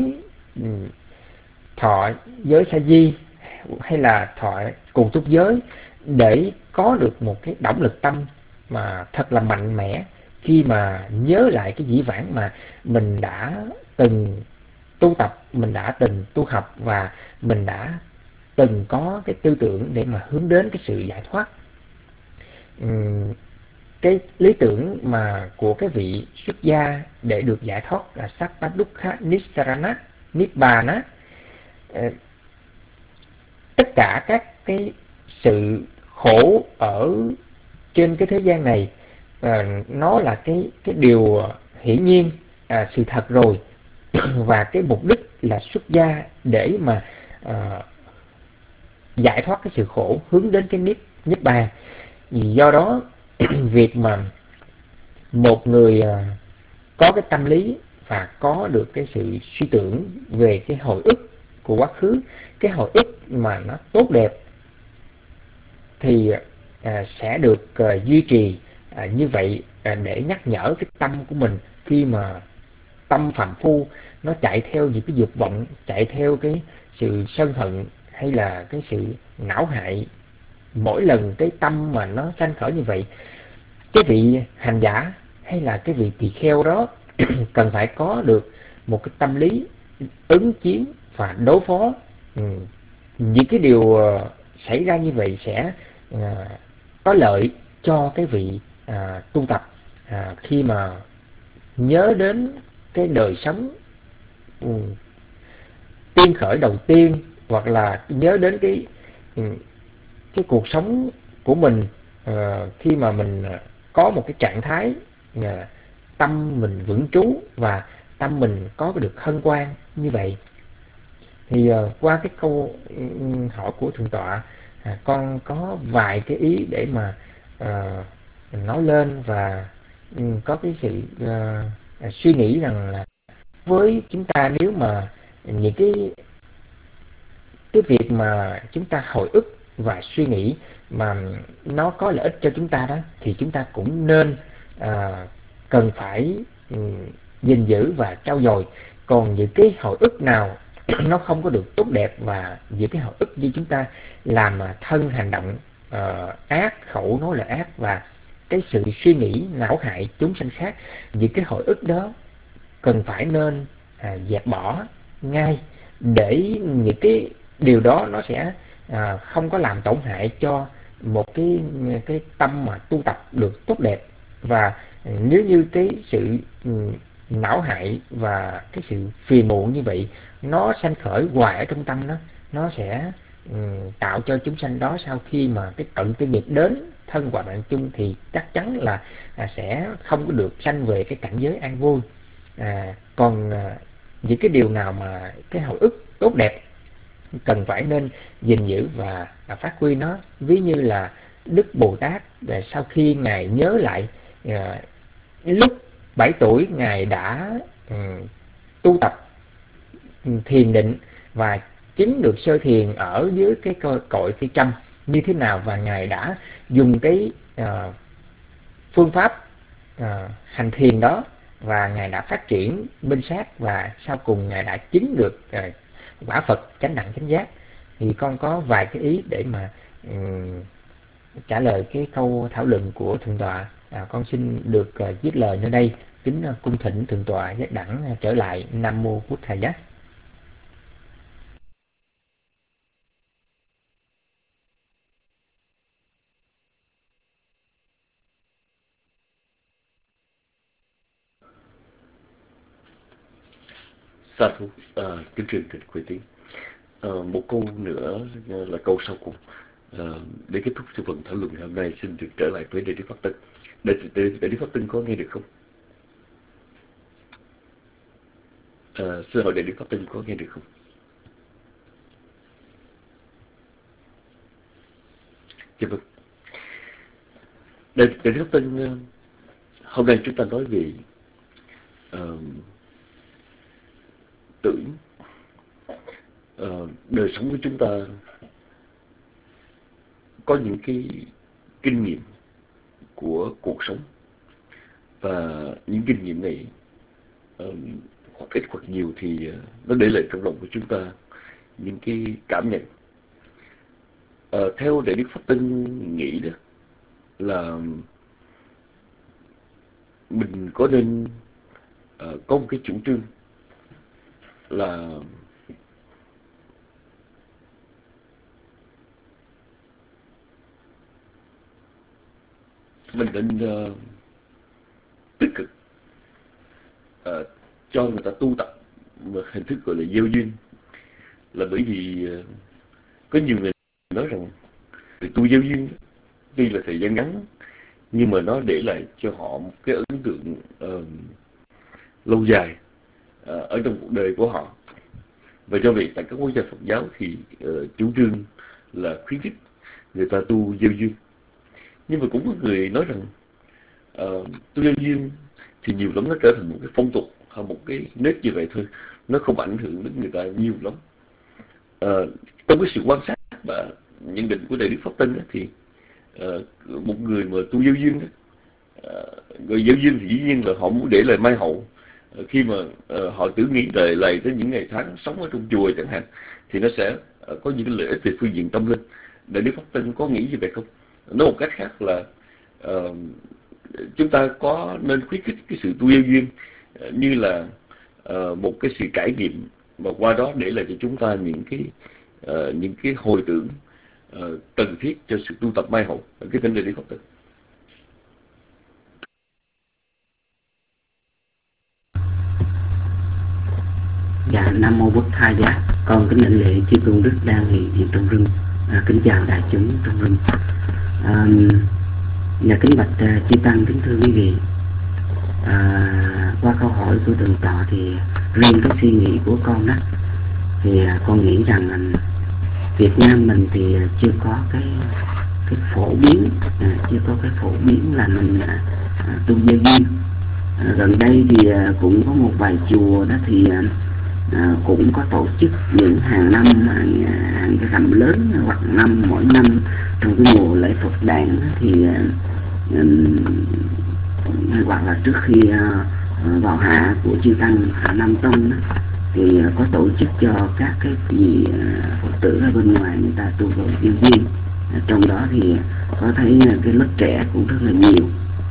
S6: giới sa di hay là thọ cùng túc giới, để có được một cái động lực tâm mà thật là mạnh mẽ khi mà nhớ lại cái dĩ vãng mà mình đã từng tu tập, mình đã từng tu học, và mình đã từng có cái tư tưởng để mà hướng đến cái sự giải thoát. Cái lý tưởng mà của cái vị xuất gia để được giải thoát là Sattva-dukkha Nissarana Nibbana. Tất cả các cái sự khổ ở trên cái thế gian này, nó là cái điều hiển nhiên, sự thật rồi. Và cái mục đích là xuất gia để mà giải thoát cái sự khổ, hướng đến cái niết bàn. Do đó việc mà một người có cái tâm lý và có được cái sự suy tưởng về cái hồi ức của quá khứ, cái hồi ức mà nó tốt đẹp, thì sẽ được duy trì như vậy, để nhắc nhở cái tâm của mình khi mà tâm phàm phu nó chạy theo những cái dục vọng, chạy theo cái sự sân hận hay là cái sự não hại. Mỗi lần cái tâm mà nó sanh khởi như vậy, cái vị hành giả hay là cái vị tỳ kheo đó cần phải có được một cái tâm lý ứng chiến và đối phó. Những cái điều xảy ra như vậy sẽ có lợi cho cái vị tu tập khi mà nhớ đến cái đời sống tiên khởi đầu tiên, hoặc là nhớ đến cái cuộc sống của mình khi mà mình có một cái trạng thái tâm mình vững trú và tâm mình có được hân hoan như vậy. Thì qua cái câu hỏi của thượng tọa, con có vài cái ý để mà nói lên, và có cái sự suy nghĩ rằng là với chúng ta, nếu mà những cái việc mà chúng ta hồi ức và suy nghĩ mà nó có lợi ích cho chúng ta đó, thì chúng ta cũng nên cần phải gìn giữ và trau dồi. Còn những cái hồi ức nào nó không có được tốt đẹp, và những cái hồi ức như chúng ta làm thân hành động ác, khẩu nói lời ác, và cái sự suy nghĩ não hại chúng sanh khác, những cái hồi ức đó cần phải nên dẹp bỏ ngay, để những cái điều đó nó sẽ không có làm tổn hại cho một cái tâm mà tu tập được tốt đẹp. Và nếu như cái sự não hại và cái sự phiền muộn như vậy nó sanh khởi hoài ở trong tâm đó, nó sẽ tạo cho chúng sanh đó sau khi mà cái cận tư nghiệp đến thân hoặc bạn chung, thì chắc chắn là sẽ không có được sanh về cái cảnh giới an vui. Còn những cái điều nào mà cái hồi ức tốt đẹp cần phải nên gìn giữ và phát huy nó, ví như là Đức Bồ Tát sau khi ngài nhớ lại lúc 7 tuổi ngài đã tu tập thiền định và chứng được sơ thiền ở dưới cái cội cây trăm như thế nào, và ngài đã dùng cái phương pháp hành thiền đó, và ngài đã phát triển minh sát, và sau cùng ngài đã chứng được quả Phật chánh đẳng chánh giác. Thì con có vài cái ý để mà trả lời cái câu thảo luận của thượng tọa. Con xin được dứt lời nơi đây, kính cung thỉnh thượng tọa giác đẳng trở lại. Nam mô Bụt Thầy Giác.
S7: Sa thú, kính truyền thỉnh Quế Tiến. Một câu nữa là câu sau cùng. Để kết thúc cho phần thảo luận hôm nay, xin được trở lại với Đại Đức Pháp Tân. Đại Đức Pháp Tân có nghe được không? Xin hỏi Đại Đức Pháp Tân có nghe được không? Dạ vâng. Đại Đức Pháp Tân, hôm nay chúng ta nói về tưởng. Đời sống của chúng ta có những cái kinh nghiệm của cuộc sống, và những kinh nghiệm này hoặc ít hoặc nhiều thì nó để lại trong lòng của chúng ta những cái cảm nhận. Theo Đại Đức Pháp Tân nghĩ đó là mình có nên có một cái chủ trương là mình nên tích cực cho người ta tu tập một hình thức gọi là gieo duyên. Là bởi vì có nhiều người nói rằng tu gieo duyên tuy là thời gian ngắn, nhưng mà nó để lại cho họ một cái ấn tượng lâu dài ở trong cuộc đời của họ. Và do vậy tại các quốc gia Phật giáo thì chủ trương là khuyến khích người ta tu gieo duyên. Nhưng mà cũng có người nói rằng tu gieo duyên thì nhiều lắm nó trở thành một cái phong tục hay một cái nếp như vậy thôi, nó không ảnh hưởng đến người ta nhiều lắm. Trong cái sự quan sát và nhận định của Đại Đức Pháp Tân thì một người mà tu gieo duyên người gieo duyên thì dĩ nhiên là họ muốn để lại mai hậu. Khi mà họ tưởng nghĩ lại tới những ngày tháng sống ở trong chùa chẳng hạn, thì nó sẽ có những cái lợi ích về phương diện tâm linh. Đại Đức Pháp Tân có nghĩ như vậy không? Nói một cách khác là chúng ta có nên khuyến khích cái sự tu gieo duyên như là một cái sự trải nghiệm, và qua đó để lại cho chúng ta những cái hồi tưởng cần thiết cho sự tu tập mai hậu. Cái vấn đề Đại Đức Pháp Tân.
S5: Dạ, Nam mô Bụt Thầy Giác. Con kính lãnh lễ chư tôn đức đang hiện diện trong rừng. Kính chào đại chúng trong rừng. Và kính bạch chư tăng, kính thưa quý vị. Qua câu hỏi của thượng tọa thì riêng cái suy nghĩ của con đó, thì con nghĩ rằng Việt Nam mình thì chưa có cái phổ biến, chưa có cái phổ biến là mình tu giới duyên. Gần đây thì cũng có một vài chùa đó thì cũng có tổ chức những hàng năm hàng cái rằm lớn, hoặc mỗi năm trong cái mùa lễ Phật đản thì hoặc là trước khi vào hạ của chư tăng Hạ Nam Tông đó, thì có tổ chức cho các cái vị Phật tử ở bên ngoài người ta tu vào nhân viên. Trong đó thì có thấy cái lớp trẻ cũng rất là nhiều.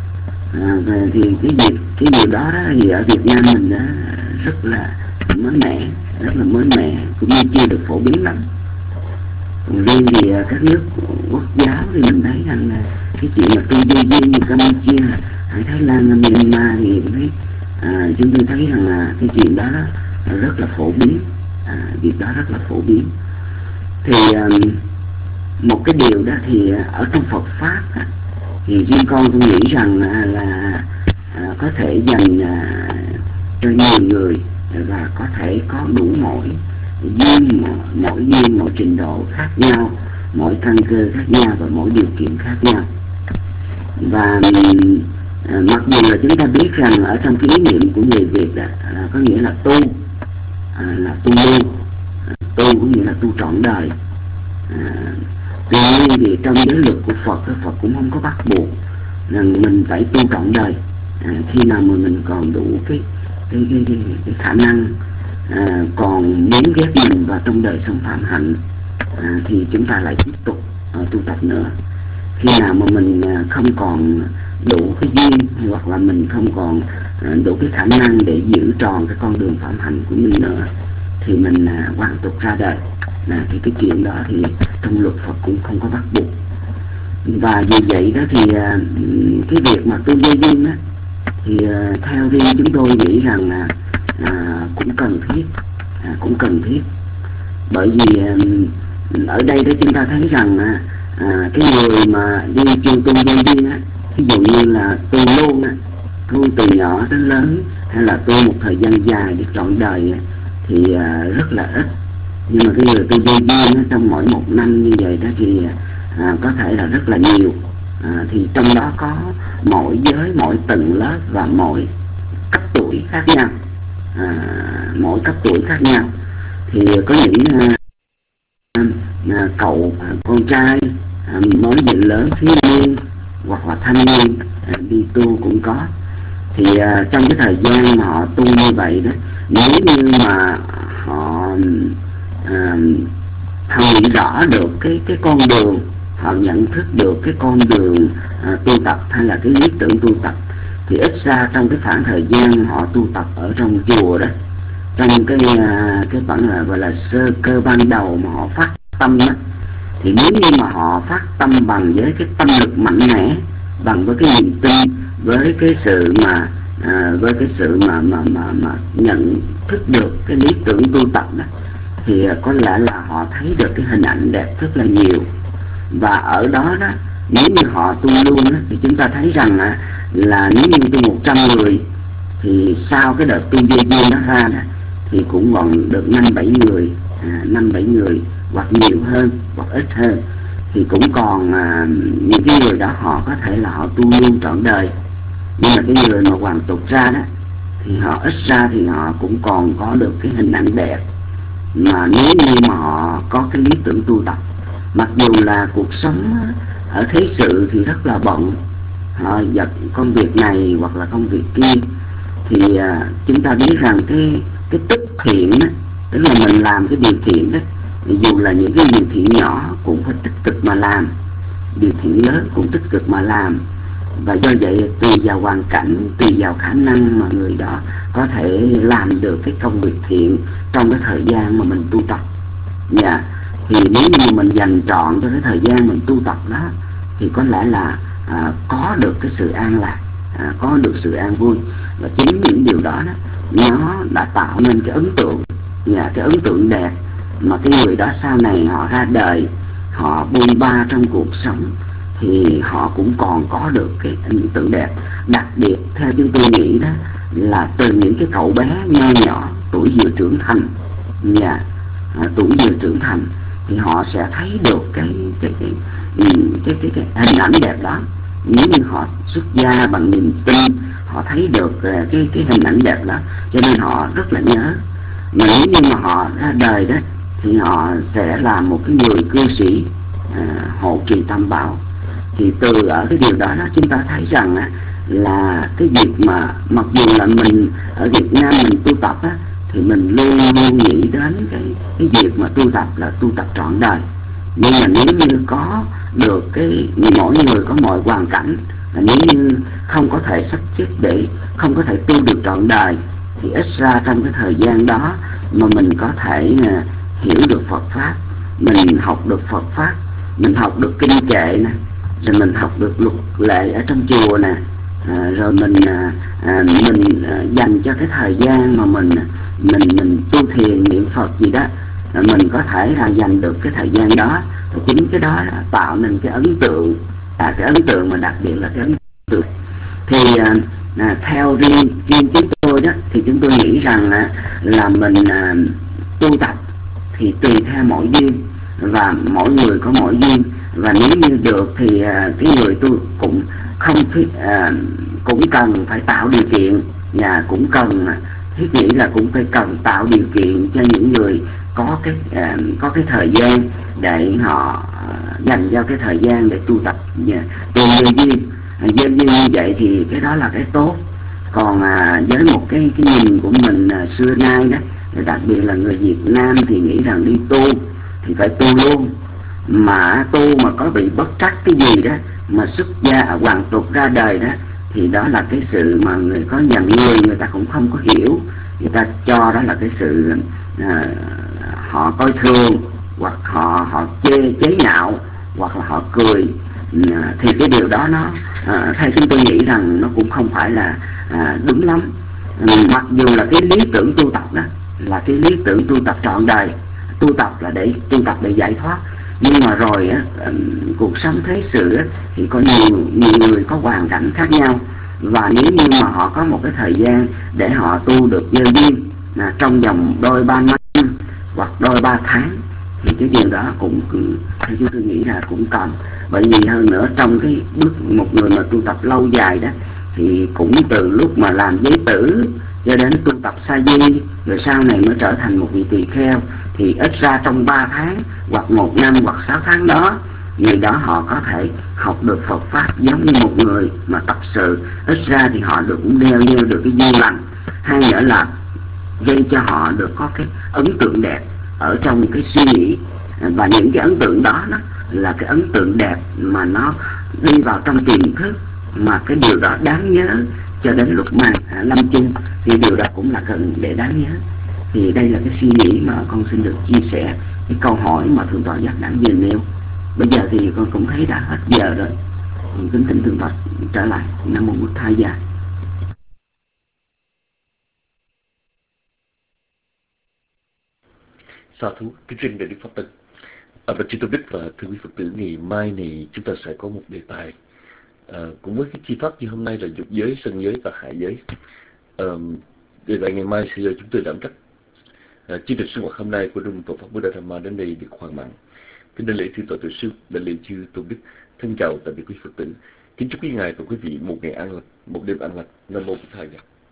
S5: Thì cái điều đó thì ở Việt Nam mình rất là mới mẻ, cũng như chưa được phổ biến lắm. Còn riêng thì các nước quốc giáo thì mình thấy rằng là cái chuyện mà tu giới duyên như Campuchia, Thái Lan, Myanmar thì chúng tôi thấy rằng là cái chuyện đó rất là phổ biến, việc đó rất là phổ biến. Thì một cái điều đó thì ở trong Phật pháp thì riêng con nghĩ rằng là có thể dành cho nhiều người, và có thể có đủ mỗi duyên, mỗi trình độ khác nhau, mỗi căn cơ khác nhau và mỗi điều kiện khác nhau. Và mặc dù là chúng ta biết rằng ở trong cái ý niệm của người Việt có nghĩa là tu, là tu lưu, tu có nghĩa là tu trọn đời. Tuy nhiên thì trong giới luật của Phật cũng không có bắt buộc rằng mình phải tu trọn đời. Khi nào mà mình còn đủ cái khả năng, còn muốn ghép mình vào trong đời sống phạm hạnh, thì chúng ta lại tiếp tục tu tập nữa. Khi nào mà mình không còn đủ cái duyên, hoặc là mình không còn đủ cái khả năng để giữ tròn cái con đường phạm hạnh của mình nữa, thì mình hoàn tục ra đời. Thì cái chuyện đó thì trong luật Phật cũng không có bắt buộc. Và vì vậy đó thì cái việc mà tu giới duyên đó, thì theo riêng chúng tôi nghĩ rằng là cũng cần thiết, bởi vì ở đây đó chúng ta thấy rằng cái người mà đi tu giới duyên á, ví dụ như là tu luôn á, tu từ nhỏ đến lớn, hay là tu một thời gian dài để trọn đời thì rất là ít. Nhưng mà cái người tu giới duyên trong mỗi một năm như vậy đó thì có thể là rất là nhiều. Thì trong đó có mỗi giới, mỗi tầng lớp và mỗi cấp tuổi khác nhau. Mỗi cấp tuổi khác nhau thì có những cậu con trai mới về lớn, thiếu niên hoặc là thanh niên đi tu cũng có. Thì trong cái thời gian mà họ tu như vậy đó, nếu như mà họ nghĩ rõ được cái con đường, họ nhận thức được cái con đường tu tập hay là cái lý tưởng tu tập, thì ít ra trong cái khoảng thời gian họ tu tập ở trong chùa đó, trong cái bản là gọi là sơ cơ ban đầu mà họ phát tâm đó, thì nếu như mà họ phát tâm bằng với cái tâm lực mạnh mẽ, bằng với cái niềm tin, với cái sự mà nhận thức được cái lý tưởng tu tập đó, thì có lẽ là họ thấy được cái hình ảnh đẹp rất là nhiều. Và ở đó đó, nếu như họ tu luôn đó, thì chúng ta thấy rằng là nếu như tu 100 người thì sau cái đợt tu giới duyên đó ra đó, thì cũng còn được 5-7 người hoặc nhiều hơn hoặc ít hơn, thì cũng còn những cái người đó họ có thể là họ tu luôn trọn đời. Nhưng mà cái người mà hoàn tục ra đó thì họ ít ra thì họ cũng còn có được cái hình ảnh đẹp, mà nếu như mà họ có cái lý tưởng tu tập, mặc dù là cuộc sống ở thế sự thì rất là bận, họ giật công việc này hoặc là công việc kia, thì chúng ta biết rằng cái tích thiện đó, tức là mình làm cái điều thiện đó, dù là những cái điều thiện nhỏ cũng phải tích cực mà làm, điều thiện lớn cũng tích cực mà làm. Và do vậy tùy vào hoàn cảnh, tùy vào khả năng mà người đó có thể làm được cái công việc thiện trong cái thời gian mà mình tu tập. Thì nếu như mình dành trọn cho cái thời gian mình tu tập đó, thì có lẽ là có được cái sự an lạc, có được sự an vui. Và chính những điều đó, nó đã tạo nên cái ấn tượng, cái ấn tượng đẹp mà cái người đó sau này họ ra đời, họ bôn ba trong cuộc sống, thì họ cũng còn có được cái ấn tượng đẹp. Đặc biệt theo chúng tôi nghĩ đó là từ những cái cậu bé nho nhỏ tuổi vừa trưởng thành, tuổi vừa trưởng thành, thì họ sẽ thấy được cái hình ảnh đẹp đó. Nếu như họ xuất gia bằng niềm tin, họ thấy được cái hình ảnh đẹp đó, cho nên họ rất là nhớ. Mà nếu như mà họ ra đời đó thì họ sẽ là một cái người cư sĩ hộ trì tam bảo. Thì từ ở cái điều đó chúng ta thấy rằng là cái việc mà mặc dù là mình ở Việt Nam mình tu tập thì mình luôn luôn nghĩ đến cái việc mà tu tập là tu tập trọn đời. Nhưng mà nếu như có được mỗi người có mọi hoàn cảnh, là nếu như không có thể sắp xếp để không có thể tu được trọn đời, thì ít ra trong cái thời gian đó mà mình có thể hiểu được Phật pháp, mình học được Phật pháp, mình học được kinh kệ nè, rồi mình học được luật lệ ở trong chùa nè, rồi mình dành cho cái thời gian mà mình tu thiền niệm Phật gì đó, mình có thể là dành được cái thời gian đó. Thì chính cái đó là tạo nên cái ấn tượng, cái ấn tượng mà đặc biệt là cái ấn tượng. Thì theo riêng chúng tôi đó, thì chúng tôi nghĩ rằng là mình tu tập thì tùy theo mỗi duyên, và mỗi người có mỗi duyên. Và nếu như được thì cái người tu cũng không cũng cần phải tạo điều kiện, và cũng cần thiết nghĩ là cũng phải cần tạo điều kiện cho những người có cái thời gian để họ dành cho cái thời gian để tu tập tùy duyên. Duyên như vậy thì cái đó là cái tốt. Còn với một cái nhìn của mình xưa nay đó, đặc biệt là người Việt Nam thì nghĩ rằng đi tu thì phải tu luôn, mà tu mà có bị bất trắc cái gì đó mà xuất gia hoàn tục ra đời đó, thì đó là cái sự mà có dàn người ta cũng không có hiểu, người ta cho đó là cái sự họ coi thường, hoặc họ chế nhạo, hoặc là họ cười. Thì cái điều đó nó theo chúng tôi nghĩ rằng nó cũng không phải là đúng lắm. Mặc dù là cái lý tưởng tu tập đó là cái lý tưởng tu tập trọn đời, tu tập để giải thoát. Nhưng mà rồi cuộc sống thế sự thì có nhiều người có hoàn cảnh khác nhau, và nếu như mà họ có một cái thời gian để họ tu được gieo duyên trong vòng đôi 3 năm hoặc đôi 3 tháng, thì cái điều đó cũng theo chúng tôi nghĩ là cũng cần. Bởi vì hơn nữa trong cái bước một người mà tu tập lâu dài đó, thì cũng từ lúc mà làm giới tử cho đến tu tập sa di, rồi sau này mới trở thành một vị tỳ kheo, thì ít ra trong 3 tháng hoặc 1 năm hoặc 6 tháng đó, người đó họ có thể học được Phật pháp giống như một người mà tập sự. Ít ra thì họ cũng đeo được cái duyên lành. Hay nữa là gây cho họ được có cái ấn tượng đẹp ở trong cái suy nghĩ, và những cái ấn tượng đó là cái ấn tượng đẹp mà nó đi vào trong tiềm thức, mà cái điều đó đáng nhớ cho đến lúc mà lâm chung, thì điều đó cũng là cần để đáng nhớ. Thì đây là cái suy nghĩ mà con xin được chia sẻ cái câu hỏi mà Thượng tọa Giác Đẳng vừa nêu. Bây giờ thì con cũng thấy đã hết giờ rồi, kính thỉnh Thượng tọa trở lại. Nam mô Bụt Thầy Gia.
S7: Sa thú, kính riêng để Đức Pháp Tân. Và chư Tôn Đức và thưa quý Phật tử, ngày mai này chúng ta sẽ có một đề tài cũng với cái chi pháp như hôm nay là dục giới, sân giới và hạ giới. Đề tài ngày mai sẽ do chúng tôi đảm trách. Chương trình sinh hoạt hôm nay của Trung Tổ Pháp Buddha Dhamma đến đây được hoàn mãn. Kính đại lễ thượng tọa tổ sư, đại lễ chư Tôn Đức, thân chào tạm biệt quý Phật tử. Kính chúc quý ngài và quý vị một ngày an lành, một đêm an lành. Nam mô Bụt Thầy.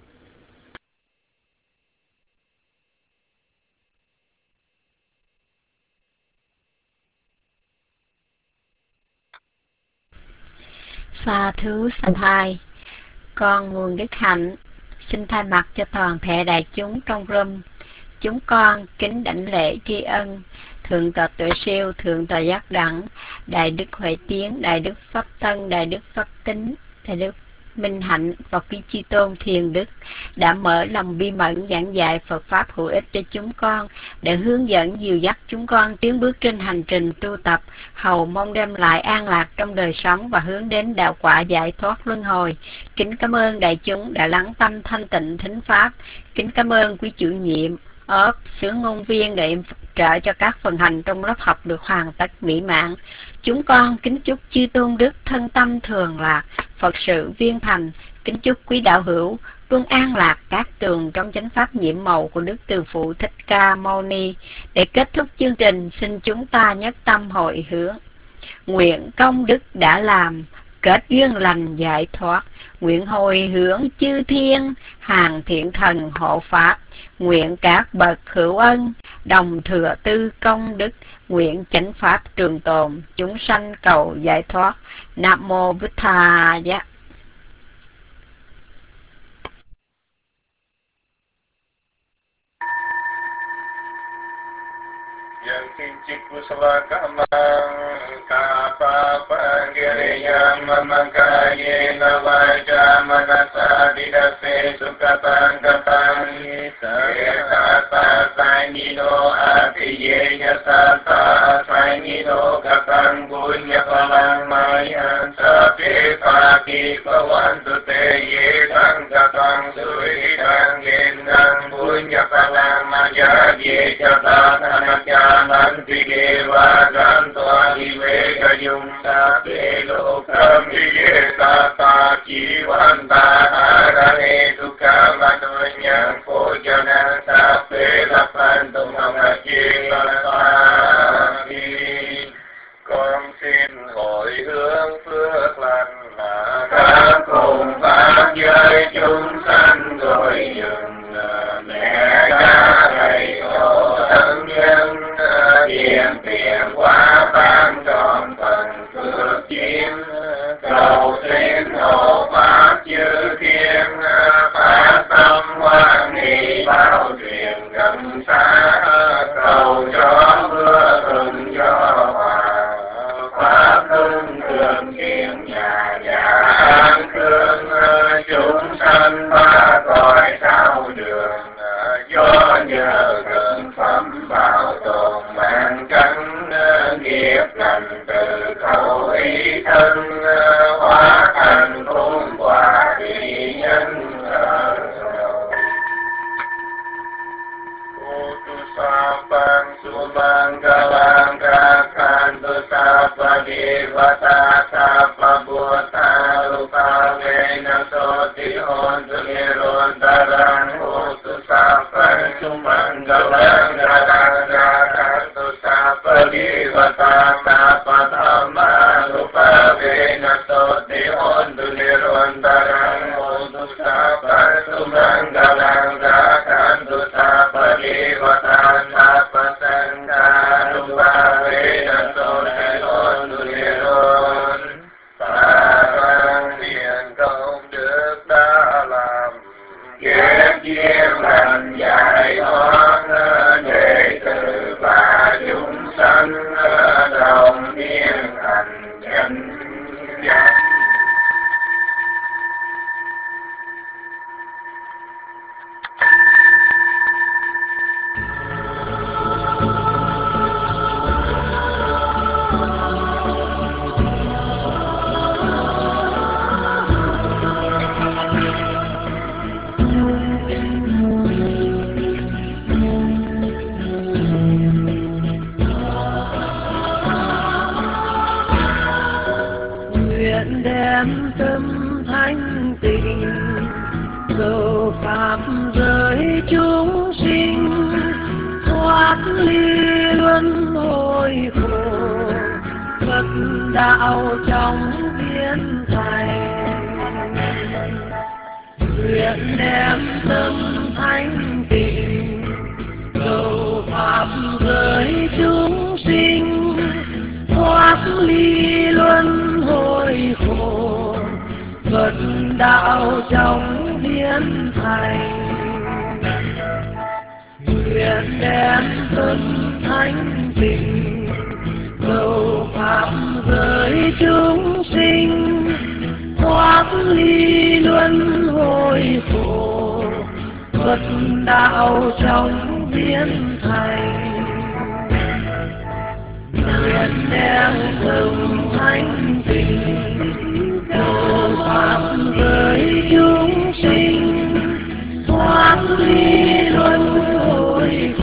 S4: Sa thú sa thai, con Nguồn Đức Hạnh xin thay mặt cho toàn thể đại chúng trong room, chúng con kính đảnh lễ tri ân Thượng tọa Tuệ Siêu, Thượng tọa Giác Đẳng, Đại đức Huệ Tiến, Đại đức Pháp Tân, Đại đức Pháp Tính, Đại đức Minh Hạnh và quý chi tôn Thiền Đức đã mở lòng bi mẫn giảng dạy Phật pháp hữu ích cho chúng con, để hướng dẫn dìu dắt chúng con tiến bước trên hành trình tu tập, hầu mong đem lại an lạc trong đời sống và hướng đến đạo quả giải thoát luân hồi. Kính cảm ơn đại chúng đã lắng tâm thanh tịnh thính pháp. Kính cảm ơn quý chủ nhiệm xướng ngôn viên để trợ cho các phần hành trong lớp học được hoàn tất mỹ mãn. Chúng con kính chúc chư tôn đức thân tâm thường lạc, Phật sự viên thành. Kính chúc quý đạo hữu luôn an lạc các tường trong chánh pháp nhiệm màu của Đức Từ Phụ Thích Ca Mâu Ni. Để kết thúc chương trình, xin chúng ta nhất tâm hội hướng. Nguyện công đức đã làm, kết duyên lành giải thoát. Nguyện hồi hướng chư thiên, hàng thiện thần hộ pháp. Nguyện các bậc hữu ân, đồng thừa tư công đức. Nguyện chánh pháp trường tồn, chúng sanh cầu giải thoát. Nam mô Bụt Thầy.
S1: Yang kincik kusala kamang kapa panggiriyam mamakayena vaja manasa didase sukatang kapang yetata sainino atiyenya sata sainino kapang punya palang mayan sapi pagi kawantu te yetang kapang suidang yenang punya palang maya yetata anakya Nanti dewa gantua diveka yung sape lokam vijeta jiwanta harane tukam atunyang pojana sape lapan tumamaji lapani. Con xin hồi hướng phước lành là các cùng pháp giới chúng sanh rồi dừng mẹ cha thầy tổ thân nhân tiền tiền quá ban tròn phần phước chiến cầu xin hộ pháp chư thiên phát tâm hoan hỷ bao truyền gần xa cầu cho mưa thuận cho hòa pháp hưng cường kiện nhà nhà an cương chúng sanh ba cõi sao đường do nhờ gần phẩm bảo tồn mạng cánh nghiệp lành từ khẩu ý thân hóa thành khôn quả vị nhân Sapang subang galang kakhan tu sapa devata sapa buddha rupa vena soti hontu niron darang hotu sapa subang galang kakhan tu sapa devata sapa dhamma rupa vena soti hontu niron darang hotu sapa subang galang kakhan tu sapa devata Sapa sangha rupa veda soti hontu niron. Phật thiện công đức đã làm kết duyên lành giải thoát đệ tử và chúng sanh đồng niên thành chánh giác.
S2: Đem tâm thanh tịnh cầu pháp giới chúng sinh thoát ly luân hồi khổ Phật đạo trong biến thành. Nguyện đem tâm thanh tịnh cầu pháp giới chúng sinh thoát ly luân hồi khổ Phật đạo trong biến thành. Nguyện đem tâm thanh tịnh cầu pháp giới chúng sinh thoát ly luân hồi khổ Phật đạo trong biến thành. Nguyện đem tâm thanh tịnh cầu pháp giới chúng sinh thoát ly